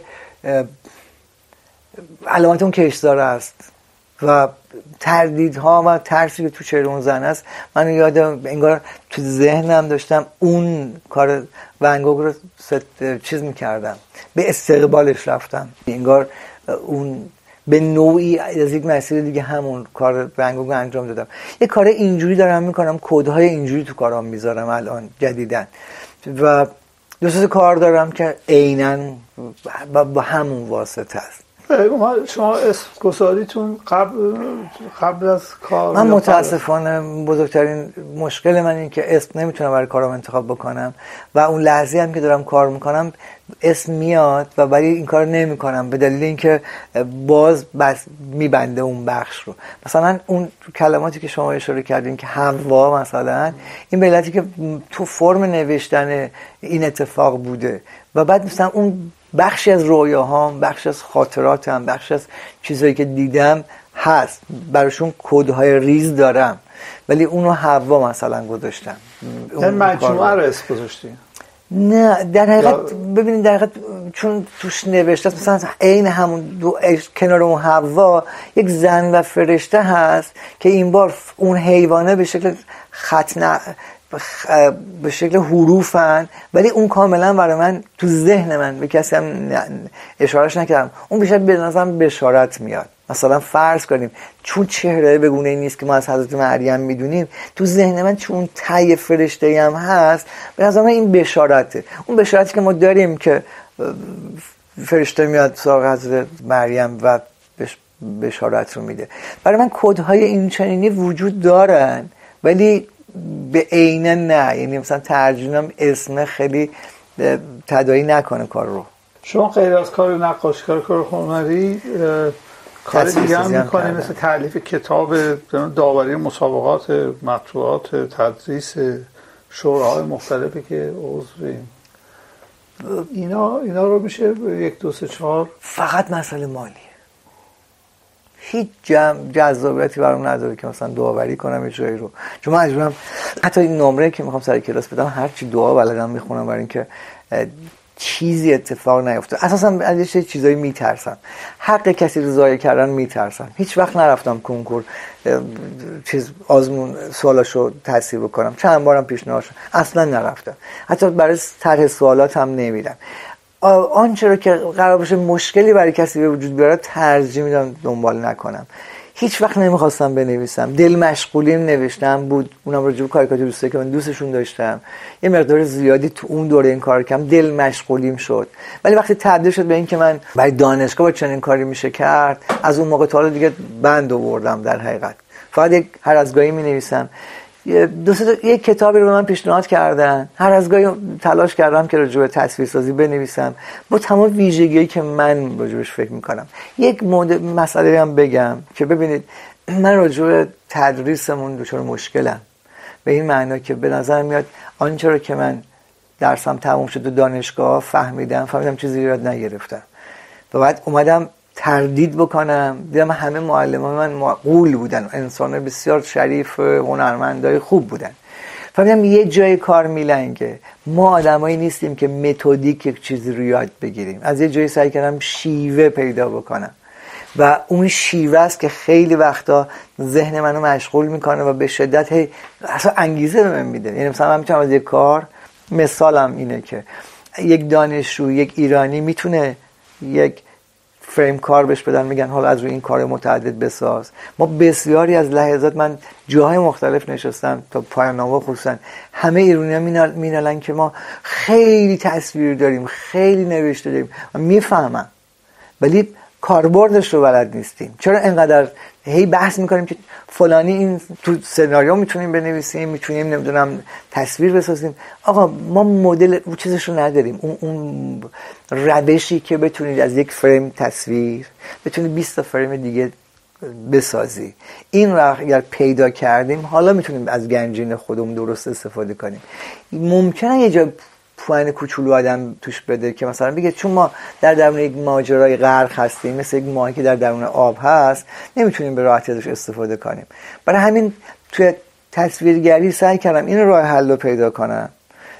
علامت اون کشتزار است و تردیدها و ترسی که تو چهره اون زن است. من یادم انگار تو ذهنم داشتم اون کار ون گوگ رو چیز میکردم، به استقبالش رفتم، انگار اون به نوعی از یک مسیر دیگه همون کار ون گوگ انجام دادم. یه کار اینجوری دارم میکنم، کدهای اینجوری تو کارام میذارم الان جدیدن و دو سه کار دارم که عیناً با همون واسطه است. شما اسم گذاریتون قبل از کار؟ من متاسفانه بزرگترین مشکل من این که اسم نمیتونم برای کارم انتخاب بکنم و اون لحظه هم که دارم کار میکنم اسم میاد و برای این کار نمیکنم به دلیل اینکه باز بس میبنده اون بخش رو. مثلا اون کلماتی که شما اشاره کردین که حوا مثلا، این به علتی که تو فرم نوشتن این اتفاق بوده و بعد مثلا اون بخشی از رویاهام، بخشی از خاطراتم، بخشی از چیزایی که دیدم هست، براشون کدهای ریز دارم ولی اونو حوا مثلا گذاشتم. این مجموعه رو اسم گذاشتی؟ نه در حقیقت ببینید در حقیقت چون توش نوشته مثلا عین همون کنار اون حوا یک زن و فرشته هست که این بار اون حیوانه به شکل به شکل حروفن ولی اون کاملا برای من تو ذهن من به کسی هم اشارهش نکردم، اون بیشتر به نظرم بشارت میاد. مثلا فرض کنیم چون چهره به گونه‌ای نیست که ما از حضرت مریم میدونیم، تو ذهن من چون ته فرشته هم هست به نظر من این بشارته. اون بشارتی که ما داریم که فرشته میاد سراغ حضرت مریم و بشارت رو میده. برای من کدهای این چنینی وجود دارن ولی به عینه نه، یعنی مثلا ترجمه‌ام اسم خیلی تداعی نکنه کار رو. شما غیر از کار نقاشی کار هنری کار دیگه هم میکنید، مثل تالیف کتاب، داوری مسابقات مطبوعات، تدریس شوراهای مختلفی که عضویم، اینا رو میشه 1 2 3 4 فقط مسئله مالیه، هیچ جذابیتی برام نداره که مثلا دعاوری کنم یه جایی رو، چون من مجبورم حتی این نمره که میخوام سر کلاس بدم هرچی دعا بلدم میخونم برای اینکه چیزی اتفاق نیفتاد. اساسا از یه چیزایی میترسم، حق کسی رو ضایع کردن میترسم. هیچ وقت نرفتم کنکور چیز آزمون سوالاشو تصحیح بکنم، چند بارم پیشنهاد شد اصلا نرفتم، حتی برای طرح سوالات هم نمیدم. آنچه رو که قرار باشه مشکلی برای کسی به وجود بیاره ترجیح میدم دنبال نکنم. هیچ وقت نمیخواستم بنویسم، دل مشغولیم نوشتم بود، اونم راجع به کاریکاتوریستایی که من دوستشون داشتم. یه مقدار زیادی تو اون دوره این کار کردم، دل مشغولیم شد. ولی وقتی تبدیل شد به این که من برای دانشگاه با چنین کاری میشه کرد، از اون موقع تا حالا دیگه بند آوردم. در حقیقت فقط هر از گاهی مینویسم. یک کتابی رو به من پیشنهاد کردن، هر از گاهی تلاش کردم که راجع به تصویرسازی بنویسم با تمام ویژگی‌هایی که من راجعش فکر می‌کنم. یک مسئله هم بگم که ببینید، من راجع به تدریسمون دچار مشکلم، به این معنا که به نظر میاد آنچه رو که من درسم تموم شد و دانشگاه فهمیدم چیزی یاد نگرفتم و بعد اومدم تردید بکنم، دیدم همه معلمان من معقول بودن، انسان بسیار شریف، هنرمندای خوب بودن. فهمیدم یه جای کار میلنگه، ما آدمایی نیستیم که متدیک یک چیزی رو یاد بگیریم. از یه جایی سعی کردم شیوه پیدا بکنم و اون شیوه است که خیلی وقتا ذهن منو مشغول میکنه و به شدت اصلا انگیزه به من میده. یعنی مثلا من میتونم از یک کار، مثالم اینه که یک دانشجو، یک ایرانی میتونه یک فریم کار بهش بدن، میگن حالا از روی این کار متعدد بساز. ما بسیاری از لحظات من جاهای مختلف نشستم تا پایان‌نامه، خصوصا همه ایرانی‌ها مینالن که ما خیلی تصویر داریم، خیلی نوشته داریم، من میفهمم، ولی کاربردش رو بلد نیستیم. چرا اینقدر هی بحث میکنیم که فلانی این تو سناریو میتونیم بنویسیم، میتونیم نمیدونم تصویر بسازیم؟ آقا ما مدل اون چیزش رو نداریم، اون روشی که بتونید از یک فریم تصویر بتونید 20 تا فریم دیگه بسازی. این رو اگر پیدا کردیم، حالا میتونیم از گنجین خودمون درست استفاده کنیم. ممکنه یه جا پوان کوچولو آدم توش بده که مثلا بگه چون ما در درون یک ماجرای غرق هستیم، مثل یک ماهی که در درون آب هست، نمیتونیم به راحتی ازش استفاده کنیم. برای همین توی تصویرگری سعی کردم این راه حل رو پیدا کنم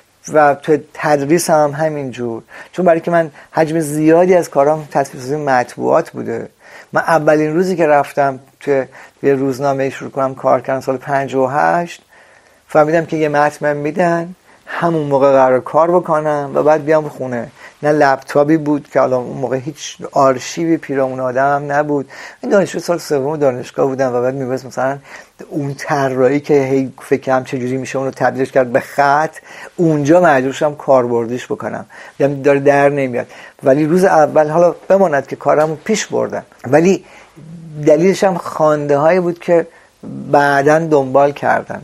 و توی تدریس هم همینجور، چون برای که من حجم زیادی از کارام تصویرسازی مطبوعات بوده. من اولین روزی که رفتم توی یه روزنامه شروع کنم کار کردن سال 58، فهمیدم که یه متن میدن، همون موقع قرار کار بکنم و بعد بیام خونه. نه لپتاپی بود که الان اون موقع هیچ آرشیوی پیرامون آدمم نبود. این دانشجو سال سوم دانشگاه بودم و بعد می‌باید مثلا اون طراحی که هی فکرم چجوری میشه اون رو تبدیلش کرد به خط، اونجا مجبور شدم کاربردیش بکنم. دیدم داره در نمیاد، ولی روز اول حالا بماند که کارمو پیش بردم، ولی دلیلش هم خوانده هایی بود که بعداً دنبال کردم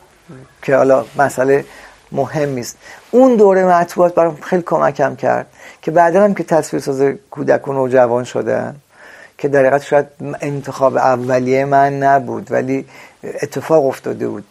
که حالا مسئله مهم نیست. اون دوره مطبوعات برام خیلی کمکم کرد که بعدا هم که تصویرساز کودک و نوجوان شدم، که در حقیقت شاید انتخاب اولیه من نبود ولی اتفاق افتاده بود،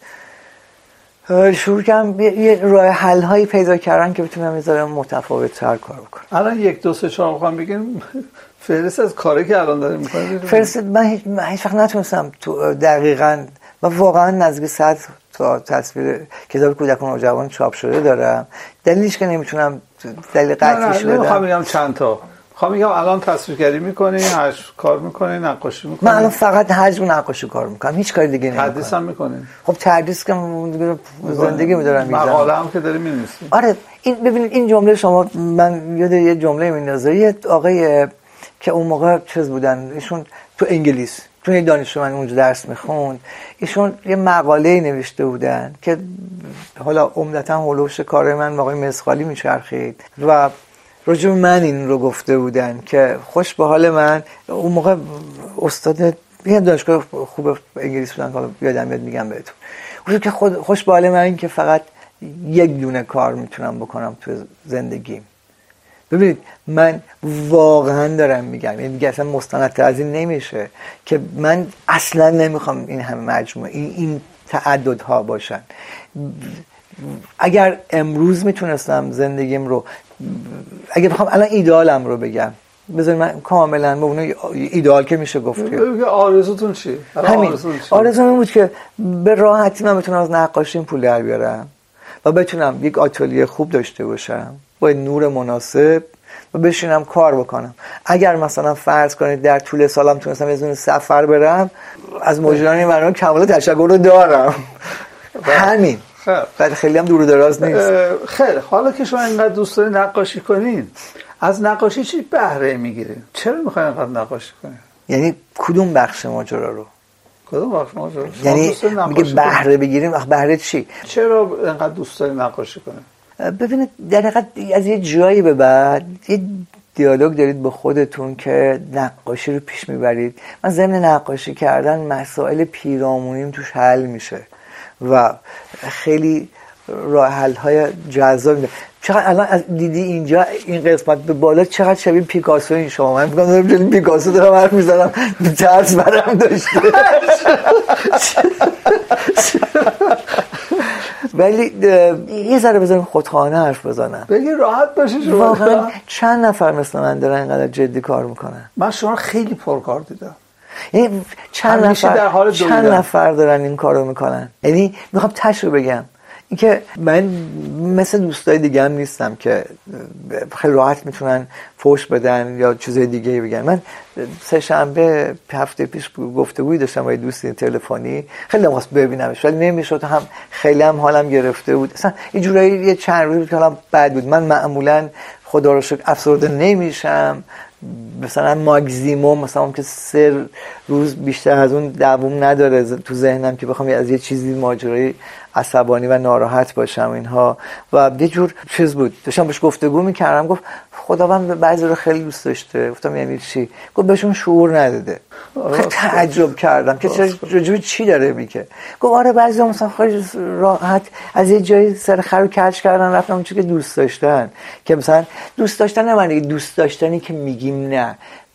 شروع کردم یه راه حل هایی پیدا کردن که بتونم یه ذره متفاوت تر کار بکنم. الان 1 2 3 4 میخوام بگیم فهرست از کاری که الان داریم میکنیم. فهرست من هیچ وقت نتونستم تو دقیقاً و واقعا نزدیک 100 تا تصویر کتاب کودک و نوجوان چاپ شده دارم. دلیلش که نمیتونم دلیل قطعیش بدم. نمیخوام بگم چند تا، میخوام بگم الان تصویرگری میکنی، کار میکنی، نقاشی میکنی؟ من الان فقط حجم نقاشی کار میکنم، هیچ کاری دیگه نمیکنم. تدریس هم میکنی؟ خب تدریس که زندگی میدارم، مقاله هم که داری می‌نویسی. آره این ببینید این جمله شما، من یاد یه جمله میندازه. یه آقای که اون موقع چیز بودن، ایشون تو انگلیس، تو یه دانشجو من اونجا درس میخوند، ایشون یه مقاله نوشته بودن که حالا عمدتاً هولوش کار من آقای مسخالی میچرخید و راجع به من این رو گفته بودن که خوش به حال من. اون موقع استاد یه دانشگاه خوب انگلیس بودن، حالا یادم میاد میگم بهتون، اون که خوش به حال من که فقط یک دونه کار میتونم بکنم تو زندگیم. ببینید من واقعا دارم میگم، یعنی دیگه اصلا مستندتر از این نمیشه که من اصلا نمیخوام این همه مجموعه این تعددها باشن. اگر امروز میتونستم زندگیم رو، اگه بخوام الان ایدئالم رو بگم، بذارید من کاملا به اون ایدئال که میشه گفت که آرزوتون چی؟ آرزوم این بود که به راحتی من بتونم از نقاشیم پول در بیارم و بتونم یک آتلیه خوب داشته باشم با نور مناسب و بشینم کار بکنم. اگر مثلا فرض کنید در طول سالم تونستم یه سفر برم، از مجران این برنامه کمال تشکر رو دارم. همین. خیلی هم دور و دراز نیست. خیلی. حالا که شما اینقدر دوست دارین نقاشی کنین، از نقاشی چی بهره میگیرین؟ چرا میخواین اینقدر نقاشی کنین؟ یعنی کدوم بخش ماجرا رو؟ کدوم بخش ماجرا؟ یعنی میگه بهره بگیریم. بهره چی؟ چرا اینقدر دوست دارین نقاشی کنین؟ ببینید در حقیقت از یه جایی به بعد یه دیالوگ دارید با خودتون که نقاشی رو پیش میبرید. من ضمن نقاشی کردن مسائل پیرامونیم توش حل میشه و خیلی راه حل های جذاب میده. چقدر الان از دیدی اینجا این قسمت به بالا چقدر شبیه پیکاسو این شما. من فکر کنم جلوی پیکاسو دارم حرف میزنم، ترس برام داشته. ولی یه ذره بذاریم خودخواهانه حرف بزنم. بگی راحت باشی شما. واقعا چند نفر مثل من دارن اینقدر جدی کار میکنن؟ من شما خیلی پرکار دیدم. یعنی چند نفر دارن این کارو میکنن. یعنی میخوام تش رو بگم اینکه من مثل دوستای دیگه هم نیستم که خیلی راحت میتونن فوش بدن یا چیزای دیگه بگن. من سه شنبه هفته پیش گفتگویی داشتم با دوستی تلفنی، خیلی خواست ببینمش ولی نمیشد، هم خیلی هم حالم گرفته بود، اصلا یه جورایی یه چند روز بود که حالم بد بود. من معمولا خدا رو شکر افسرده نمیشم، مثلا ماکسیموم مثلا که 3 روز بیشتر از اون دوام نداره تو ذهنم که بخوام از یه چیزی ماجرای عصبانی و ناراحت باشم اینها. و یه جور چیز بود داشتم باش گفتگو میکردم، گفت خداوند بعضی رو خیلی دوست داشته. گفتم یعنی چی؟ گفت بهشون شعور نداده. خیلی تعجب کردم که چه چی داره میگه. گفت آره بعضی مثلا خیلی راحت از یه جایی سر خر رو کج کردن رفتن اون چیزی که دوست داشتن، که مثلا دوست داشتن نه معنی دوست داشتنی که میگیم، نه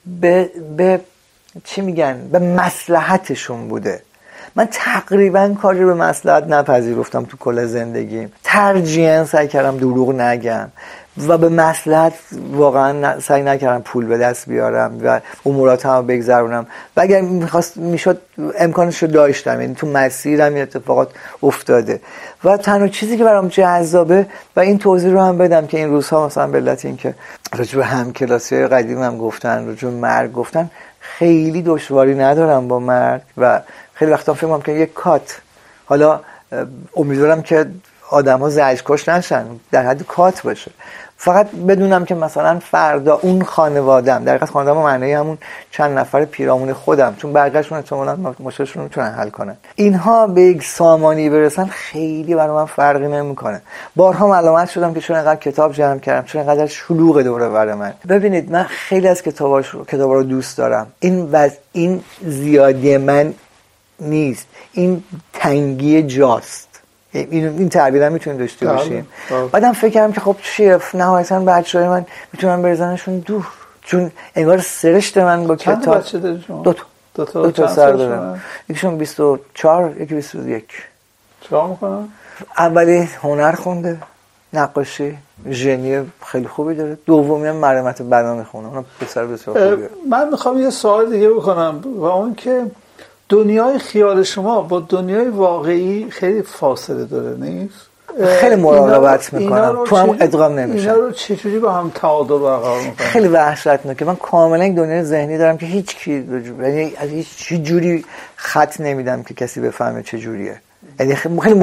به چی میگن، به مصلحتشون بوده. من تقریبا کاری رو به مصلحت نپذیرفتم تو کل زندگیم. ترجیحاً سعی کردم دروغ نگم و به مصلحت واقعا سعی نکردم پول به دست بیارم و اموراتم رو بگذرونم و اگر میشد امکانش رو داشتم. یعنی تو مسیرم این اتفاقات افتاده و تنها چیزی که برام جذابه و این توضیح رو هم بدم که این روزها مثلا به علت این که راجع به همکلاسی‌های قدیمم گفتن، راجع به مرگ گفتن، خیلی دشواری ندارم با مرگ و خیلی وقتا فکر می‌کنم که یک کات، حالا امیدوارم که آدم‌ها زجرکش نشن، در حد کات باشه، فقط بدونم که مثلا فردا اون خانواده‌ام، در حقیقت خانواده‌ام معنی همون چند نفر پیرامون خودم، چون بقیه‌شون احتمالاً مشکلشون رو میتونن حل کنن، اینها به یک سامانی برسن خیلی برای من فرقی نمیکنه. بارها ملامت شدم که چون اینقدر کتاب جمع کردم، چون اینقدر شلوغ دوره برای من. ببینید من خیلی از کتابا رو دوست دارم. این زیادی من نیست، این تنگی جاست. این تعبیرم میتونیم داشته باشیم. بعدم فکر کردم که خب چیه نهایتاً بچه‌های من میتونن بریزنشون دور، چون انگار سرشت من با کتاب. چند بچه داری شما؟ دو تا سر دارم. یکیشون 24 یکی 21. چیکار میکنن؟ اولی هنر خونده، نقاشی، ژنی خیلی خوبی داره. دومی هم معرفت بنا میخونه، اونم پسر بسیار خوبیه. من میخوام یه سوال دیگه بکنم و اون که دنیای خیال شما با دنیای واقعی خیلی فاصله داره نیست؟ خیلی مراقبت میکنم تو هم ادغام نمیشم. اینا رو چجوری با هم تعادل برقرار میکنم؟ خیلی وحشتناکه. من کاملا این دنیای ذهنی دارم که هیچ کی، یعنی از هیچ جوری خط نمیدم که کسی بفهمه چه جوریه. یعنی خیلی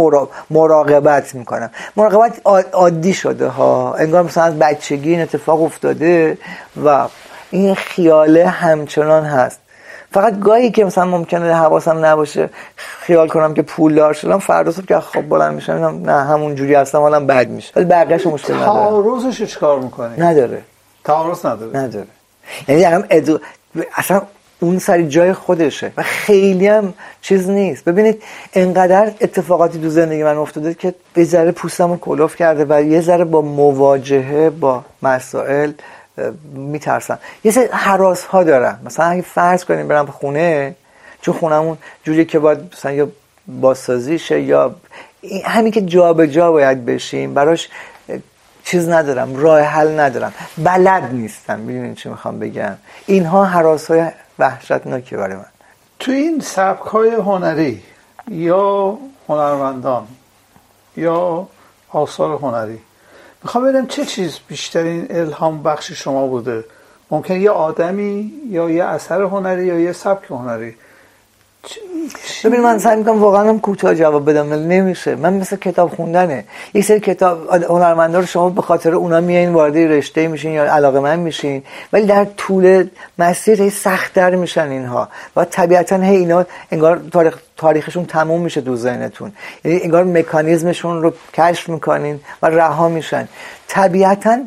مراقبت میکنم. مراقبت عادی شده ها، انگار مثلا از بچگی این اتفاق افتاده و این خیاله همچنان هست. فقط گاهی که مثلا ممکنه حواسم نباشه خیال کنم که پولدار شدم، فردا صبح که خب بلند میشم نه همون جوری هستم، حالم بد میشه. ولی بقیه‌اش مشکل نداره. تعارضش چیکار می‌کنی؟ نداره. تعارض نداره. یعنی اصلا اون سر جای خودشه و خیلی هم چیز نیست. ببینید انقدر اتفاقاتی تو زندگی من افتاده که به ذره پوستمو کلوف کرده و یه ذره با مواجهه با مسائل میترسم. یه سری هراس ها دارم. مثلا اگه فرض کنیم برم به خونه، چون خونمون جوریه که باید مثلا یا بازسازی شه یا همین که جا به جا باید بشیم، براش چیز ندارم، راه حل ندارم، بلد نیستم. ببینید چی میخوام بگم. اینها هراس های وحشتناکی برای من. تو این سبک های هنری یا هنرمندان یا آثار هنری. میخوام ببینم چه چیز بیشترین الهام بخش شما بوده؟ ممکن یه آدمی یا یه اثر هنری یا یه سبک هنری؟ ببین من سعی میکنم واقعا هم کوتاه جواب بدم، نمیشه. من مثل کتاب خوندنه. یک سری کتاب هنرمندا رو شما به خاطر اونا میایین وارد رشته میشین یا علاقه‌مند میشین، ولی در طول مسیر سخت‌تر میشن اینها و طبیعتاً اینا انگار تاریخشون تموم میشه تو ذهنتون، یعنی انگار مکانیزمشون رو کشف میکنین و رها میشن. طبیعتاً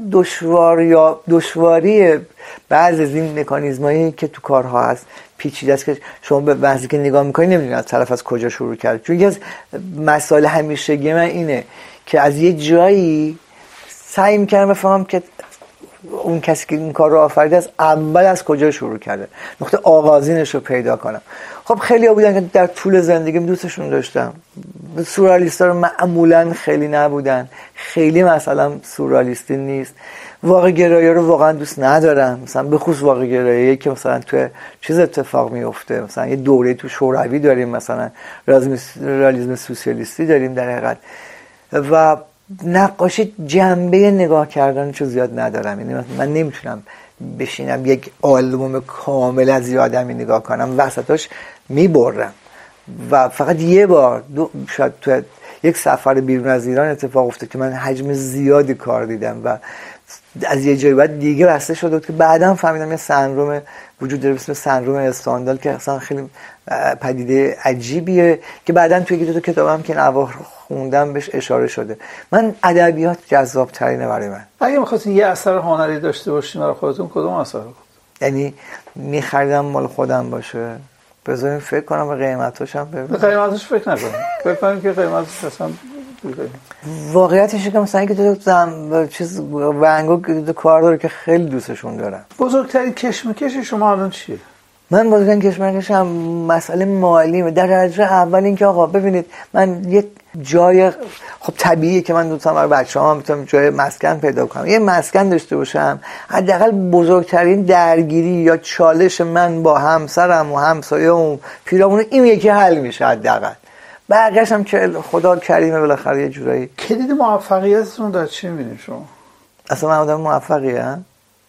دشواری بعضی از این مکانیزمایی که تو کارها هست پیچیده است که شما به بعضی که نگاه میکنید نمیدونید از طرف از کجا شروع کرد. چون یکی از مسائل همیشگی من اینه که از یه جایی سعی میکنم بفهمم که اون کسی که این کار رو آفریده از اول از کجا شروع کرده، نقطه آغازینش رو پیدا کنم. خب خیلی ها بودن که در طول زندگیم دوستشون داشتم. سورئالیست‌ها رو معمولاً خیلی نبودن، خیلی مثلا سورئالیستی نیست. واقع گرایی رو واقعا دوست ندارم، مثلا به خصوص واقع گرایی که مثلا تو چیز اتفاق میفته، مثلا یه دوره تو شوروی داریم، مثلا رئالیسم سوسیالیستی داریم در حقیقت. و نقاشی جنبه نگاه کردن چو زیاد ندارم، یعنی من نمیتونم بشینم یک آلبوم کامل از یه آدمی نگاه کنم، وسطاش میبرم. و فقط یه بار شاید تو یک سفر بیرون از ایران اتفاق افتاد که من حجم زیادی کار دیدم و از یه جایی بعد دیگه بسته شده بود که بعداً فهمیدم یه سندروم وجود داره اسمش سندروم استاندال که اصلا خیلی پدیده عجیبیه که بعداً توی یکی دو تا کتابم که نواخت خوندم بهش اشاره شده. من ادبیات جذاب ترینه برای من. اگه می‌خواستین یه اثر هنری داشته باشین برای خودتون کدوم اثر بود؟ یعنی می‌خریدم مال خودم باشه، بذاریم فکر کنم به قیمتاش هم ببینم. قیمتاش فکر نکنم. فکر کنم که قیمتاش اصلا واقعیتش که مثلا که تو چیز ونگو کار داره که خیلی دوستشون دارم. بزرگترین کشمکش شما الان چیه؟ من بزرگترین کشمکشم مسئله مالی. در درجه اول این که آقا ببینید من یک جای خب طبیعیه که من دوستم برای بچه‌هام میتونم جای مسکن پیدا کنم، یه مسکن داشته باشم. حداقل بزرگترین درگیری یا چالش من با همسرم و همسایه و پیرامون این یکی حل میشه حداقل. بقیه‌اش هم که خدا کریمه بالاخره یه جورایی. کلید موفقیتتون در چی می‌بینید شما؟ اصلا من آدم موفقی‌ام؟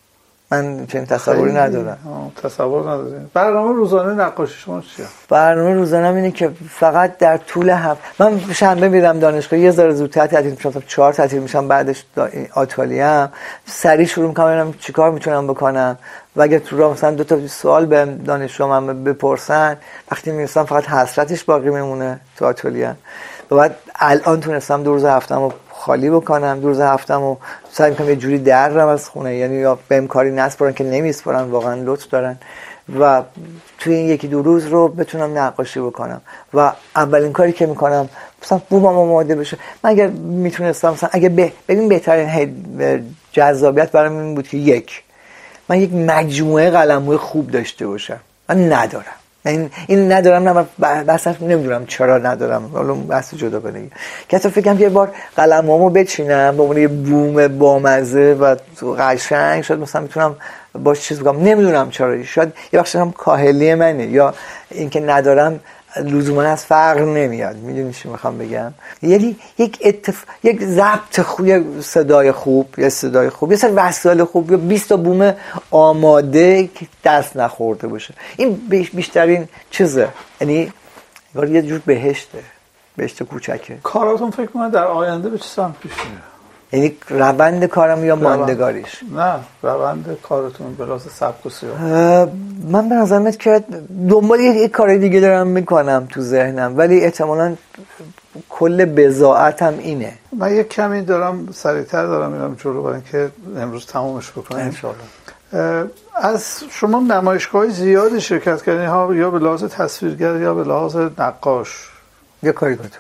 من چنین تصوری ندارم. تصور ندارم. برنامه روزانه نقاشی شما چیه؟ برنامه روزانه‌م اینه که فقط در طول هفته من شنبه میرم دانشگاه، یه ذره زودتر تعطیل میشم تا 4 تعطیل میشم، بعدش آتلیه‌ام سریع شروع می‌کنم ببینم چیکار میتونم بکنم و اگه تو راه مثلا 2 تا سوال به دانشجوام بپرسن وقتی میرسم فقط حسرتش باقی میمونه تو آتلیه‌ام. و بعد الان تونستم 2 روز هفته‌مو خالی بکنم، 2 روز هفته‌مو سعی می‌کنم یه جوری درم از خونه، یعنی یا بهم کاری نسپارن که نمیسپارن، واقعا لطف دارن و توی این 1-2 روز رو بتونم نقاشی بکنم. و اولین کاری که میکنم مثلا بومم آماده بشه. من اگر میتونستم مثلا اگه ببین بهترین جذابیت برام این بود که من یک مجموعه قلم‌های خوب داشته باشم. من ندارم، این ندارم، نه بس نمیدونم چرا ندارم، حالا بحث جدا کنه. که حتی فکرم که یه بار قلمامو بچینم با اون یه بوم بامزه و قشنگ شد مثلا میتونم باش چیز بگم، نمیدونم چرا، شاید یه بخش هم کاهلی منه یا اینکه ندارم لزوما از فقر نمیاد. میدونی چی میخوام بگم؟ یعنی یک ضبط خوب، صدای خوب، یه سری وسایل خوب، یا 20 تا بوم آماده که دست نخورده باشه. این بیشترین چیزه، یعنی یه جور بهشت کوچکه. کاراتون فکر کنم در آینده به چه سمت پیش میره؟ یعنی روند کارم یا ماندگاریش؟ نه، روند کارتون به لحاظ سبک و سیاق. من به نظر میاد که دنبال یک کار دیگه دارم میکنم تو ذهنم، ولی احتمالاً کل بضاعتم اینه. من یک کمی دارم سریعتر دارم میرم جلو برای اینکه امروز تمومش بکنیم ان شاءالله. از شما نمایشگاه زیادی شرکت کردین ها، یا به لحاظ تصویرگر یا به لحاظ نقاش یا کاریکاتور،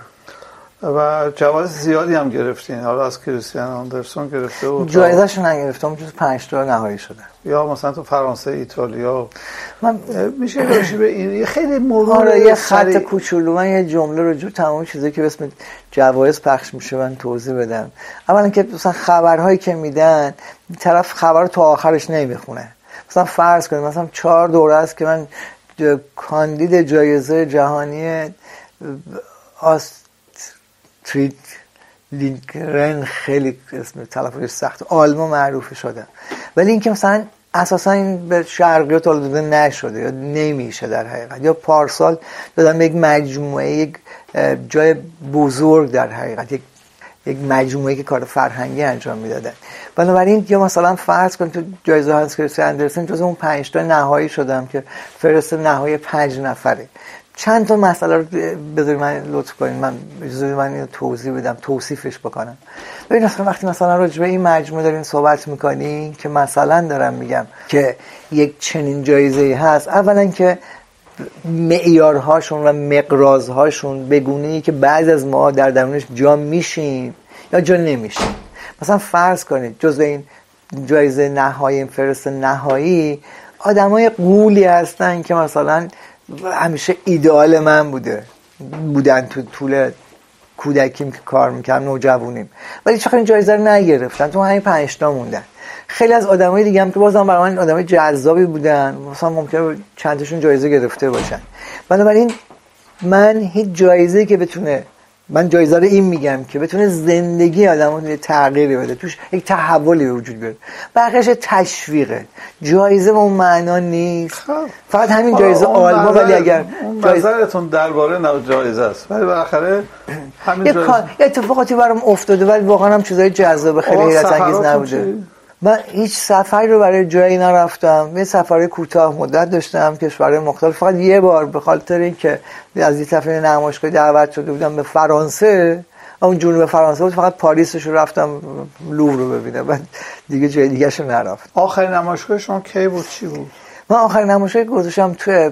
و جوایز زیادی هم گرفتین. حالا از کریستیان آندرسون گرفته و جایزه‌شو نگرفتم، جز 5 تا نهایی شده. یا مثلا تو فرانسه، ایتالیا. من میشه راجع به این خیلی مرور یه خط کوچولو، من یه جمله رو جو تمام چیزایی که به اسم جوایز پخش میشه من توضیح بدم. اولا که مثلا خبرهایی که میدن طرف خبر رو تا آخرش نمیخونه. مثلا فرض کنید مثلا 4 دوره است که من کاندید جایزه جهانی استریت لینکرن خیلی اسم تلفظش سخت، آلمان معروف شدن، ولی اینکه مثلا اساسا این به شرقیات داده نشده یا نمیشه در حقیقت، یا پارسال دادم یک مجموعه، یک جای بزرگ در حقیقت، یک مجموعه که کار فرهنگی انجام میدادن. بنابراین یا مثلا فرض کنید تو جایزه هانس کریستیان اندرسن جز اون 5 تا نهایی شدم که فرست نهایی 5 نفره. چند تا مسئله رو بذارید من لطف کنید من اجازه بدید من اینو توضیح بدم، توصیفش بکنم. ببین اصلا وقتی مثلا راجع به این مجموعه دارین صحبت میکنین که مثلا دارم میگم که یک چنین جایزه‌ای هست، اولا که معیارهاشون و مقرازهاشون بگونه‌ای که بعضی از ما در درونش جا میشیم یا جا نمیشیم. مثلا فرض کنید جزء این جایزه نهایی، این فرست نهایی آدمای قولی هستن که مثلا همیشه ایدئال من بودن تو طول کودکیم که کار میکردم، نوجوانیم، ولی چقدر این جایزه رو نگرفتن، تو همین 5 تا موندن. خیلی از آدمای دیگه هم که بازم برای من آدمای جذابی بودن، مثلا ممکنه چند تاشون جایزه گرفته باشن. بنابراین من هیچ جایزه‌ای که بتونه، من جایزه رو این میگم که بتونه زندگی آدمو تغییری بده، توش یک تحولی به وجود بیاره، بقیه‌اش تشویقه. جایزه به اون معنا نیست، فقط همین جایزه آلمان. ولی اگر نظرتون درباره جایزه است، ولی بالاخره همین جایزه اتفاقاتی برام افتاده، ولی واقعا هم چیزای جذاب خیلی حیرت انگیز نبوده. من هیچ سفری رو برای جایی نرفتم، یه سفر کوتاه مدت داشتم کشورهای مختلف، فقط یه بار به خاطر اینکه از یه طرف نمایشگاه دعوت شده بودم به فرانسه، اون جنوب فرانسه بود، فقط پاریسش رو رفتم، لوور رو ببینم، بعد دیگه جای دیگه شو نرفتم. آخرین نمایشگاه شما کی بود، چی بود؟ من آخرین نمایشگاهی گذاشتم توی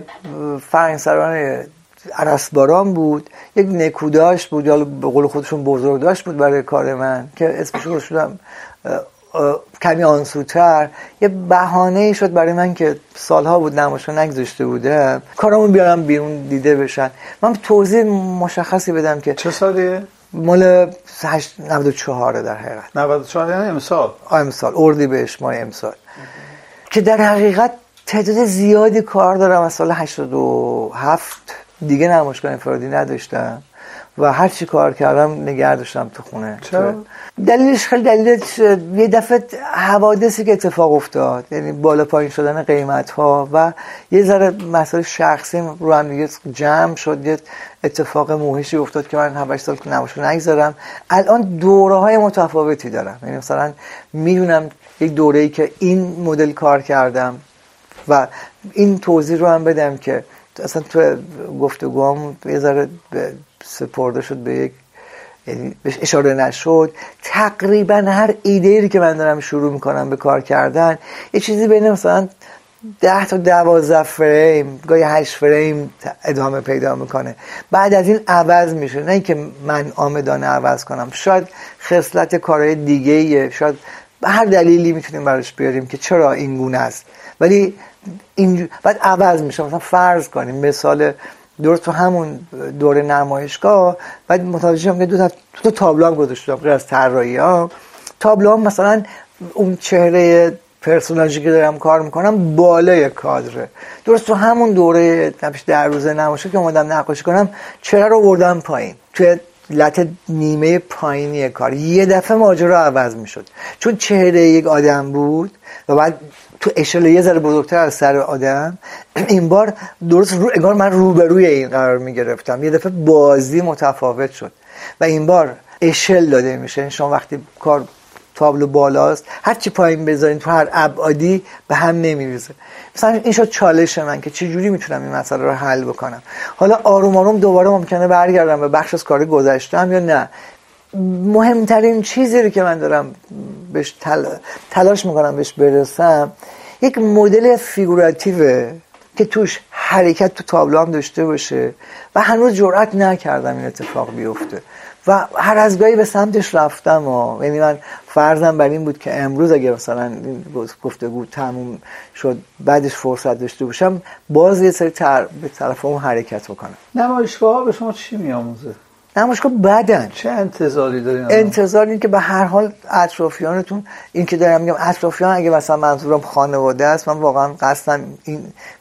فرنگسران عرسباران بود، یک نکوداش بود، یا به قول خودشون بزرگداشت بود برای کار من که اسمش رو گذاشتم کمی آنسوتر. یه بهانه‌ای شد برای من که سالها بود نمایشگاه نگذاشته بودم، کارامو بیارم بیرون دیده بشن. من توضیح مشخصی بدم که چه سالیه؟ مال 94 در حقیقت. 94 یعنی امسال اردیبهشت ماه امسال، که در حقیقت تعداد زیادی کار دارم. از سال 87 دیگه نمایشگاه انفرادی نداشتم و هر چی کار کردم نگه داشتم تو خونه. چرا؟ دلیلش خیلی دلیلش یه دفعه حوادثی که اتفاق افتاد، یعنی بالا پایین شدن قیمت‌ها و یه ذره مسائل شخصی رو هم دیگه جمع شد، یه اتفاق موحشی افتاد که من 7 سال نمایشگاه نگذارم. الان دوره‌های متفاوتی دارم، یعنی مثلا میدونم یک دوره‌ای که این مدل کار کردم و این توضیح رو هم بدم که اصلا تو گفتگوام یه ذره سپرده شد به یک، یعنی بهش اشاره نشد. تقریبا هر ایده‌ای که من دارم شروع میکنم به کار کردن یه چیزی بین مثلا 10 تا 12 فریم، گاهی 8 فریم ادامه پیدا میکنه، بعد از این عوض میشه. نه اینکه من آمدانه عوض کنم، شاید خصلت کارهای دیگه‌ایه، شاید به هر دلیلی میتونیم براش بیاریم که چرا این گونه است، ولی این بعد عوض میشه. مثلا فرض کنیم مثال درست تو همون دوره نمایشگاه بعد متوجه شدم که دو تا تابلو هم گذاشتم غیر از طراحی‌ها. تابلو هم مثلا اون چهره پرسوناژی که دارم کار میکنم بالای کادره، درست تو همون دوره در روز نمایشگاه که اومدم نقاشی کنم چهره رو بردم پایین، توی لطه نیمه پایینی کار یه دفعه ماجرا عوض میشد، چون چهره یک آدم بود و بعد تو اشل یه ذره بزرگتر از سر آدم، این بار درست انگار من روبروی این قرار میگرفتم، یه دفعه بازی متفاوت شد و این بار اشل داده میشه. شما وقتی کار تابلو بالاست هر چی پایین بذارین تو هر ابعادی به هم نمیریزه. مثلا این شد چالش من که چه جوری میتونم این مسئله رو حل بکنم. حالا آروم آروم دوباره ممکنه برگردم به بخش از کار گذشتم یا نه. مهمترین چیزی رو که من دارم بهش تلاش میکنم بهش برسم یک مدل فیگوراتیوه که توش حرکت تو تابلو هم داشته باشه و هنوز جرئت نکردم این اتفاق بیفته و هر از گاهی به سمتش رفتم. یعنی من فرضم بر این بود که امروز اگه مثلا این گفتگو تموم شد بعدش فرصت داشته باشم باز یه سری به طرف اون حرکت بکنم. نمایشگاه به شما چی میآموزه؟ نمایشگاه بدن. چه انتظاری دارین؟ انتظار این که به هر حال اطرافیانتون، این که دارم میگم اطرافیان، اگه مثلا منظورم خانواده است، من واقعا قصدم این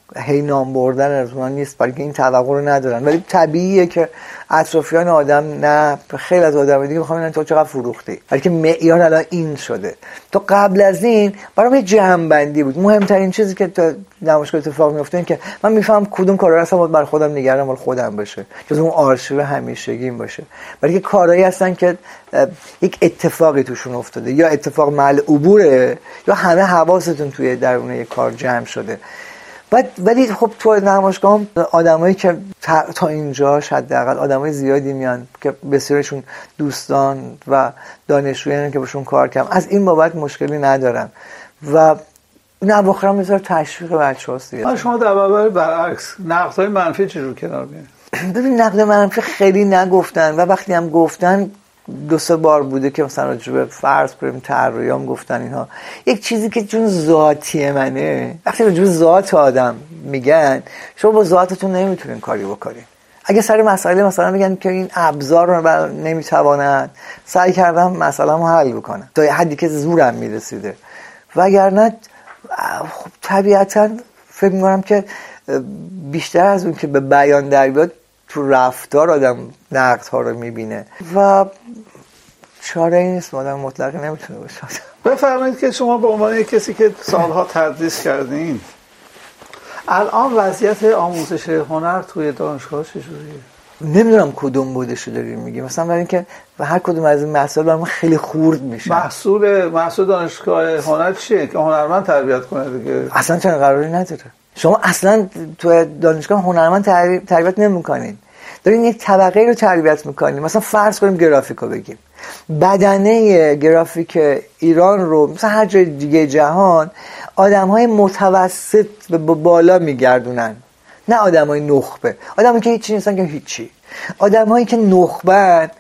هی نام بردن از اونها نیست، برای که این توقع رو ندارن، ولی طبیعیه که اطرافیان آدم نه خیلی از آدم دیگه میخوام ببینن تو چقدر فروختی، برای که معیار الان این شده. تو قبل از این برام یه جمع‌بندی بود. مهمترین چیزی که تو نمایشگاه اتفاق میفته این که من میفهمم کدوم کارا هستن باید برای خودم نگردم مال خودم باشه، جز اون آرشیو همیشگیم باشه، برای که کارهایی هستن که یک اتفاقی توشون افتاده، یا اتفاق محل عبوره یا همه حواستون توی درون یک کار جمع شده. ولی خب تو نمایشگاه آدمایی که تا اینجا حداقل آدمای زیادی میان که بسیارشون دوستان و دانشجویان که باشون کار کردم، از این بابت مشکلی ندارم و نه واقعا میذاره تشویق بچه‌هاست دیگه. شما در برابر برعکس نقدهای منفی چجور کنار میارید؟ ببین نقد منفی خیلی نگفتن و وقتی هم گفتن 2-3 بار بوده که مثلا راجع به فرض کنیم طراحیام گفتن اینها یک چیزی که چون ذاتی منه، وقتی راجع به ذات آدم میگن شما با ذاتتون نمیتونین کاری بکنین. اگه سر مسئله مثلا میگن که این ابزار رو نمیتواند، سعی کردم مسئله‌مو حل بکنم تا حدی که زورم میرسیده، وگرنه خب طبیعتا فکر میکنم که بیشتر از اون که به بیان در بیاد تو رفتار آدم نقدها رو میبینه و چاره ای نیست، آدم مطلقی نمیتونه باشه. بفرمایید که شما به عنوان کسی که سالها تدریس کردین، الان وضعیت آموزش هنر توی دانشگاه چجوریه؟ نمیدونم کدوم بودشو داریم میگیم، مثلا برای اینکه و هر کدوم از این مسائل برام خیلی خورد میشه. محصول دانشگاه هنر چیه که هنرمند تربیت کنه دیگه؟ اصلا چنین قراری نداره. شما اصلا تو دانشگاه هنرمند تربیت نمی‌کنین، دارین یک طبقه رو تربیت می‌کنین. مثلا فرض کنیم گرافیکو بگیم، بدنه گرافیک ایران رو مثلا هر جای دیگه جهان آدم‌های متوسط به بالا میگردونن، نه آدم‌های نخبه، آدمایی که هیچی نیستن که هیچی، آدم‌هایی که نخبه‌ن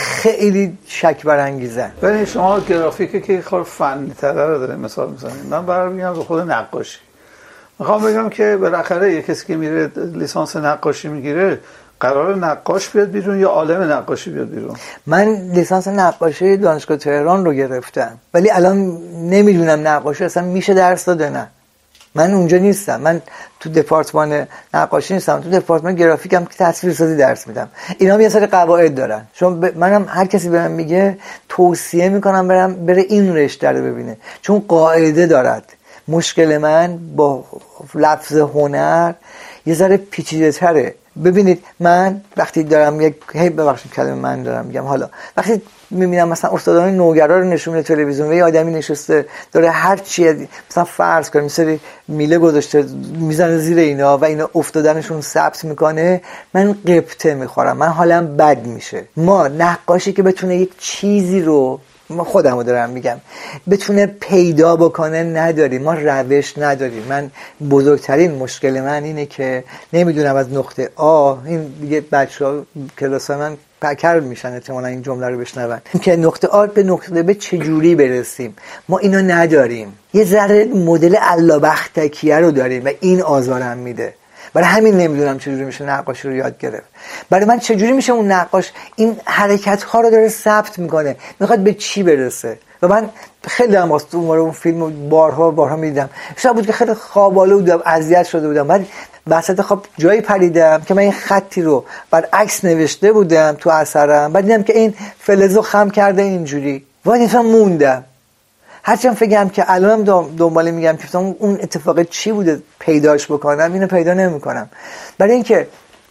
خیلی شک برانگیزن. ولی شما گرافیکی که خود فنی‌تره رو دارین مثال می‌زنید، من برمیگردم به خود نقاشی. میخوام بگم که بالاخره یه کسی که میره لیسانس نقاشی میگیره قرار نقاش بیاد بیرون یا عالم نقاشی بیاد بیرون؟ من لیسانس نقاشی دانشگاه تهران رو گرفتم، ولی الان نمیدونم نقاشی اصلا میشه درس داده نه. من اونجا نیستم، من تو دپارتمان نقاشی نیستم، تو دپارتمان گرافیکم که تصویرسازی درس میدم. اینا هم یه سری قواعد دارن، منم هر کسی به من میگه توصیه میکنم بره این رشته رو ببینه، چون قاعده دارد. مشکل من با لفظ هنر یه ذره پیچیده تره. ببینید من وقتی دارم ببخشید کلمه من دارم میگم، حالا وقتی میبینم مثلا استادان نوگرا رو نشون میده تلویزیون و یه آدمی نشسته داره هر چی مثلا فرض کنیم سری میله گذاشته میزنه زیر اینا و اینا افتادنشون ثبت میکنه، من قبطه میخورم، من حالم بد میشه. ما نقاشی که بتونه یک چیزی رو، خودمو دارم میگم، بتونه پیدا بکنه نداریم، ما روش نداریم. من بزرگترین مشکل من اینه که نمیدونم از نقطه آ، این دیگه بچه‌ها کلاس من پکر میشن احتمالاً این جمله رو بشنون، که نقطه آ به نقطه ب چجوری برسیم، ما اینو نداریم. یه ذره مدل الله‌بختکیه رو داریم و این آزارم میده. برای همین نمیدونم چجوری میشه نقاشی رو یاد گرفت. برای من چجوری میشه اون نقاش این حرکت ها رو داره ثبت میکنه، میخواد به چی برسه. و من خیلی هم واسه اون فیلم بارها میدیدم، شب بود که خیلی خوابالو بودم، اذیت شده بودم، بعد وسط خواب جایی پریدم که من این خطی رو بر عکس نوشته بودم تو اثرم، بعد دیدم که این فلزو خم کرده اینجوری، وای اصلا موندم. هرچند فکرم که الانم دنباله میگم که اون اتفاق چی بوده پیداش بکنم، اینو پیدا نمیکنم. برای اینکه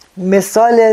مثال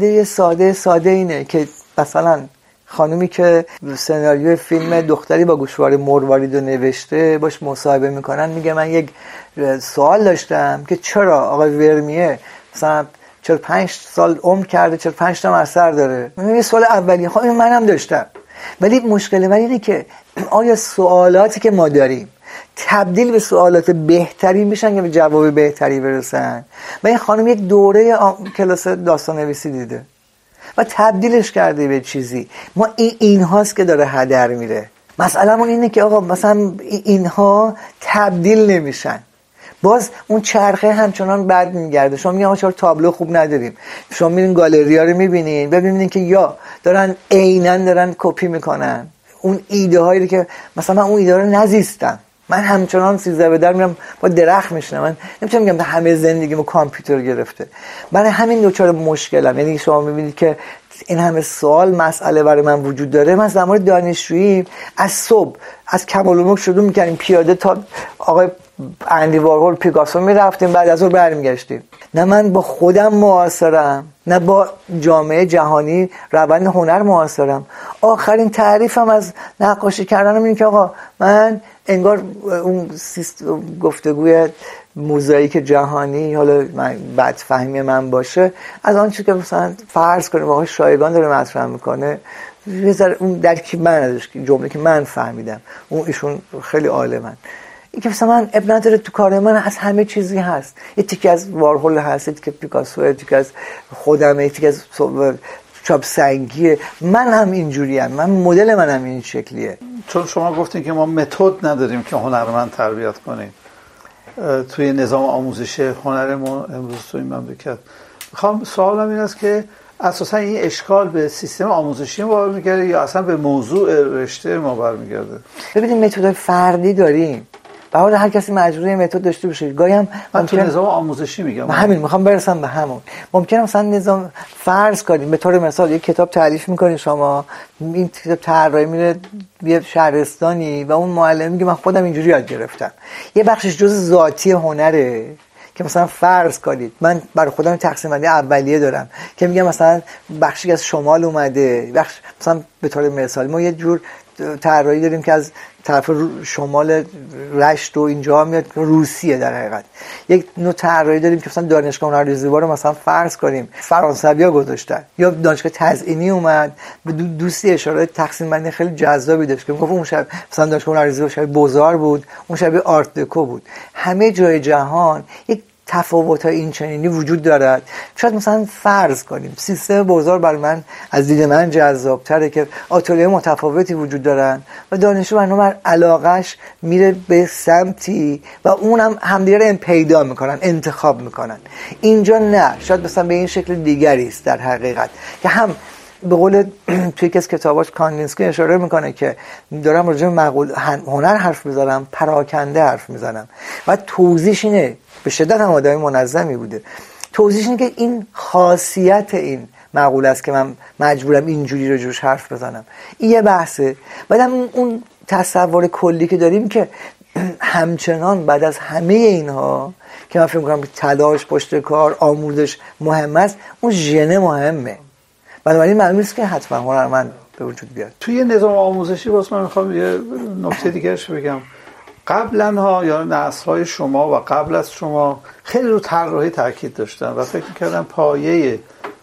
ساده اینه که مثلا خانومی که سناریوی فیلم دختری با گوشواره مروارید رو نوشته باش مصاحبه میکنن، میگه من یک سوال داشتم که چرا آقای ورمیه مثلا 45 سال عمر کرده 45 تا اثر داره. این سوال اولیه، خب منم داشتم، ولی مشکل من اینه که آیا سوالاتی که ما داریم تبدیل به سوالات بهتری میشن که به جواب بهتری برسن؟ و این خانم یک دوره کلاس داستان نویسی دیده و تبدیلش کرده به چیزی. ما این هاست که داره هدر میره. مسئله‌مون اینه که آقا مثلا اینها تبدیل نمیشن، باز اون چرخه همچنان بعد میگرده. شما میگن چرا تابلو خوب نداریم؟ شما میرین گالریا رو میبینین، ببینین که یا دارن عیناً دارن کپی میکنن اون ایده هایی که مثلا من اون ایده رو نزیستم، من همچنان 13 به در میرم با درخت میشنم. من نمیتونم بگم همه زندگیمو کامپیوتر گرفته. برای همین دوچار مشکلم. یعنی شما میبینید که این همه سوال مسئله برای من وجود داره. من در مورد دانشجویی از صبح از کمال‌الملک شروع می‌کردیم پیاده تا آقای اندی وارهول پیکاسو میرفتیم، بعد از اون برمیگشتیم. نه من با خودم معاصرم، نه با جامعه جهانی روند هنر معاصرم. آخرین تعریفم از نقاشی کردنم اینه که آقا من انگار اون گفتگوی موزاییک جهانی، حالا بعد فهمی من باشه، از آن چیزی که مثلا فرض کنیم آقای شایگان داره مطرح میکنه، اون درکی من ازش، جمله که من فهمیدم، اون ایشون خیلی عالمن. این که مثلا من ابن نداره تو کار من از همه چیزی هست. یه تیکه از وارهول هست، یه تیکه پیکاسو، یه تیکه از خودم، یه تیکه از چاپ سنگیه. من هم اینجوریم، من مدل من هم این شکلیه. چون شما گفتین که ما متد نداریم که هنرمند تربیت کنیم توی نظام آموزشی هنرمون امروز توی این مملکت. میخوام سوالم این است که اساسا این اشکال به سیستم آموزشی ما برمیگرده یا اصلا به موضوع رشته ما برمیگرده؟ ببینید متد فردی داریم، به حال هر کسی مجبوره متد داشته باشه. گاهی هم من تو نظام آموزشی میگم، همین میخوام برسم به همون. ممکنه مثلا نظام فرض کنیم، به طور مثال یک کتاب تالیف میکنید شما، این کتاب طراحی میره یه شهرستانی و اون معلم میگه من خودم اینجوری یاد گرفتم. یه بخشش جزء ذاتی هنره که مثلا فرض کنید من برای خودم تقسیم بندی اولیه دارم که میگم مثلا بخشی از شمال اومده، بخش مثلا به طور مثال ما یه جور طراحی داریم که از طرف شمال رشت و اینجا میاد، روسیه در حقیقت. یک نوع طراحی داریم که مثلا دانشگاه هنر زیبا رو مثلا فرض کنیم فرانسوی‌ها گذاشتن، یا دانشگاه تزئینی اومد به دوستی اشاره تقسیم بندی خیلی جذابی داشت که میگفت اون شب مثلا دانشگاه هنر زیبا شبیه بوزار بود، اون شبیه آرت دکو بود. همه جای جهان یک تفاوت‌های این چنینی وجود دارد. شاید مثلا فرض کنیم سیستم بازار برای من از دید من جذاب‌تره که آتلیه متفاوتی وجود دارن و دانشجو برنامه علاقش میره به سمتی و اونم همدیگه رو پیدا میکنن، انتخاب میکنن. اینجا نه، شاید مثلا به این شکل دیگری است در حقیقت که هم به قول توی یکی از کتاباش کاندینسکی اشاره میکنه که دارم راجع به مقوله هنر حرف میزنم، پراکنده حرف میزنم و توضیحش اینه، به شدت هم آدمی منظمی بوده، توضیحش اینه که این خاصیت این مقوله است که من مجبورم اینجوری راجعش حرف بزنم. این یه بحثه. بعدم اون تصور کلی که داریم که همچنان بعد از همه اینها که من فکر میکنم تلاش، پشت کار، آموزش مهم است، اون ژن مهمه. بنابراین معلوم نیست که حتما هنرمند به وجود بیاد. توی نظام آموزشی واسه من میخوام یه نکته دیگرش بگم. قبلا ها یا نسل‌های شما و قبل از شما خیلی رو طراحی تاکید داشتن و فکر می‌کردن پایه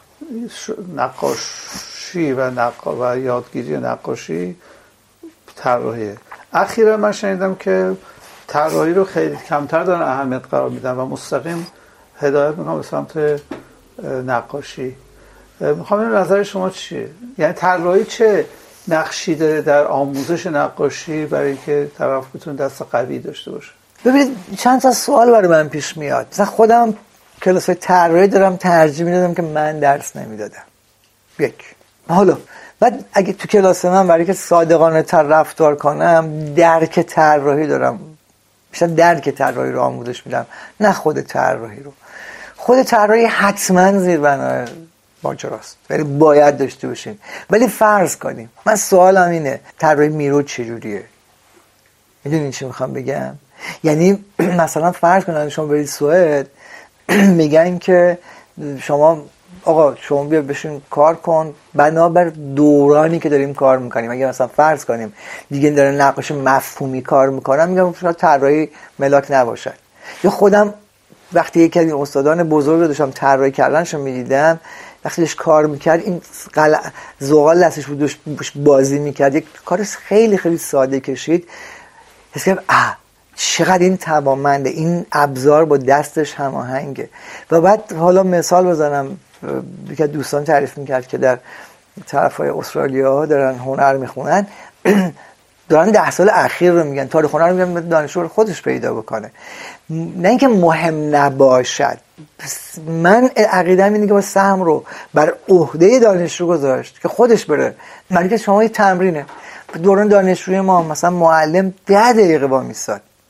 نقاشی و یادگیری نقاشی طراحیه. اخیرا من شنیدم که طراحی رو خیلی کمتر دارن اهمیت قرار میدن و مستقیم هدایت میکنم به سمت نقاشی. میخوام نظر شما چیه؟ یعنی طراحی چه نقشی داره در آموزش نقاشی برای اینکه طرف بتونه دست قوی داشته باشه؟ ببینید چند تا سوال برای من پیش میاد. مثلا خودم کلاس‌های طراحی دارم، ترجیح میدادم که من درس نمیدادم. یک. حالا بعد اگه تو کلاس من برای که صادقانه تر رفتار کنم، درک طراحی دارم، بیشتر درک طراحی رو آموزش میدم، نه خود طراحی رو. خود طراحی حتما زیربنای ماجراست، ولی باید داشته باشیم. ولی فرض کنیم من سوالم اینه طراحی میرود چجوریه؟ میدونین چی میخوام بگم؟ یعنی مثلا فرض کنید شما برید سوئد میگن که شما بیا بشین کار کن بنابر دورانی که داریم کار میکنیم. اگه مثلا فرض کنیم دیگه داره نقاش مفهومی کار میکنم، میگم شاید طراحی ملاک نباشد. یا خودم وقتی یکی از استادان بزرگ رو داشتم طراحی کردنشو میدیدم، وقتی داشت کار میکرد این زغال دستش بود داشت بازی میکرد، یک کار خیلی خیلی ساده کشید، حس کردم چقدر این توانمنده، این ابزار با دستش هماهنگه. و بعد حالا مثال بزنم، که دوستان تعریف میکرد که در طرفای استرالیا دارن هنر میخونن، دارن 10 سال اخیر رو میگن تاریخ هنر رو میگن دانشجو خودش پیدا بکنه، نه اینکه مهم نباشد. من عقیده‌ام اینه که با سهم رو بر عهده دانشجو گذاشت که خودش بره. مگه شما یه تمرینه دوران دانشجوی ما مثلا معلم 10 دقیقه با میساد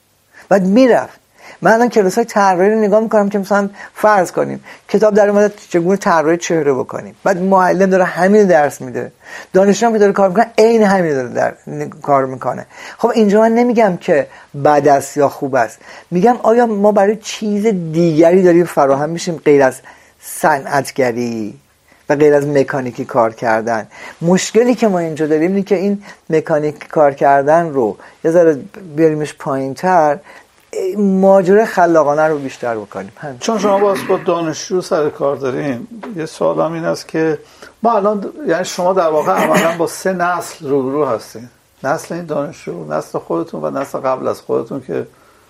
بعد میرفت. من الان کلاسای طراحی رو نگاه میکنم که مثلا فرض کنیم کتاب در اومده چگونه طراحی چهره بکنیم، بعد معلم داره همین درس میده، دانشجو که داره کار میکنه عین همین داره کار میکنه. خب اینجا من نمیگم که بد است یا خوب است، میگم آیا ما برای چیز دیگری داریم فراهم میشیم غیر از صنعتگری و غیر از مکانیکی کار کردن. مشکلی که ما اینجا داریم اینه که این مکانیکی کار کردن رو یه ذره بیاریمش پایین‌تر، ماجرای خلاقانه رو بیشتر بکنیم. چون شما با دانشجو سر کار دارین، یه سوالم این است که ما الان یعنی شما در واقع عملاً با 3 نسل روبرو هستین، نسل این دانشجو، نسل خودتون و نسل قبل از خودتون که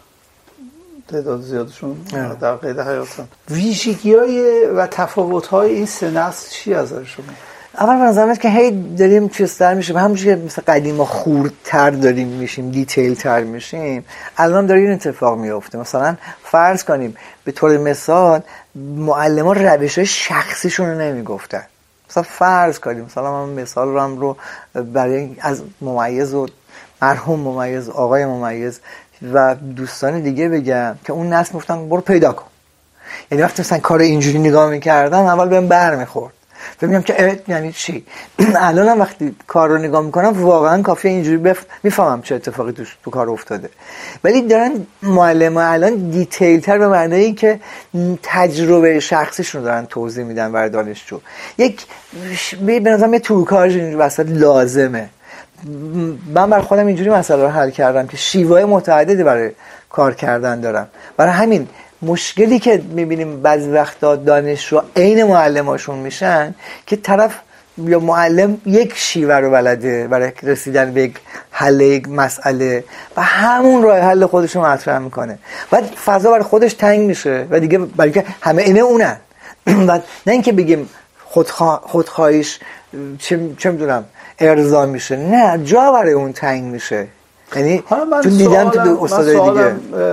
تعداد زیادشون در قید حیاتن. ویژگی‌های و تفاوت‌های این 3 نسل چی از شما؟ اول به نظر میاد که هی داریم چیزتر میشیم، همونجوری که مثل قدیما خوردتر داریم میشیم، دیتیل تر میشیم، الان داره این اتفاق میفته. مثلا فرض کنیم به طور مثال معلمان روش‌های شخصیشون رو نمیگفتن. مثلا فرض کنیم مثلا من مثال رو برای از ممیز و مرحوم ممیز، آقای ممیز و دوستان دیگه بگم که اون نسل گفتن برو پیدا کن. یعنی وقتی مثلا کار اینجوری نگاه میکردن اول بهم برمیخورد، فهمیدم که یعنی چی. الانم وقتی کار رو نگاه میکنم واقعا کافیه اینجوری میفهمم چه اتفاقی تو کار افتاده. ولی دارن معلم الان دیتیل تر به معنی که تجربه شخصیشون رو دارن توضیح میدن برای دانشجو. یک به نظرم یه توکاژ اینجوری وسط لازمه. من بر خودم اینجوری مسئله رو حل کردم که شیوه‌های متعددی برای کار کردن دارم. برای همین مشکلی که میبینیم بعضی وقتا دانشجو عین معلماشون میشن که طرف یا معلم یک شیوه رو بلده برای رسیدن به یک حل یک مسئله و همون راه حل خودش رو مطرح میکنه، بعد فضا برای خودش تنگ میشه و دیگه برای که همه اینه اونن و نه اینکه بگیم خودخواهیش چه میدونم ارضا میشه، نه جا برای اون تنگ میشه. یعنی تو دیدم تو استادای دیگه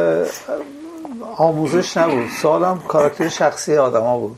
آموزش نبود، سوالم کاراکتر شخصی آدما بود.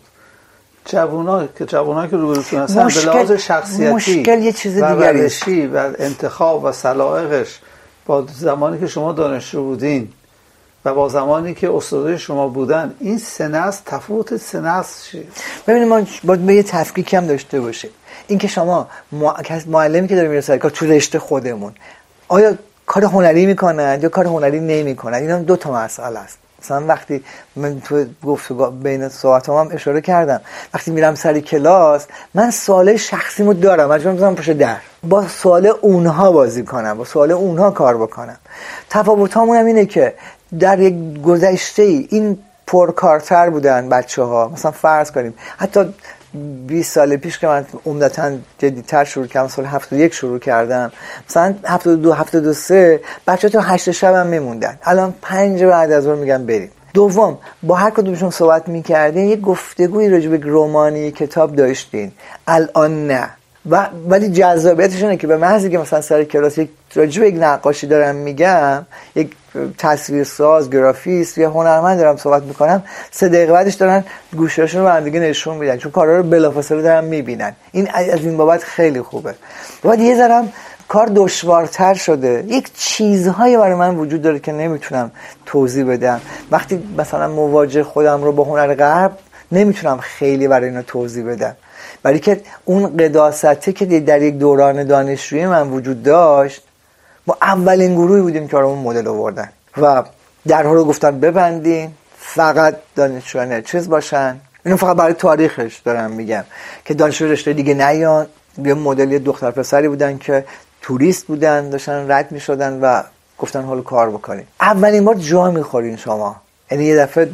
جوونا که روبروتون هستن به لحاظ شخصیتی مشکل یه چیز دیگری و انتخاب و سلایقش با زمانی که شما دانشجو بودین و با زمانی که استادای شما بودن، این 3 نسل تفاوت 3 نسل چیه؟ ببینید ما باید یه تفکیکی هم داشته باشیم. این که شما معلمی که داره میره سر کار تو رشته خودمون آیا کار هنری میکنن یا کار هنری نمیکنن، اینا 2 تا مسئله است. مثلا وقتی من تو گفتگو بین صحبتام هم اشاره کردم، وقتی میرم سر کلاس من سوال شخصیمو دارم، مجبورم بزنم پشت در با سوال اونها بازی کنم، با سوال اونها کار بکنم. تفاوتامون هم اینه که در یک گذشته این پرکارتر بودن بچه‌ها. مثلا فرض کنیم حتی 20 سال پیش که من عمدتاً جدی‌تر شروع کردم، سال 71 شروع کردم، مثلا 72 73 بچه‌ها تا 8 شب هم میموندن، الان 5 بعد از ظهر میگن بریم. دوم، با هر کدومشون صحبت میکردین یه گفتگویی راجع به رمانی کتاب داشتین، الان نه. ولی جذابیتش اینه که به محضی که مثلا سر کلاس راجع به یک نقاشی دارم میگم، یک تصویرساز، گرافیست یا هنرمند دارم صحبت میکنم، 3 دقیقه بعدش دارن گوشهاشون رو به هم دیگه نشون میدن، چون کارا رو بلافاصله دارن میبینن. این از این بابت خیلی خوبه. بعد یه ذره کار دشوارتر شده، یک چیزهایی برای من وجود داره که نمیتونم توضیح بدم. وقتی مثلا مواجه خودم رو با هنر غرب نمیتونم خیلی برای اینا توضیح بدم، برای که اون قداسته که در یک دوران دانشجویی من وجود داشت، ما اولین گروهی بودیم که اون مدل آوردن و درها رو گفتن ببندین، فقط دانشجویان چیز باشن. اینو فقط برای تاریخش دارم میگم که دانشجو رشته دیگه نیان. یه مدل دختر پسری بودن که توریست بودن، داشتن رد میشدن و گفتن حالا کار بکنین. اولین بار جا میخورین شما، یعنی یه دفعه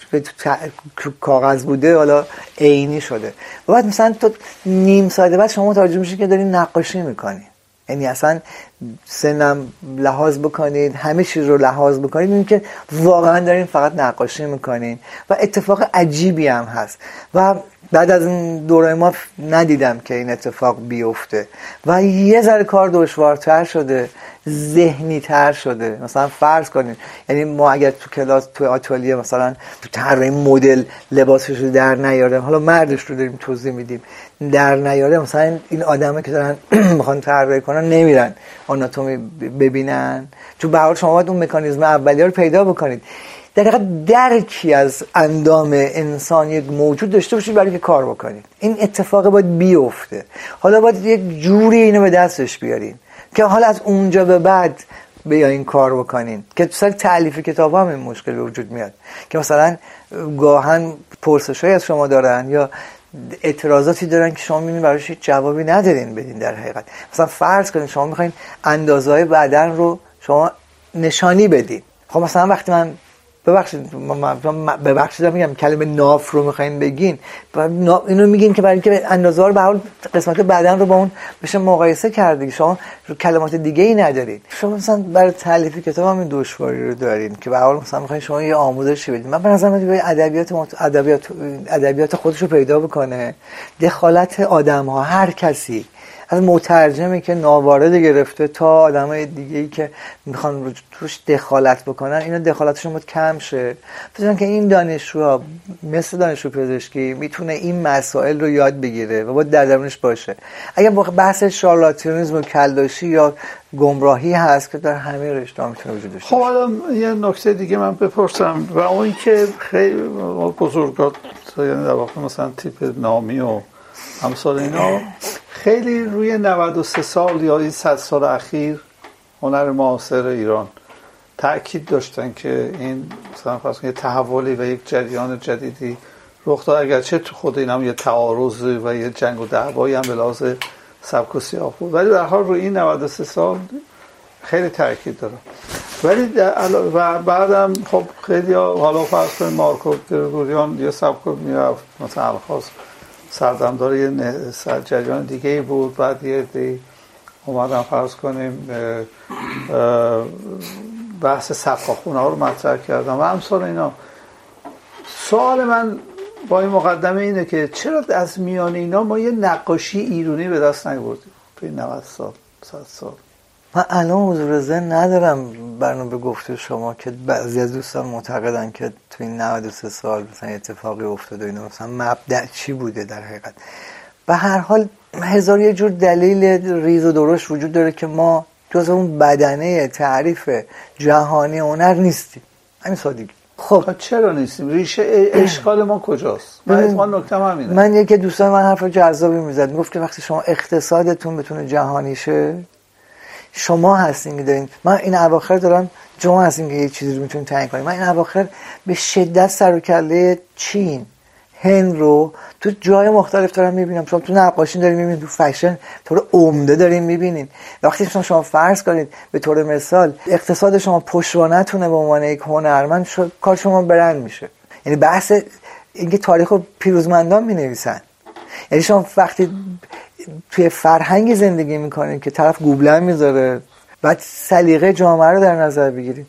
کاغذ بوده حالا عینی شده و بعد مثلا تو نیم ساعت بعد شما متوجه میشید که دارین نقاشی میکنین. یعنی اصلا سنم لحاظ بکنید، همه چیز رو لحاظ بکنید، این که واقعا دارین فقط نقاشی میکنین و اتفاق عجیبی هم هست و بعد از این دوره ما ندیدم که این اتفاق بیفته و یه ذره کار دشوارتر شده، ذهنی تر شده. مثلا فرض کنید یعنی ما اگر تو کلاس تو آتلیه مثلا تو طراحی مدل لباسش رو در نیاره، حالا مردش رو داریم توضیح میدیم، در نیاره، مثلا این آدمه که دارن میخوان طراحی کنن نمیرن آناتومی ببینن، چون به هر حال شما باید اون مکانیزم اولیه رو پیدا بکنید. در حقیقت درکی از اندام انسان یک موجود داشته باشید برای که کار بکنید. این اتفاق باید بیفته. حالا باید یک جوری اینو به دستش بیارین که حالا از اونجا به بعد بیاین کار بکنین. که تو سر تألیف کتاب هم این مشکل به وجود میاد که مثلا گاهن پرسشایی از شما دارن یا اعتراضاتی دارن که شما میبینید براش هیچ جوابی ندارین بدین. در حقیقت مثلا فرض کنید شما میخواین اندازه‌های بدن رو شما نشانی بدین. خب مثلا وقتی من ببخشید میگم کلمه ناف رو میخواین بگین، اینو میگین که برای اینکه اندازه رو به حال قسمت بدن رو با اون بشه مقایسه کرد. شما کلمات دیگه ای ندارید. شما مثلا برای تالیف کتاب هم این دشواری رو دارین که به حال مثلا میخواین شما یه آموزشی بدین. من به نظر میاد ادبیات خودش رو پیدا بکنه، دخالت آدم‌ها، هر کسی از مترجمی که ناوارد گرفته تا آدمای دیگه‌ای که میخوان توش دخالت بکنن، اینا دخالتشون باید کم شه. بذارن که این دانشجوها مثل دانشجو پزشکی میتونه این مسائل رو یاد بگیره و باید در درونش باشه. اگر بحث شارلاتانیسم و کلداشی یا گمراهی هست که در همه رشته‌ها میتونه وجود داشته باشه. خب حالا یه نکته دیگه من بپرسم و اون که خیلی بزرگان یعنی در واقع مثلا تیپ نامی و امثال اینا خیلی روی 93 سال یا این 100 سال اخیر هنر معاصر ایران تأکید داشتن که این مثلا فرض کنید تحولی و یک جریان جدیدی رخ داد، اگرچه تو خود این هم یه تعارض و یه جنگ و دعوایی هم به لحاظ سبک و سیاق بود، ولی در حال روی این 93 سال خیلی تأکید دارن. ولی و بعدم خب خیلی حالا فرض کنید مارکو گریگوریان یه سبک میرفت، مثلا الخاص سردمدار یه جریان دیگه بود، بعد یه دی اومدن فرض کنیم بحث سقاخونه ها رو مطرح کردم و امثال اینا. سوال من با این مقدمه اینه که چرا از میان اینا ما یه نقاشی ایرانی به دست نیاوردیم تو این 90 سال 100 سال؟ من الان حضور ذهن ندارم برنامه به گفته شما که بعضی از دوستان معتقدن که تو این 93 سال مثلا اتفاقی افتاده و اینا، مثلا مبدأ چی بوده در حقیقت. به هر حال هزار یه جور دلیل ریز و درشت وجود داره که ما جز اون بدنه تعریف جهانی هنر نیستیم. همین سادگی. خب چرا نیستیم؟ ریشه اشکال ما کجاست؟ من نکتم همینه. من یکی دوستان من حرف جذابی میزد، میگفت که وقتی شما اقتصادتون بتونه جهانی شه شما هستین که دارین. من این اواخر دارم شما هستین که یه چیزی رو میتونین تعیین کنین. من این اواخر به شدت سر و کله چین، هند رو تو جای مختلف دارم میبینم. شما تو نقاشی دارین میبینید، تو فشن طور عمده دارین میبینید. وقتی شما فرض کنید به طور مثال اقتصاد شما پشتوانه‌تونه به عنوان یک هنرمند، کار شما برند میشه. یعنی بحث اینکه تاریخ رو پیروزمندان مینویسن. یعنی شما وقتی توی فرهنگ زندگی میکنید که طرف گوبلن میذاره، بعد سلیقه جامعه رو در نظر بگیریم.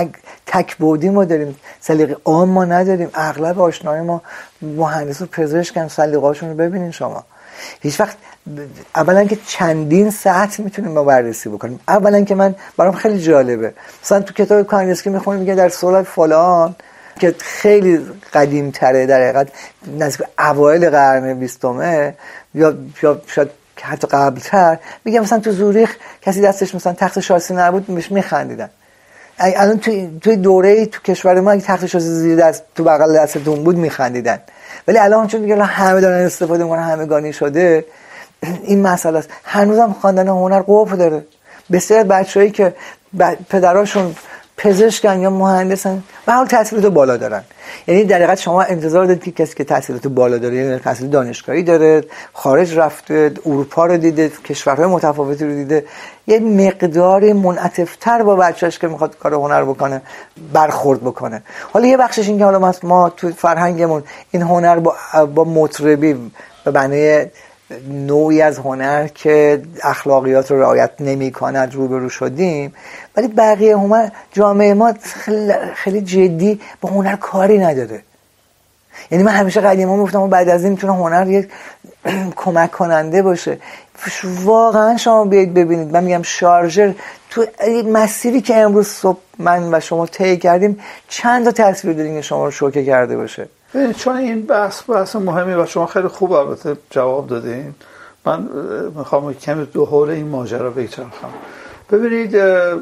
تک بودی ما داریم، سلیقه عام ما نداریم. اغلب آشنای ما مهندس و پزشکن، سلیقه‌هاشون رو ببینین شما. هیچ وقت اولا که چندین سطح میتونیم ما بررسی بکنیم. اولا که من برام خیلی جالبه، مثلا تو کتاب کانیسکی میخونیم میگه در سال فلان که خیلی قدیم تره، در حقیقت نزدیک اوایل قرن 20 یا شاید حتی قبلتر، میگه مثلا تو زوریخ کسی دستش مثلا تخت شاسی نبود بهش میخندیدن. الان توی دوره تو کشور ما اگه تخت شاسی زیر دست تو بغل دستتون بود میخندیدن، ولی الان چون دیگه همه دارن استفاده میکنن، همگانی شده، این مسئله است. هنوزم خواندن هنر قوف داره. بسیار بچه‌ای که پدراشون پزشکن یا مهندسن به حال تحصیلات بالا دارن. یعنی در حقیقت شما انتظار دارید که کسی که تحصیلات بالا داره، یعنی تحصیل دانشگاهی داره، خارج رفته، اروپا رو دیده، کشورهای متفاوتی رو دیده، یه مقداری منعطف‌تر با بچه‌اش که میخواد کار هنر بکنه برخورد بکنه. حالا یه بخشش این که حالا ما تو فرهنگمون این هنر با مطربی به معنی نوعی از هنر که اخلاقیات رو رعایت نمی‌کند روبرو شدیم، ولی بقیه هنر جامعه ما خیلی جدی با هنر کاری نداره. یعنی من همیشه قدیما میگفتم بعد از این میتونه هنر یک کمک کننده باشه. واقعا شما بیاید ببینید، من میگم شارژر تو مسیری که امروز صبح من و شما طی کردیم چند تا تصویر دارین که شما رو شوکه کرده باشه. چون این بحث مهمی و شما خیلی خوب البته جواب دادین. من میخوام کمی دو حول این ماجرا بچرخم. ببینید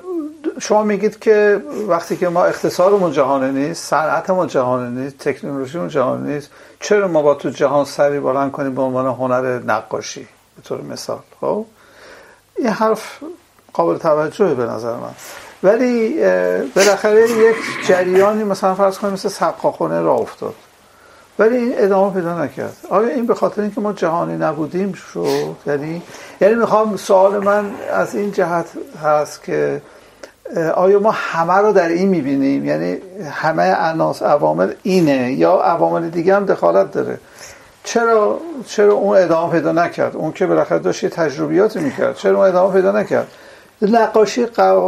شما میگید که وقتی که ما اقتصادمون جهانی نیست، صنعتمون جهانی نیست، تکنولوژیمون جهانی نیست، چرا ما با تو جهان سری بلند کنیم به عنوان هنر نقاشی به طور مثال؟ خب این حرف قابل توجهه به نظر من، ولی بالاخره یک جریانی مثلا فرض کنیم مثل سقاخونه راه افتاد ولی این ادامه پیدا نکرد. آیا این به خاطر اینکه ما جهانی نبودیم شد؟ یعنی میخوام، سوال من از این جهت هست که آیا ما همه رو در این میبینیم؟ یعنی همه عوامل اینه یا عوامل دیگه هم دخالت داره؟ چرا اون ادامه پیدا نکرد؟ اون که بالاخره داشت یه تجربیاتی میکرد، چرا اون ادامه پیدا نکرد؟ نقاشی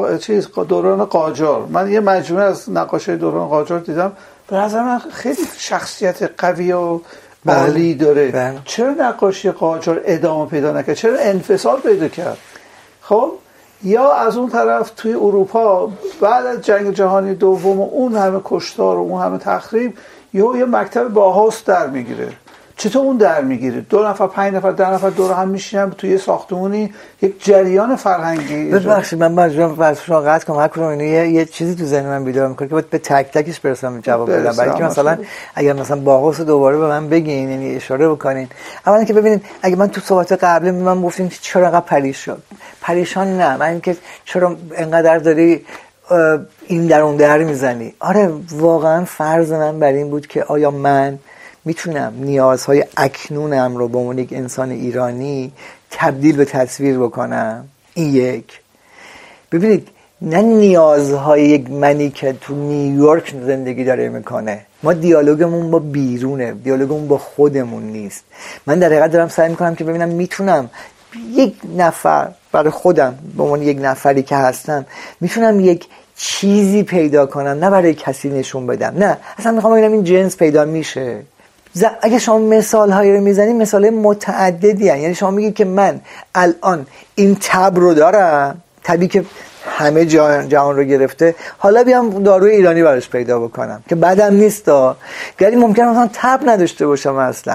دوران قاجار، من یه مجموعه از نقاشی دوران قاجار دیدم، به نظر من خیلی شخصیت قوی و عالی داره. چرا نقاشی قاجار ادامه پیدا نکرد؟ چرا انفصال پیدا کرد؟ خب یا از اون طرف توی اروپا بعد از جنگ جهانی دوم و اون همه کشتار و اون همه تخریب یه مکتب باهاست در میگیره. چطور اون در میگیره؟ 2 نفر 5 نفر 10 نفر دور هم میشینن توی یه ساختمونی، یک جریان فرهنگی. ببخشید من باید شما قطع کنم، هر کدوم اینو یه چیزی تو ذهن من بیدار میکنه که باید به تک تکش برسم جواب بدم. برای اینکه مثلا اگر مثلا باهاس دوباره به من بگین، یعنی اشاره بکنین. اولا که ببینید اگه من تو صحبت قبلی من گفتم که چرا انقدر پریشان نه، من اینکه چرا انقدر داری این در اون در میزنی. آره واقعا فرض من بر این بود که آیا من میتونم نیازهای اکنونم رو به عنوان یک انسان ایرانی تبدیل به تصویر بکنم؟ این یک. ببینید نه نیازهای یک منی که تو نیویورک زندگی داره میکنه، ما دیالوگمون با بیرونه، دیالوگمون با خودمون نیست. من در حقیقت دارم سعی میکنم که ببینم میتونم یک نفر برای خودم به عنوان یک نفری که هستم میتونم یک چیزی پیدا کنم، نه برای کسی نشون بدم، نه اصلا میخوام ببینم این جنس پیدا میشه. اگه شما مثال هایی رو میزنید مثال متعددی هست. یعنی شما میگید که من الان این تب رو دارم، تبی که همه جهان رو گرفته، حالا بیام داروی ایرانی براش پیدا بکنم که بعدم نیست گری ممکنه مثلا تب نداشته باشم اصلا.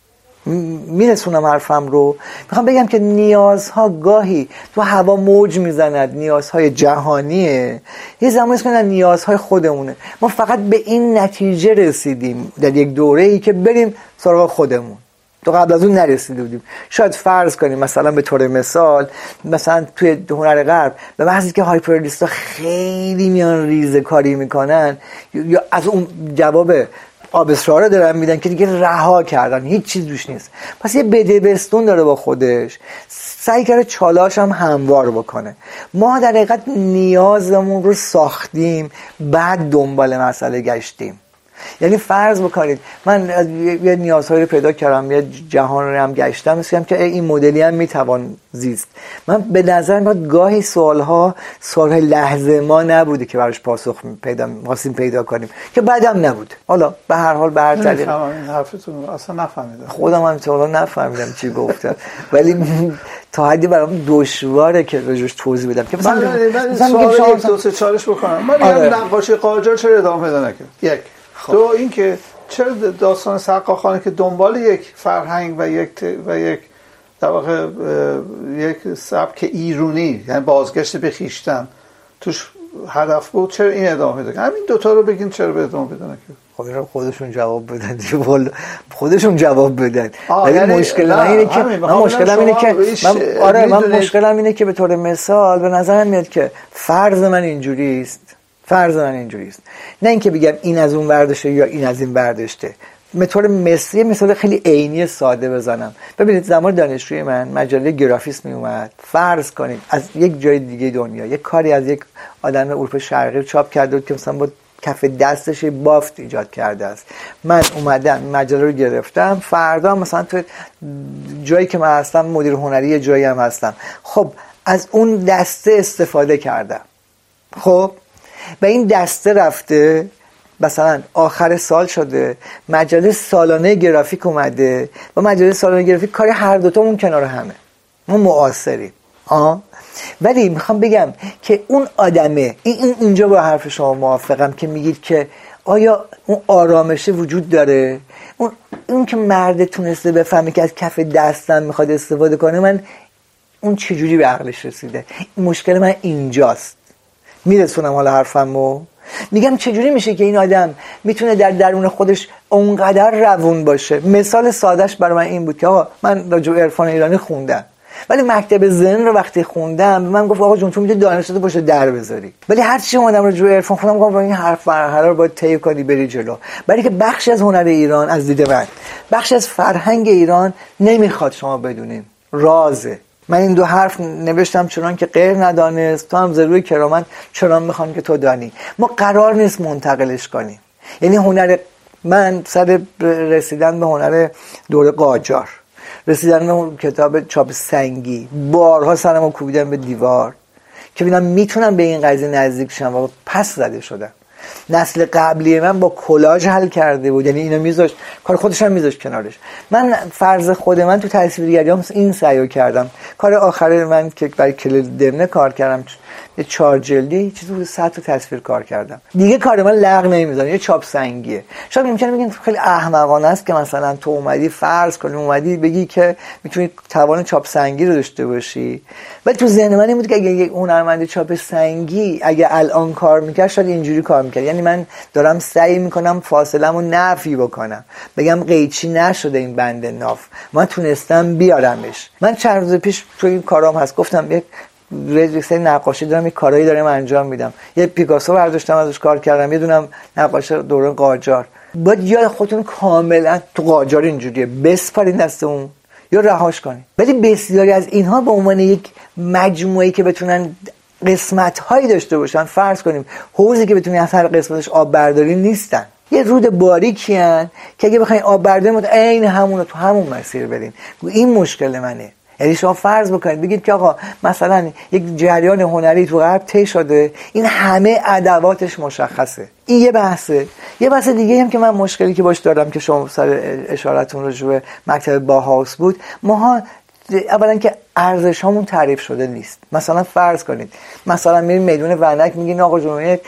میرسونم حرفم رو، میخوام بگم که نیازها گاهی تو هوا موج میزند، نیازهای جهانیه، یه زمانی که نیازهای خودمونه. ما فقط به این نتیجه رسیدیم در یک دوره‌ای که بریم سراغ خودمون، تو قبل از اون نرسیده بودیم. شاید فرض کنیم مثلا به طور مثال مثلا توی هنر غرب به محضی که هایپرریالیست‌ها خیلی میان ریزه کاری میکنن یا از اون جواب آبسرا رو دارن میدن که دیگه رها کردن، هیچ چیز روش نیست، پس یه بدبستون داره با خودش، سعی کرده چالاش هم هموار بکنه. ما در حقیقت نیازمون رو ساختیم بعد دنبال مسئله گشتیم. یعنی فرض بکنید من از یه نیازهایی رو پیدا کردم، یه جهان رو هم گشتم، مثل که این مدلی هم میتوان زیست. من به نظر میاد گاهی سوالهای لحظه ما نبوده که براش پاسخ خواستیم پیدا کنیم که بعدم نبود. حالا به هر حال به هر طریق این حرفتون اصلا نفهمیدم، خودم هم تا حالا نفهمیدم چی گفتم، ولی تا حدی برام دشواره که راجعش توضیح بدم که مثلا سوال یک دو سه چالش بکنم. من نقاشی قاجار چرا ادامه پیدا نکرد؟ یک تو این که چرا داستان سقاخانه که دنبال یک فرهنگ و یک در واقع یک سبک ایرانی، یعنی بازگشت به خویشتن توش هدف بود، چرا این ادامه پیدا کرد؟ همین دوتا رو بگین چرا به ادامه پیدا نکرد. خودشون جواب بدن، خودشون جواب بدن. ولی مشکلم اینه که به طور مثال به نظرم میاد که فرض من اینجوری است، نه اینکه بگم این از اون برداشته یا این از این برداشته. به طور مثال خیلی عینی ساده بزنم. ببینید زمان دانشجوی من مجله گرافیسم می اومد، فرض کنید از یک جای دیگه دنیا یک کاری از یک آدم اروپای شرقی چاپ کرده بود که مثلا با کف دستش بافت ایجاد کرده است. من اومدم مجله رو گرفتم، فردا مثلا تو جایی که من هستم مدیر هنری جایی هم هستم، خب از اون دسته استفاده کردم. خب و این دسته رفته مثلا آخر سال شده مجله سالانه گرافیک اومده و مجله سالانه گرافیک کاری هر دوتامون کنار همه، ما معاصریم. ولی میخوام بگم که اون آدمه اینجا با حرف شما موافقم که میگید که آیا اون آرامشه وجود داره؟ اون که مرد تونسته بفهمه که از کف دستم میخواد استفاده کنه، من اون چجوری به عقلش رسیده؟ مشکل من اینجاست. میرسونم حالا حرفمو، میگم چجوری میشه که این آدم میتونه در درون خودش اونقدر روون باشه. مثال سادهش برای من این بود که آقا من راجع به عرفان ایرانی خوندم، ولی مکتب ذهن رو وقتی خوندم من گفت آقا جون تو میتونی دانشتو پشت در بذاری، ولی هر چی اومدم راجع به عرفان خوندم گفتم این حرف رو باید طی کنی بری جلو، برای که بخشی از هنر ایران از دید من، بخشی از فرهنگ ایران نمیخواد شما بدونین، رازه. من این دو حرف نوشتم چنان که غیر ندانست تو هم ضروری کرامت چنان میخوام که تو دانی. ما قرار نیست منتقلش کنیم. یعنی هنر من سر رسیدن به هنر دوره قاجار، رسیدن به اون کتاب چاپ سنگی، بارها سرمو کوبیدم به دیوار که ببینم میتونم به این قضیه نزدیک شم و پس زده شدم. نسل قبلی من با کلاژ حل کرده بود، یعنی اینو میذاشت کار خودش هم میذاشت کنارش. من فرض خود من تو تصویرگریام این سعیو کردم. کار آخر من که برای کلل دمنه کار کردم، یه 4 جلدی چیزی بود 100 تا تصویر کار کردم. دیگه کار من لغ نمیذاره، یه چاپ سنگیه. شاید ممکنه بگین خیلی احمقانه است که مثلا تو اومدی فرض کنی اومدی بگی که میتونی توان چاپ سنگی رو داشته باشی، ولی تو ذهن من این بود که اگه یک هنرمند چاپ سنگی اگه الان کار میکرد شاید اینجوری کار میکرد. یعنی من دارم سعی میکنم فاصله‌مو نفی بکنم، بگم قیچی نشده این بند ناف، من تونستم بیارمش. من چند روز پیش تو این کارام هست گفتم یک رجیسه نقاشی دارم، یک کارایی دارم انجام میدم، یه پیکاسو برداشتم ازش کار کردم، یه دونم نقاش دوران قاجار. باید یا خودتون کاملا تو قاجار اینجوریه بسپارین دست اون یا رهاش کنین. ولی بسیاری از اینها به عنوان یک مجموعه‌ای که بتونن قسمت‌هایی داشته باشن، فرض کنیم حوضی که بتونی از هر قسمتش آب برداری نیستن، یه رود باریکی ان که اگه بخواید آب برداری عین همون رو تو همون مسیر برین. این مشکل منه. یعنی شما فرض بکنید بگید که آقا مثلا یک جریان هنری تو غرب طی شده، این همه ادواتش مشخصه. این یه بحثه. یه بحث دیگه هم که من مشکلی که باش دارم که شما سر اشارتون رو به مکتب باهاوس بود، ماها اولا که ارزش هامون تعریف شده نیست. مثلا فرض کنید مثلا میرین میدون ونک میگین آقا جون یک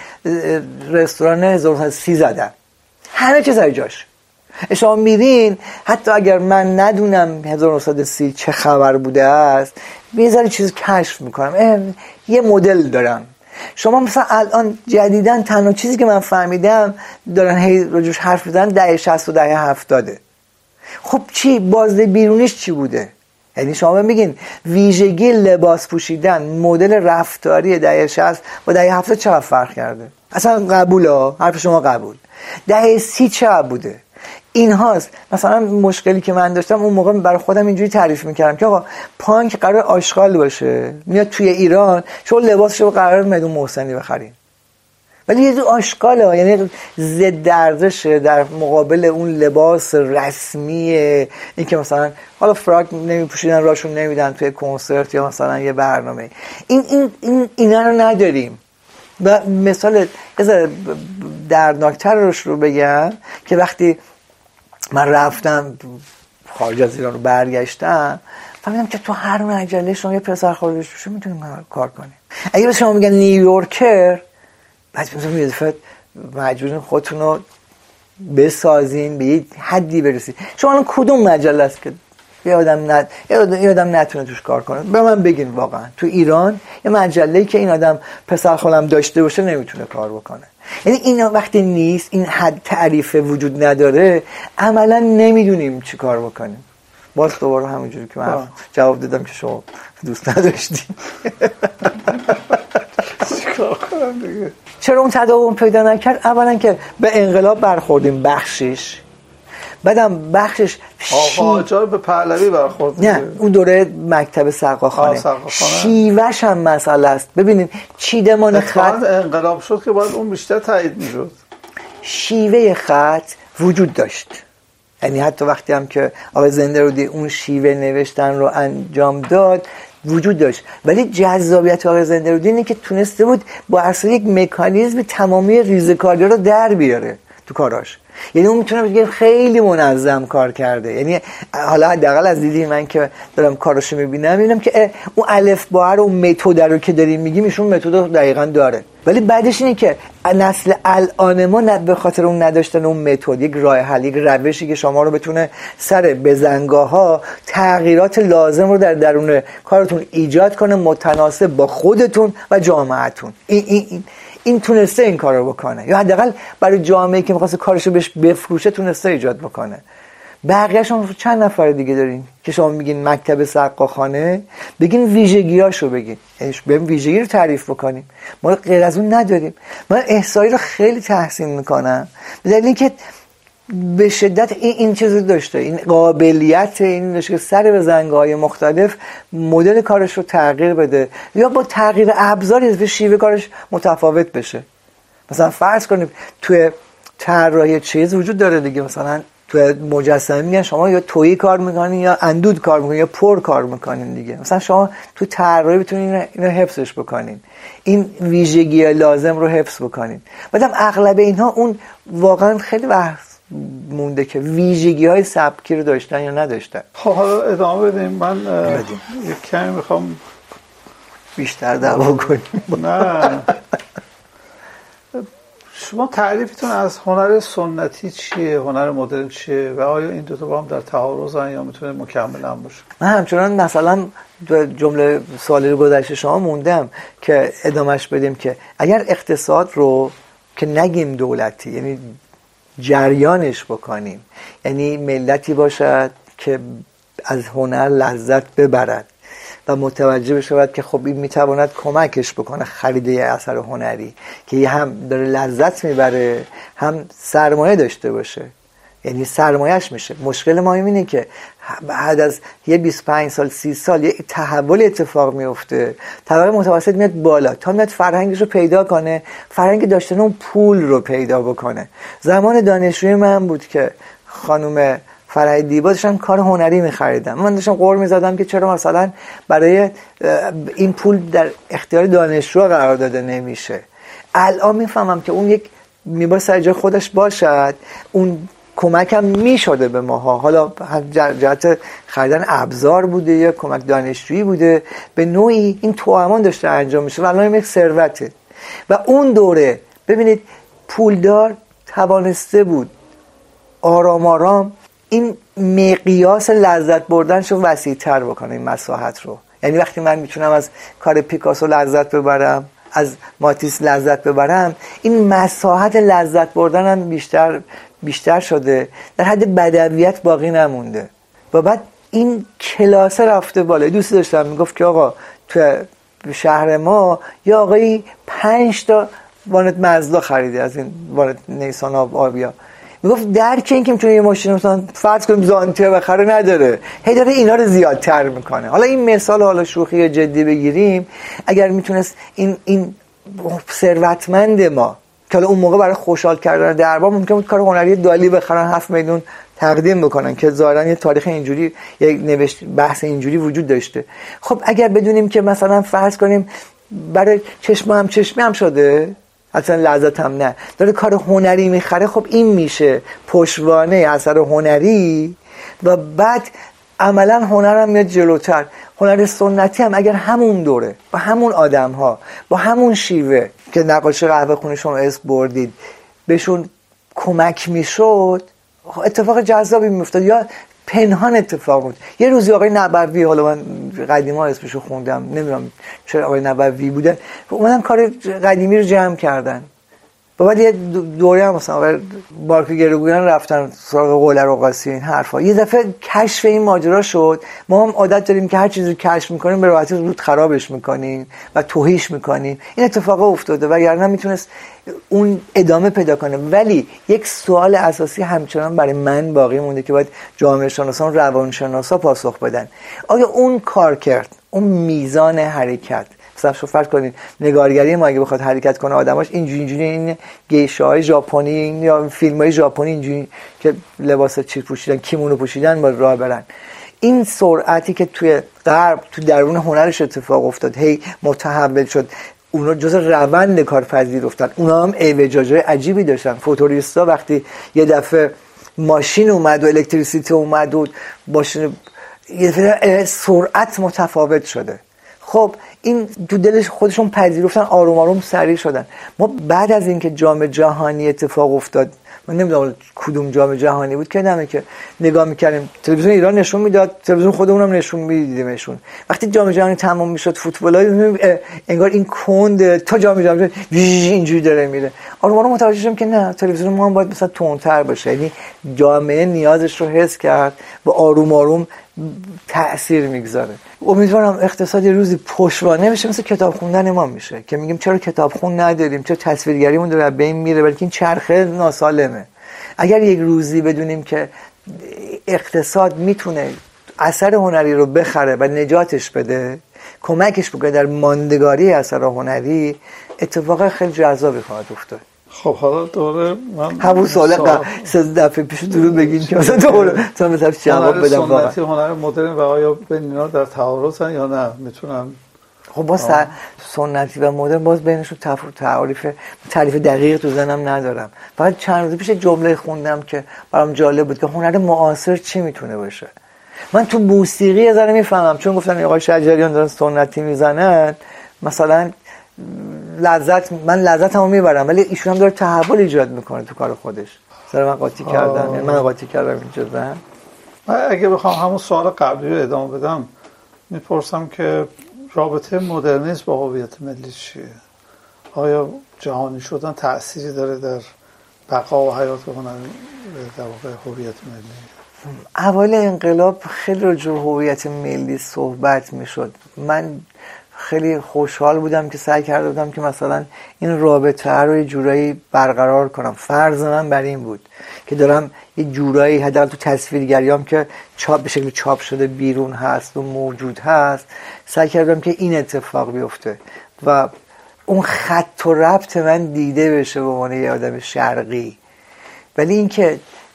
رستوران 1930 زدن، همه چیز سر جاش. شما میرین حتی اگر من ندونم 1930 چه خبر بوده است یه ذره چیز کشف میکنم، یه مدل دارم. شما مثلا الان جدیدن تنها چیزی که من فهمیدم دارن هی راجوش حرف میزنن دهه 60 و دهه 70. خب چی بازده بیرونیش چی بوده؟ یعنی شما میگین ویژگی لباس پوشیدن، مدل رفتاری دهه 60 با دهه 70 چقدر فرق کرده؟ اصلا قبوله، حرف شما قبول. دهه 30 چه بوده؟ این هاست. مثلا مشکلی که من داشتم اون موقع برای خودم اینجوری تعریف میکردم که آقا پانک قرار آشغال باشه، میاد توی ایران شما لباسشو قرار میدون محسنی بخرین، ولی یه آشغاله، یعنی ضد ارزشه در مقابل اون لباس رسمی. این که مثلا حالا فراک نمیپوشیدن راشون نمیدن توی کنسرت یا مثلا یه برنامه، اینا رو نداریم. و مثال دردناکتر رو بگم که وقتی من رفتم خارج از ایران رو برگشتم فهمیدم که تو هر مجله شما یه پسر خارجی بشه میتونیم کار کنیم. اگه به شما میگن نیویورکر، بعد میتونید مجبورین خودتون رو بسازین به یه حدی برسید. شما الان کدوم مجله است که یه آدم نتونه توش کار کنه؟ به من بگین واقعا تو ایران یه مجله‌ای که این آدم پسر خالم داشته باشه نمیتونه کار بکنه. یعنی اینا وقتی نیست، این حد تعریف وجود نداره، عملا نمیدونیم چی کار بکنیم. باز دوباره همونجوری که من جواب دادم که شما دوست نداشتین. چیکار کنم دیگه؟ چرا اون تداوم پیدا نکرد؟ اولا که به انقلاب برخوردیم بخشش، بعدم بخشش قاجار به پهلوی برخورد. نه اون دوره مکتب سقاخانه شیوهش هم مسئله است. ببینید چیدمان خط انقلاب شد که باید اون بیشتر تایید میشد. شیوه خط وجود داشت، یعنی حتی وقتی هم که آقای زنده‌رودی اون شیوه نوشتن رو انجام داد وجود داشت، ولی جذابیت آقای زنده‌رودی اینه که تونسته بود با اصلا یک مکانیزم تمامی ریزکاری رو در بیاره تو کاراش. یعنی اون میتونه بگه خیلی منظم کار کرده. یعنی حالا حداقل از دیدی من که دارم کاراشو میبینم که اون الف با رو، اون متد رو که داریم میگیم ایشون متد رو دقیقاً داره، ولی بعدش اینه که نسل الان ما به خاطر اون نداشتن اون متد، یک راه حل، یک روشی که شما رو بتونه سر بزنگاه‌ها تغییرات لازم رو در درون کارتون ایجاد کنه متناسب با خودتون و جامعهتون. این تونسته این کارو بکنه، یا حداقل برای جامعه‌ای که می‌خواسته کارشو بهش بفروشه تونسته ایجاد بکنه. بقیه‌اش هم چند نفر دیگه دارین که شما میگین مکتب سقاخانه، بگین ویژگیاشو بگین، بریم ویژگی رو تعریف بکنیم. ما غیر از اون نداریم. من احصایی رو خیلی تحسین میکنم به دلیل اینکه به شدت این چیزو داشته، این قابلیت این داشته که سر به زنگ‌های مختلف مدل کارش رو تغییر بده یا با تغییر ابزاری به شیوه کارش متفاوت بشه. مثلا فرض کنیم توی طراحی چیز وجود داره دیگه، مثلا توی مجسمه میگن شما یا تویی کار میکنین یا اندود کار میکنین یا پر کار میکنین دیگه. مثلا شما تو طراحی بتونین اینو حفظش بکنین، این ویژگی لازم رو حفظ بکنین. بعدم اغلب اینها اون واقعا خیلی وقت مونده که ویژگی‌های سبکی رو داشتن یا نداشتن. خب حالا ادامه بدیم. من یک کمی میخوام بیشتر دعوا کنیم. نه شما تعریفتون از هنر سنتی چیه، هنر مدرن چیه و آیا این دو تا با هم در تعارضن یا میتونه مکمل هم باشه؟ من همچنان مثلا جمله سوالی گذشته شما موندم که ادامهش بدیم که اگر اقتصاد رو که نگیم دولتی، یعنی جریانش بکنیم، یعنی ملتی باشد که از هنر لذت ببرد و متوجه بشود که خب این میتواند کمکش بکنه خرید یه اثر هنری که هم داره لذت میبره هم سرمایه داشته باشه، یعنی سرمایهش میشه. مشکل ما اینه که بعد از یه 25 سال 30 سال یه تحول اتفاق میفته، طبقه متوسط میاد بالا تا میاد فرهنگش رو پیدا کنه، فرهنگ داشتن اون پول رو پیدا بکنه. زمان دانشجوی من بود که خانم فرهی دیبا داشتن کار هنری می‌خریدن، من داشتم غر می‌زدم که چرا مثلا برای این پول در اختیار دانشجو قرار داده نمیشه. الان میفهمم که اون یک میباید سر جای خودش باشد، اون کمک هم میشده به ماها، حالا جهت خریدن ابزار بوده یا کمک دانشجویی بوده، به نوعی این توأمان داشته انجام میشه و الان یک ثروته. و اون دوره ببینید پولدار توانسته بود آرام آرام این مقیاس لذت بردنشو وسیع‌تر بکنه، این مساحت رو. یعنی وقتی من میتونم از کار پیکاسو لذت ببرم، از ماتیس لذت ببرم، این مساحت لذت بردنم بیشتر شده، در حد بدویت باقی نمونده. و بعد این کلاسه رفته بالا. دوست داشتم میگفت که آقا تو شهر ما یا آقایی 5 تا وانت مزدا خریده، از این وانت نیسان آبیا، میگفت درک این که میتونه یه ماشین مثلا فرض کنیم زانتیه بخره نداره، هی داره اینا رو زیادتر میکنه. حالا این مثال حالا شوخی جدی بگیریم، اگر میتونست این ثروتمند ما که حالا اون موقع برای خوشحال کردن دربار ممکن بود کار هنری دالی بخرن 7 میلیون تقدیم بکنن که ظاهرا یه تاریخ اینجوری، یک نوشت بحث اینجوری وجود داشته. خب اگر بدونیم که مثلا فرض کنیم برای چشمی هم شده، اصلا لذت هم نه، داره کار هنری میخره، خب این میشه پشتوانه اثر هنری و بعد عملا هنر هم میاد جلوتر. هنر سنتی هم اگر همون دوره با همون آدم ها با همون شیوه که نقاش قهوه خونه شما اسم بردید بهشون کمک میشد، اتفاق جذابی میافتاد یا پنهان اتفاق بود. یه روزی آقای نبوی، حالا من قدیما اسمشو خوندم نمیدونم چرا آقای نبوی بودن، اومدن کار قدیمی رو جمع کردن و بعد یه دوره هم مثلا آقای بارک گروگویان رفتن سراغ قله رقاصی این حرفا. یه دفعه کشف این ماجرا شد. ما هم عادت داریم که هر چیزی رو کشف میکنیم به راحتی زود خرابش میکنیم و توهیش میکنیم. این اتفاق افتاده وگرنه میتونست اون ادامه پیدا کنه. ولی یک سوال اساسی همچنان برای من باقی مونده که باید جامعه شناسان، روانشناسا پاسخ بدن. آیا اون کار کرد، اون میزان حرکت، مثلا شو فرض کنید نگارگری ما اگه بخواد حرکت کنه آدماش اینجوری این گیشه‌های ژاپنی یا فیلم‌های ژاپنی اینجوری که لباس چی پوشیدن، کیمونو پوشیدن با راه برن، این سرعتی که توی غرب تو درون هنرش اتفاق افتاد، هی متحول شد، اونا جز روند کار پذیرفتن. اونا هم اعوجاج‌های عجیبی داشتن. فوتوریستا وقتی یه دفعه ماشین اومد و الکتریسیته اومد و ماشین یه دفعه سرعت متفاوت شده، خب این تو دلش خودشون پذیرفتن، آروم آروم سریع شدن. ما بعد از اینکه جام جهانی اتفاق افتاد، من نمیدونم کدوم جام جهانی بود که نمیدونم که نگاه میکردیم تلویزیون ایران نشون میداد، تلویزیون خودمونم نشون میدیدیمشون. وقتی جام جهانی تمام میشد فوتبالای انگار این کند تا جام جهانی اینجوری داره میره. آروم آروم متوجه شدم که نه، تلویزیون ما هم باید مثلا تندتر باشه. یعنی جامعه نیازش رو حس کرد و آروم آروم تأثیر میگذاره. امیدوارم اقتصاد روزی پشتوانه بشه مثل کتاب خوندن ما میشه که میگیم چرا کتاب خون نداریم، چرا تصویرگریمون داره بین میره، بلکه این چرخه ناسالمه. اگر یک روزی بدونیم که اقتصاد میتونه اثر هنری رو بخره و نجاتش بده، کمکش بکنه در ماندگاری اثر هنری، اتفاق خیلی جذابی خواهد افتاد. خب حالا دوره من همون سوال سه دفعه پیش درو بگین که مثلا دوره تا مثلا جواب بدم. واقعا سنتی هنر مدرن و آیا بین اینا در تعارضن یا نه میتونن؟ خب باز سنتی و مدرن باز بینشون تعریف دقیق تو ذهنم ندارم. فقط چند روز پیش جمله خوندم که برام جالب بود که هنر معاصر چی میتونه باشه. من تو موسیقی یه ذره میفهمم، چون گفتن آقای شجریان دارن سنتی میزنن مثلا من لذتمو میبرم، ولی ایشون هم داره تحول ایجاد میکنه تو کار خودش. سر من قاطی کردم، یعنی من قاطی کردم اینجا. من اگه بخوام همون سوال قبلی رو ادامه بدم، میپرسم که رابطه مدرنیسم با هویت ملی چیه؟ آیا جهانی شدن تأثیری داره در بقا و حیات هنر در واقع هویت ملی؟ اول انقلاب خیلی راجع به هویت ملی صحبت میشد. من خیلی خوشحال بودم که سعی کرده بودم که مثلا این رابطه رو یه جورایی برقرار کنم. فرض من بر این بود که دارم یه جورایی حداقل تو تصویرگریام که به شکل چاپ شده بیرون هست و موجود هست، سعی کردم که این اتفاق بیفته و اون خط و ربط من دیده بشه به عنوان یه آدم شرقی. ولی اینکه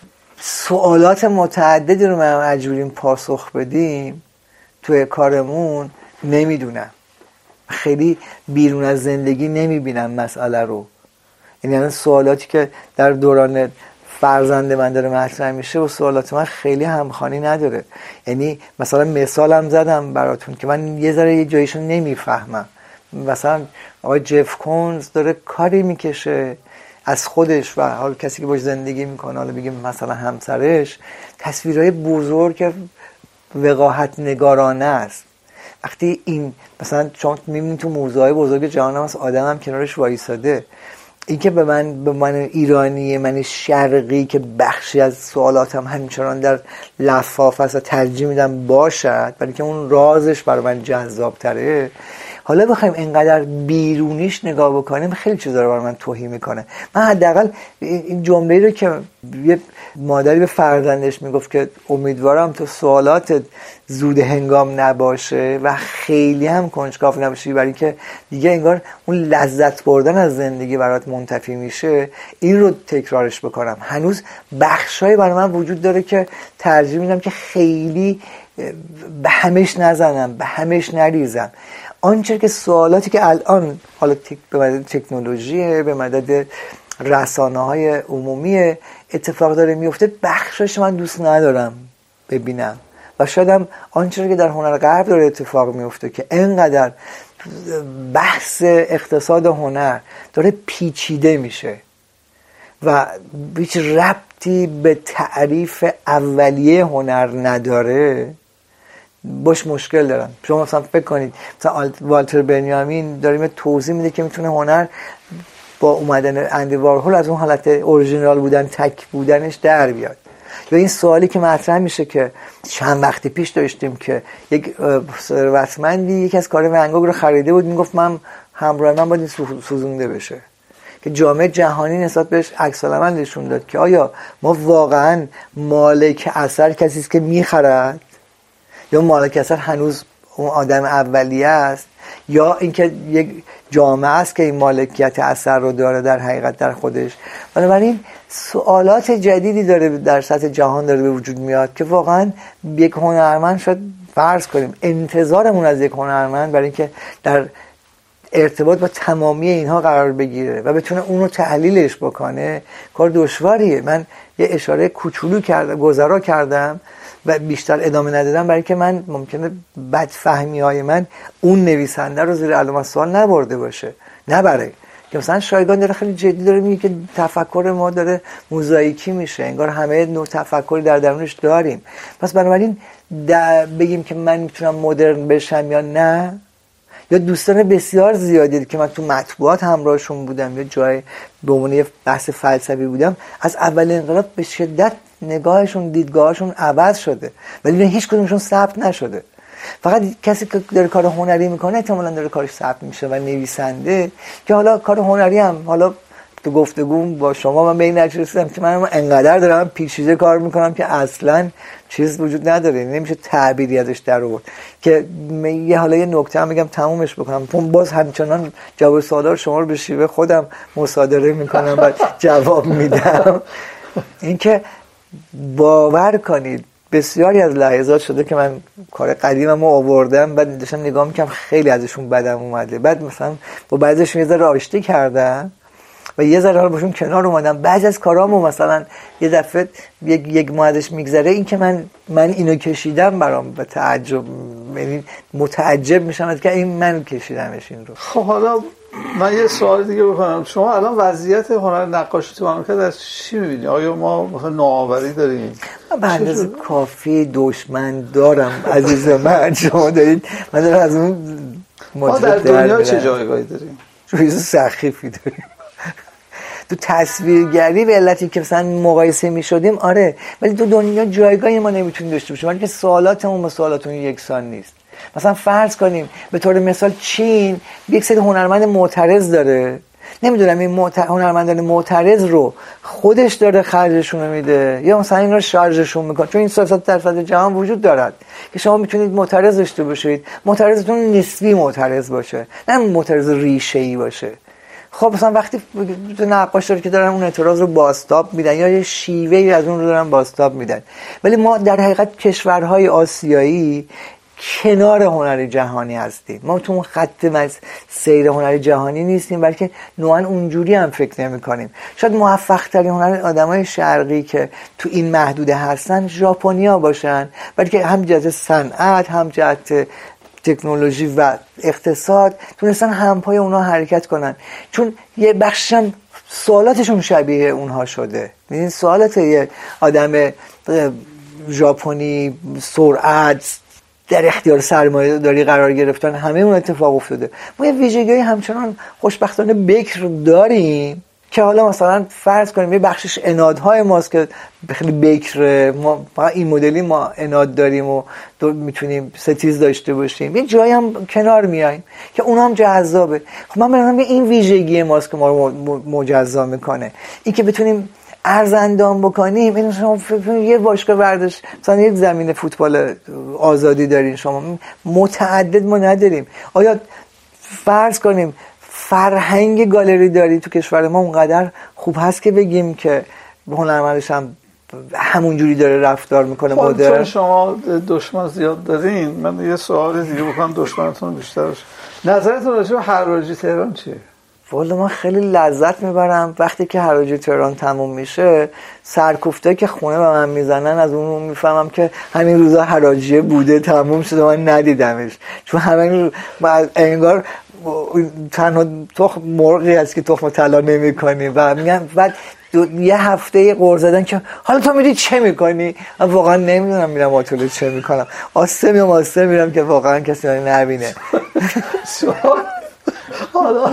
سوالات متعددی رو ما مجبوریم پاسخ بدیم توی کارمون، نمیدونم، خیلی بیرون از زندگی نمیبینم مسئله رو. یعنی سوالاتی که در دوران فرزند من داره مطرح میشه و سوالات من خیلی همخوانی نداره. یعنی مثلا مثالم زدم براتون که من یه ذره یه جاییشو نمیفهمم. مثلا آقای جف کونز داره کاری میکشه از خودش و حالا کسی که باش زندگی میکنه، حالا بگیم مثلا همسرش، تصویرهای بزرگ وقاحت نگارانه است. وقتی این مثلا چون میبینید تو موزه‌های بزرگ جهان هم از آدم هم کنارش وایساده، این که به من ایرانی، من شرقی که بخشی از سوالاتم همچنان در لفاف است و ترجیح میدم باشد، برای که اون رازش برای من جذاب تره. حالا بخوایم اینقدر بیرونیش نگاه بکنیم خیلی چیزا رو برای من توهی میکنه. من حداقل این جمله رو که یه مادری به فرزندش میگفت که امیدوارم تو سوالات زود هنگام نباشه و خیلی هم کنجکاو نباشی، برای که دیگه انگار اون لذت بردن از زندگی برات منتفی میشه، این رو تکرارش بکنم. هنوز بخشایی برای من وجود داره که ترجیح میدم که خیلی به همش نزنم، به همش نریزم. آنچه که سوالاتی که الان حالا به مدد تکنولوژی، به مدد رسانه‌های عمومی اتفاق داره میفته، بخشش من دوست ندارم ببینم. و شاید هم آنچه که در هنر غرب داره اتفاق میفته که اینقدر بحث اقتصاد هنر داره پیچیده میشه و هیچ ربطی به تعریف اولیه هنر نداره، باش مشکل دارم. شما مثلا فکر کنید مثلا والتر بنیامین داره توضیح میده که میتونه هنر با اومدن اندی وارهول از اون حالت اورجینال بودن، تک بودنش در بیاد. یا این سوالی که مطرح میشه که چند وقتی پیش داشتیم که یک ثروتمندی یکی از کار ون گوگ رو خریده بود، میگفت من همراه من باید سوزونده بشه، که جامعه جهانی نسبت بهش عکس العمل نشون داد که آیا ما واقعا مالک اثر کسی است که میخرد، یا مالک اثر هنوز اون آدم اولیه است، یا اینکه یک جامعه است که این مالکیت اثر رو داره در حقیقت در خودش. بنابراین سوالات جدیدی داره در سطح جهان داره به وجود میاد که واقعا یک هنرمند، شاید فرض کنیم انتظارمون از یک هنرمند برای اینکه در ارتباط با تمامی اینها قرار بگیره و بتونه اونو تحلیلش بکنه کار دشواریه. من یه اشاره کوچولو گذرا کردم و بیشتر ادامه ندادم برای که من ممکنه بدفهمی‌های من اون نویسنده رو زیر علامت سوال نبرده باشه، نبره که مثلا شایگان داره خیلی جدی داره میگه که تفکر ما داره موزاییکی میشه، انگار همه نوع تفکری در درونش داریم. پس بنابراین بگیم که من میتونم مدرن بشم یا نه، یا دوستان بسیار زیادی که من تو مطبوعات همراهشون بودم یا جای به عنوان بحث فلسفی بودم، از اول انقلاب به شدت نگاهشون دیدگاهشون عوض شده ولی هیچ کدومشون ثبت نشده. فقط کسی که داره کار هنری میکنه احتمالاً داره کارش ثبت میشه و نویسنده که حالا کار هنری هم حالا تو گفتگو با شما من به این نتیجه رسیدم که من انقدر دارم پیچیده کار میکنم که اصلا چیز وجود نداره، نمیشه تعبیری ازش در آورد. که حالا یه نکته هم بگم تمومش بکنم، باز همچنان جواب سوالات شما رو به شیوه خودم مصادره میکنم و جواب میدم. اینکه باور کنید بسیاری از لحظات شده که من کار قدیمم رو آوردم بعد داشتم نگاه میکنم خیلی ازشون بدم اومده، بعد مثلا با بعضیشون یه ذره آشتی کردم و یه ذره حالا باشون کنار اومدم. بعضی از کارامو مثلا یه دفعه یک ماه ازش میگذره این که من اینو کشیدم برام به تعجب، یعنی متعجب میشم از که این من کشیدمش این رو. خب حالا من یه سوال دیگه بکنم، شما الان وضعیت هنر نقاشی تو مملکت از چی می‌بینی؟ آیا ما مثلا نوآوری داریم؟ من به اندازه کافی دشمن دارم عزیز من. شما دارید من دارم از اون ما در دنیا چه جایگاهی داریم؟ چیز سخیفی داریم. تو تصویرگری به علتی که مثلا مقایسه می‌شدیم آره، ولی تو دنیا جایگاهی ما نمیتونیم داشته باشیم ولی که سوالاتمون با سوالاتون یکسان نیست. مثلا فرض کنیم به طور مثال چین یک سری هنرمند معترض داره، نمیدونم این هنرمندان معترض رو خودش داره خرجشون رو میده یا مثلا این رو شارژشون میکنه، چون این سیاست در سطح جهان وجود دارد که شما میتونید معترض داشته باشید، معترضتون نسبی معترض باشه نه معترض ریشه‌ای باشه. خب مثلا وقتی تو نقاش داره که دارن اون اعتراض رو بازتاب میدن یا یه شیوهی از اون رو دارن بازتاب میدن، ولی ما در حقیقت کشورهای آسیایی کنار هنر جهانی هستیم، ما تو اون خط سیر هنر جهانی نیستیم بلکه نوعا اونجوری هم فکر نمی کنیم. شاید موفق ترین هنر آدمای شرقی که تو این محدوده هستن ژاپنیا باشن، بلکه هم جهت صنعت هم جهت تکنولوژی و اقتصاد تونستن همپای اونها حرکت کنن، چون یه بخشم سوالاتشون شبیه اونها شده. این سوالات یه آدم ژاپنی سرعت در اختیار سرمایه داری قرار گرفتن همه اون اتفاق افتاده. ما یه ویژگی همچنان خوشبختانه بکر داریم که حالا مثلا فرض کنیم یه بخشش انادهای ماست که خیلی بکره، ما این مدلی ما اناد داریم و میتونیم ستیز داشته باشیم، یه جایی هم کنار میایم که اون هم جذابه. خب من میگم این ویژگی ماست که ما رو مجزا میکنه، این که بتونیم ارزندام بکنیم. این شما یه باشگاه ورزش مثلا یک زمین فوتبال آزادی دارین، شما متعدد ما نداریم. آیا فرض کنیم فرهنگ گالری داری تو کشور ما اونقدر خوب هست که بگیم که هنرمندش هم همون جوری داره رفتار میکنه مدرن؟ چون شما دشمن زیاد دارین، من یه سوال دیگه بکنم دشمنتون بیشتر بشه. نظرتون راجع به حراجی تهران چیه؟ والا من خیلی لذت میبرم وقتی که حراجی تهران تموم میشه، سرکوفته که خونه به من میزنن از اون میفهمم که همین روزا حراجیه بوده تموم شده من ندیدمش، چون همین انگار تنها تخم مرغی هست که تخم طلا نمی‌کنی و میگم بعد یه هفته قرض زدن که حالا تو میری چه میکنی؟ من واقعا نمیدونم میرم آتلیه چه میکنم، آسته میرم که واقعا کسی من نبینه. حالا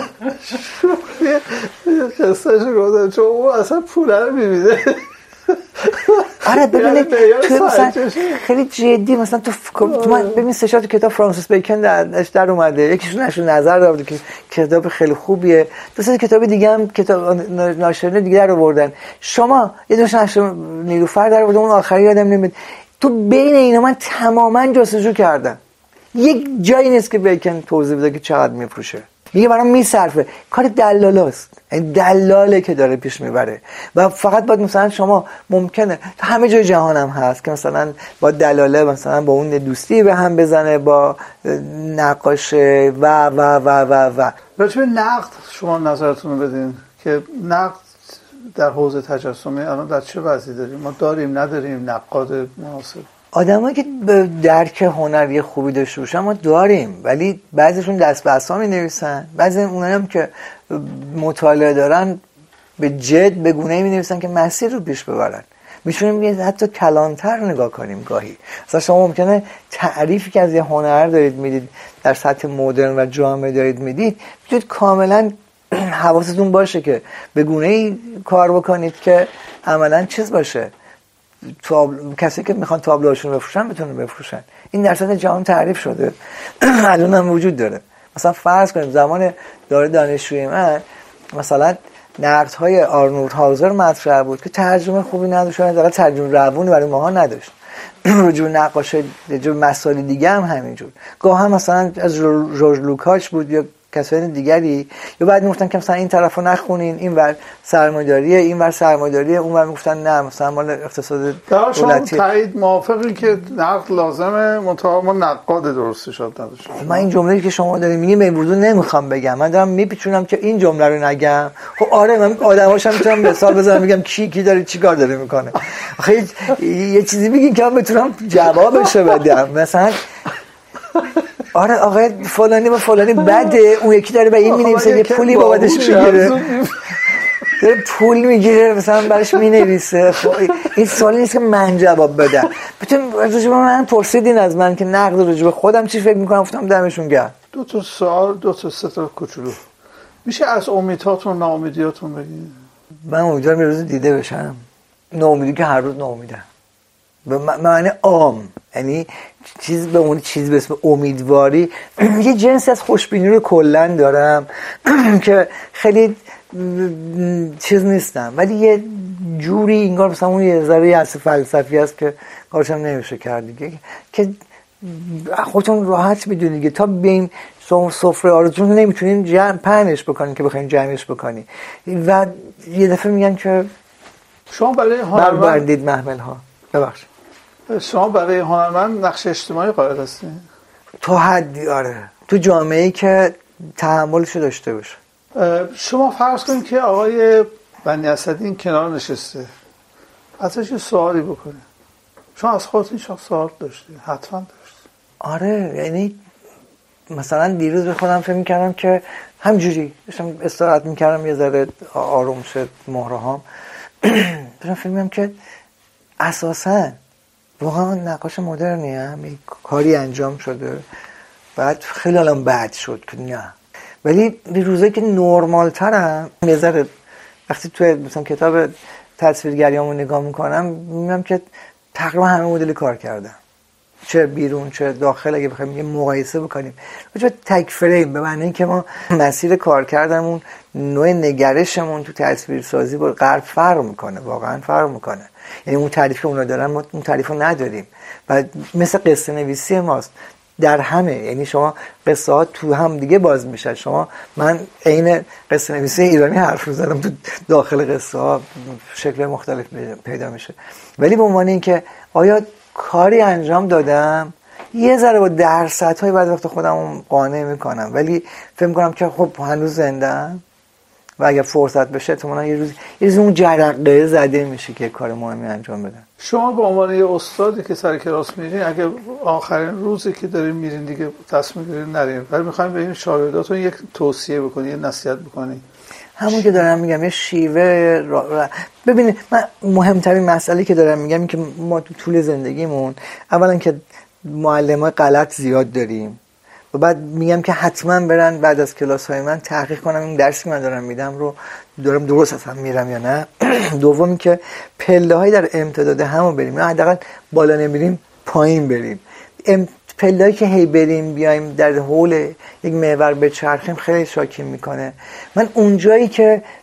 یه قصهش گفتم چون اون اصلا پوله رو میبینه. آره ببینید تو مثلا خیلی جدی مثلا تو من ببین سه تو کتاب فرانسیس بیکن در اومده، یکیشون نشون نظر داده که کتاب خیلی خوبیه، دو سه کتاب دیگه هم کتاب ناشرین دیگه در آوردن، شما یه دوش نشر نیلوفر در آورده، اون آخری یادم نمیاد. تو بین اینا من تماما جستجو کردم، یک جایی نیست که بیکن توضیح بده که چقدر میفروشه. میگه برام میصرفه. کار دلالاست، یعنی دلاله که داره پیش میبره. و فقط باید مثلا شما ممکنه همه جای جهان هم هست که مثلا با دلاله مثلا با اون دوستی به هم بزنه، با نقاشه و راجع به نقد شما نظرتون رو بدین که نقد در حوزه تجسمی الان در چه وضعی داریم؟ ما داریم نداریم نقاد مناسب؟ آدمایی که درک هنری خوبی داشته باشن ما داریم، ولی بعضیشون دست به عصا می‌نویسن، بعضی اونایی هم که مطالعه دارن به جد به گونه‌ای می‌نویسن که مسیر رو پیش ببرن. میتونیم یه حتی کلانتر نگاه کنیم گاهی. مثلا شما ممکنه تعریفی که از یه هنر دارید میدید در سطح مدرن و جامع دارید میدید، میتونید کاملا حواستون باشه که به گونه‌ای کار بکنید که عملاً چیز باشه، کسی که میخوان تابلوهاشون بفروشن بتونن بفروشن. این در سطح جهان تعریف شده، الان هم وجود داره. مثلا فرض کنیم زمان دوره دانشجویی من مثلا نقدهای آرنولد هاوزر مطرح بود که ترجمه خوبی نداشت، حداقل ترجمه روونی برای ماها نداشت. رجوع نقاشه جو مسائل دیگه هم همینجور. گاه هم مثلا از جورج لوکاچ بود یا کسای دیگری، یا بعد میگفتن که مثلا این طرفو نخونین، این ور سرمایه‌داریه، این ور سرمایه‌داریه، اون ور میگفتن نه مثلا مال اقتصاد دولتی. شما تایید موافقی که نقد لازمه، منتها ما نقاد درستی شد نداشت؟ من این جمله‌ای که شما دارین میگین موضوع نمیخوام بگم، من دارم میپیچونم که این جمله رو نگم. خب آره من آدماشم میتونم مثال بزنم میگم کی داره چیکار داره میکنه. آخه یه چیزی بگین که من بتونم جوابش بدم. مثلا آره آقا فلانی با فلانی بده، اون یکی داره به این می‌نویسه، یه پولی بابتش میگیره، داره پول میگیره مثلا براش مینویسه. این سوالی نیست که من جواب بدم. بتون راجع به من پرسیدین از من که نقد راجع به خودم چی فکر میکنم، گفتم دمشون گرم. دو تا سوال، دو تا سه تا کوچولو. میشه از امیدهاتون ناامیدیاتون بگین؟ من امیدوارم یه روز دیده بشم. ناامیدی که هر روز ناامیدم. به معنی عام، یعنی چیز به اون چیز به اسم امیدواری یه جنس از خوشبینی رو کلا دارم که خیلی چیز نیستم، ولی یه جوری انگار مثلا اون یه ذره از فلسفی است که کارش هم نمیشه کرد دیگه، که خودتون راحت میدونید دیگه تا بیم سفره آرزوتون نمیتونین جمع پهنش بکنین که بخواین جمعش بکنین و یه دفعه میگن که شما برای هنرمند بردید محمل ها. ببخشید شما برای هنرمند نقش اجتماعی قائل هستین؟ تو حدی آره، تو جامعه‌ای که تحملشو داشته باشه. شما فرض کنید که آقای بنی اسدی این کنار نشسته، ازش یه سوالی بکنه، شما از خودتون سوال داشتید؟ حتما داشتید. آره یعنی مثلا دیروز به خودم فکر می‌کردم که همجوری داشتم استراحت می‌کردم یه ذره آروم شد مهرهام، داشتم فکر می‌کردم که اساساً واقعا نقاش مدرنی هم کاری انجام شده، بعد خیلی الان بد شد که نه، ولی به روزایی که نورمال ترم یه ذره وقتی توی مثلا کتاب تصویرگریامو نگاه میکنم میبینم که تقریبا همه مدل کار کردم، چه بیرون چه داخل. اگه بخوایم یه مقایسه بکنیم چه تک فریم، به معنی اینکه ما مسیر کار کردنمون، نوع نگرشمون تو تصویرسازی با غرب فرق میکنه، واقعا فرق میکنه. یعنی اون تعریفی که اونا دارن ما اون تعریفو نداریم و مثل قصه نویسی ماست در همه، یعنی شما قصه ها تو هم دیگه باز میشه. من عین قصه نویسی ایرانی حرف میزنم، تو داخل قصه ها شکل مختلف پیدا میشه، ولی به عنوان اینکه آیا کاری انجام دادم یه ذره با درصدهای بعد وقت خودم قانع میکنم، ولی فکر میکنم که خب هنوز زنده‌ام و اگر فرصت بشه احتمالاً یه روز اون جرقه زده میشه که کار مهمی انجام بدم. شما به عنوان یه استادی که سر کلاس میرین، اگه آخرین روزی که دارین میرین دیگه تصمیم گیرین نرین، ولی میخوایم به این شاگرداتون یک توصیه بکنین، یه نصیحت بکنین، همون که دارم میگم یه شیوه ببینید، من مهمترین مسئله که دارم میگم این که ما تو طول زندگیمون اولا که معلمای غلط زیاد داریم و بعد میگم که حتما برن بعد از کلاس‌های من تحقیق کنم این درسی که من دارم میدم رو دارم درست اصلا میرم یا نه. دومی که پله‌های در امتداد همو بریم، نه حداقل بالا نمیریم پایین بریم. پله‌ای که هی بریم بیایم در حول یک محور بچرخیم خیلی شاکی میکنه. من اونجایی که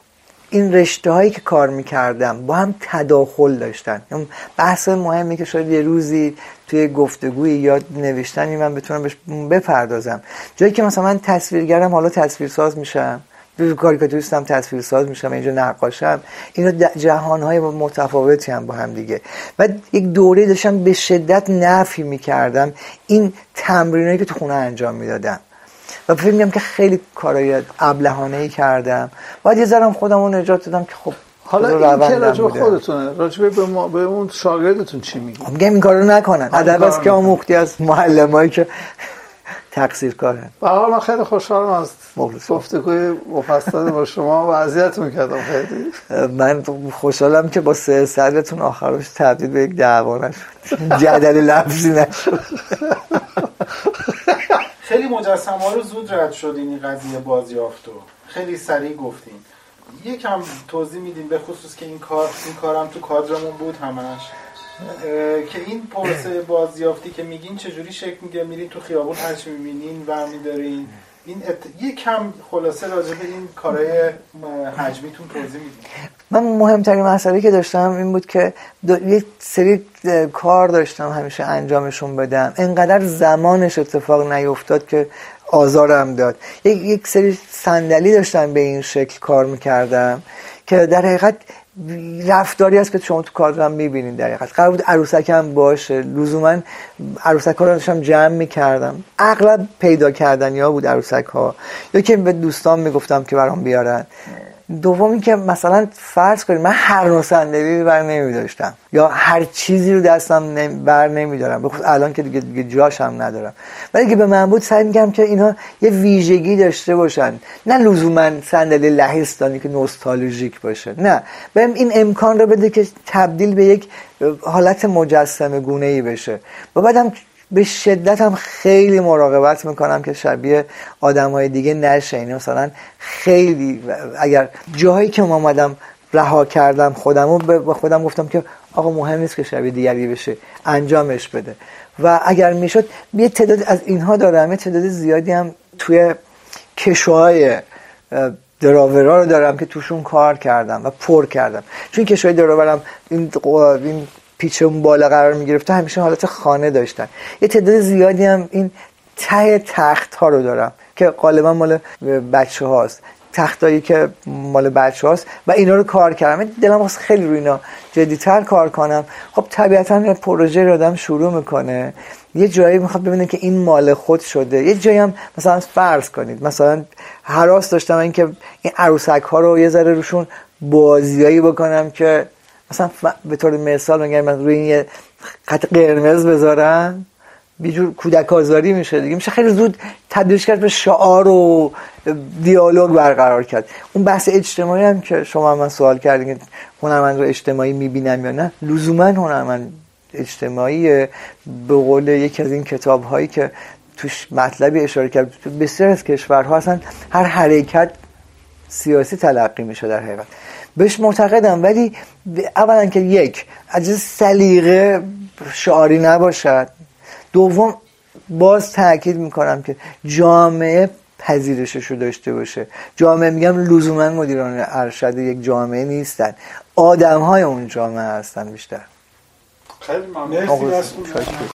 این رشته هایی که کار میکردم با هم تداخل داشتن. بحث مهمی که شاید یه روزی توی گفتگوی یا نوشتنی من بتونم بهش بپردازم. جایی که مثلا من تصویرگرم، حالا تصویرساز میشم، کاریکاتوریستم، تصویرساز میشم، اینجا نقاشم، اینا جهانهای متفاوتی هم با هم دیگه. و یک دوره داشتم به شدت نفی میکردم این تمرینایی که تو خونه انجام میدادم و فکر می‌کردم که خیلی کارهای ابلهانه‌ای کردم. بعد یه ذره خودم رو نجات دادم که خب حالا این که راجب خودتونه، راجب به اون شاگردتون چی میگی؟ میگم این کارو نکنن. ادب است که آموختی از معلمایی که تقصیر کارن. به هر حال من خیلی خوشحالم از گفتگوی مفصل با شما و اذیتتون کردم خیلی. من خوشحالم که با 3 صدرتون آخرش تبدیل به یک دعوا نشد، جدل لفظی نشد. خیلی مجسمه ها رو زود رد شدین این قضیه بازیافتو، خیلی سریع گفتین. یکم توضیح میدین به خصوص که این کارم تو کادرمون بود همش، که این پروسه بازیافتی که میگین چجوری شکل میگیره؟ میرین تو خیابون هرچی میبینین برمیدارین؟ این یکم خلاصه راجع به این کارهای حجمیتون توضیح میدین. من مهمترین مسئله که داشتم این بود که یک سری کار داشتم همیشه انجامشون بدم، اینقدر زمانش اتفاق نیفتاد که آزارم داد. یک سری صندلی داشتم به این شکل کار میکردم که در حقیقت رفتاری هست که شما تو کادرم میبینید. در حقیقت قرار بود عروسکم باشه، لزوما عروسک‌ها رو داشتم جمع میکردم، اغلب پیدا کردنی ها بود عروسک ها، یا که به دوستان میگفتم که برام بیارن. دومی که مثلا فرض کنید من هر نوع صندلی بر نمیداشتم یا هر چیزی رو دستم بر نمیدارم، بخصوص الان که دیگه جاش هم ندارم، ولی که به من بود سعی می‌کردم که اینا یه ویژگی داشته باشن، نه لزوما صندلی لهستانی که نوستالژیک باشه، نه، بهم این امکان رو بده که تبدیل به یک حالت مجسمه گونه‌ای بشه. و بعدم به شدت هم خیلی مراقبت میکنم که شبیه آدم‌های دیگه نشه. یعنی مثلا خیلی اگر جاهایی که اومدم رها کردم خودمو، به خودم گفتم که آقا مهم نیست که شبیه دیگری بشه، انجامش بده. و اگر میشد یه تعداد از اینها دارم، یه تعداد زیادی هم توی کشوهای دراورا رو دارم که توشون کار کردم و پر کردم، چون کشوهای دراورم این پیچم بالا قرار میگرفته همیشه حالت خانه داشتن. یه تعداد زیادی هم این ته تخت ها رو دارم که غالبا مال بچه هاست، تختایی که مال بچه هاست و اینا رو کار کردم. دلم واسه خیلی روی اینا جدی‌تر کار کنم. خب طبیعتاً یه پروژه رو آدم شروع میکنه، یه جایی میخواد ببینه که این مال خود شده. یه جایی هم مثلا فرض کنید مثلا هراس داشتم این که این عروسک ها رو یه ذره روشون بازیایی بکنم که مثلا به طور مثال میگم من روی این خط قرمز بذارم، بیجور کودک آزاری میشه دیگه، میشه خیلی زود تبدیلش کرد به شعار و دیالوگ برقرار کرد. اون بحث اجتماعی هم که شما من سوال کردین که هنرمند رو اجتماعی میبینم یا نه، لزوما هنرمند اجتماعی به قول یکی از این کتاب هایی که توش مطلبی اشاره کرد، بسیار از کشورها اصلا هر حرکت سیاسی تلقی میشه در حقیقت، بهش معتقدم. ولی اولا که یک از سلیقه شعاری نباشد، دوم باز تاکید میکنم که جامعه پذیرششو داشته باشه. جامعه میگم لزوما مدیران ارشد یک جامعه نیستن، آدم‌های اون جامعه هستن بیشتر. خیلی ممنون.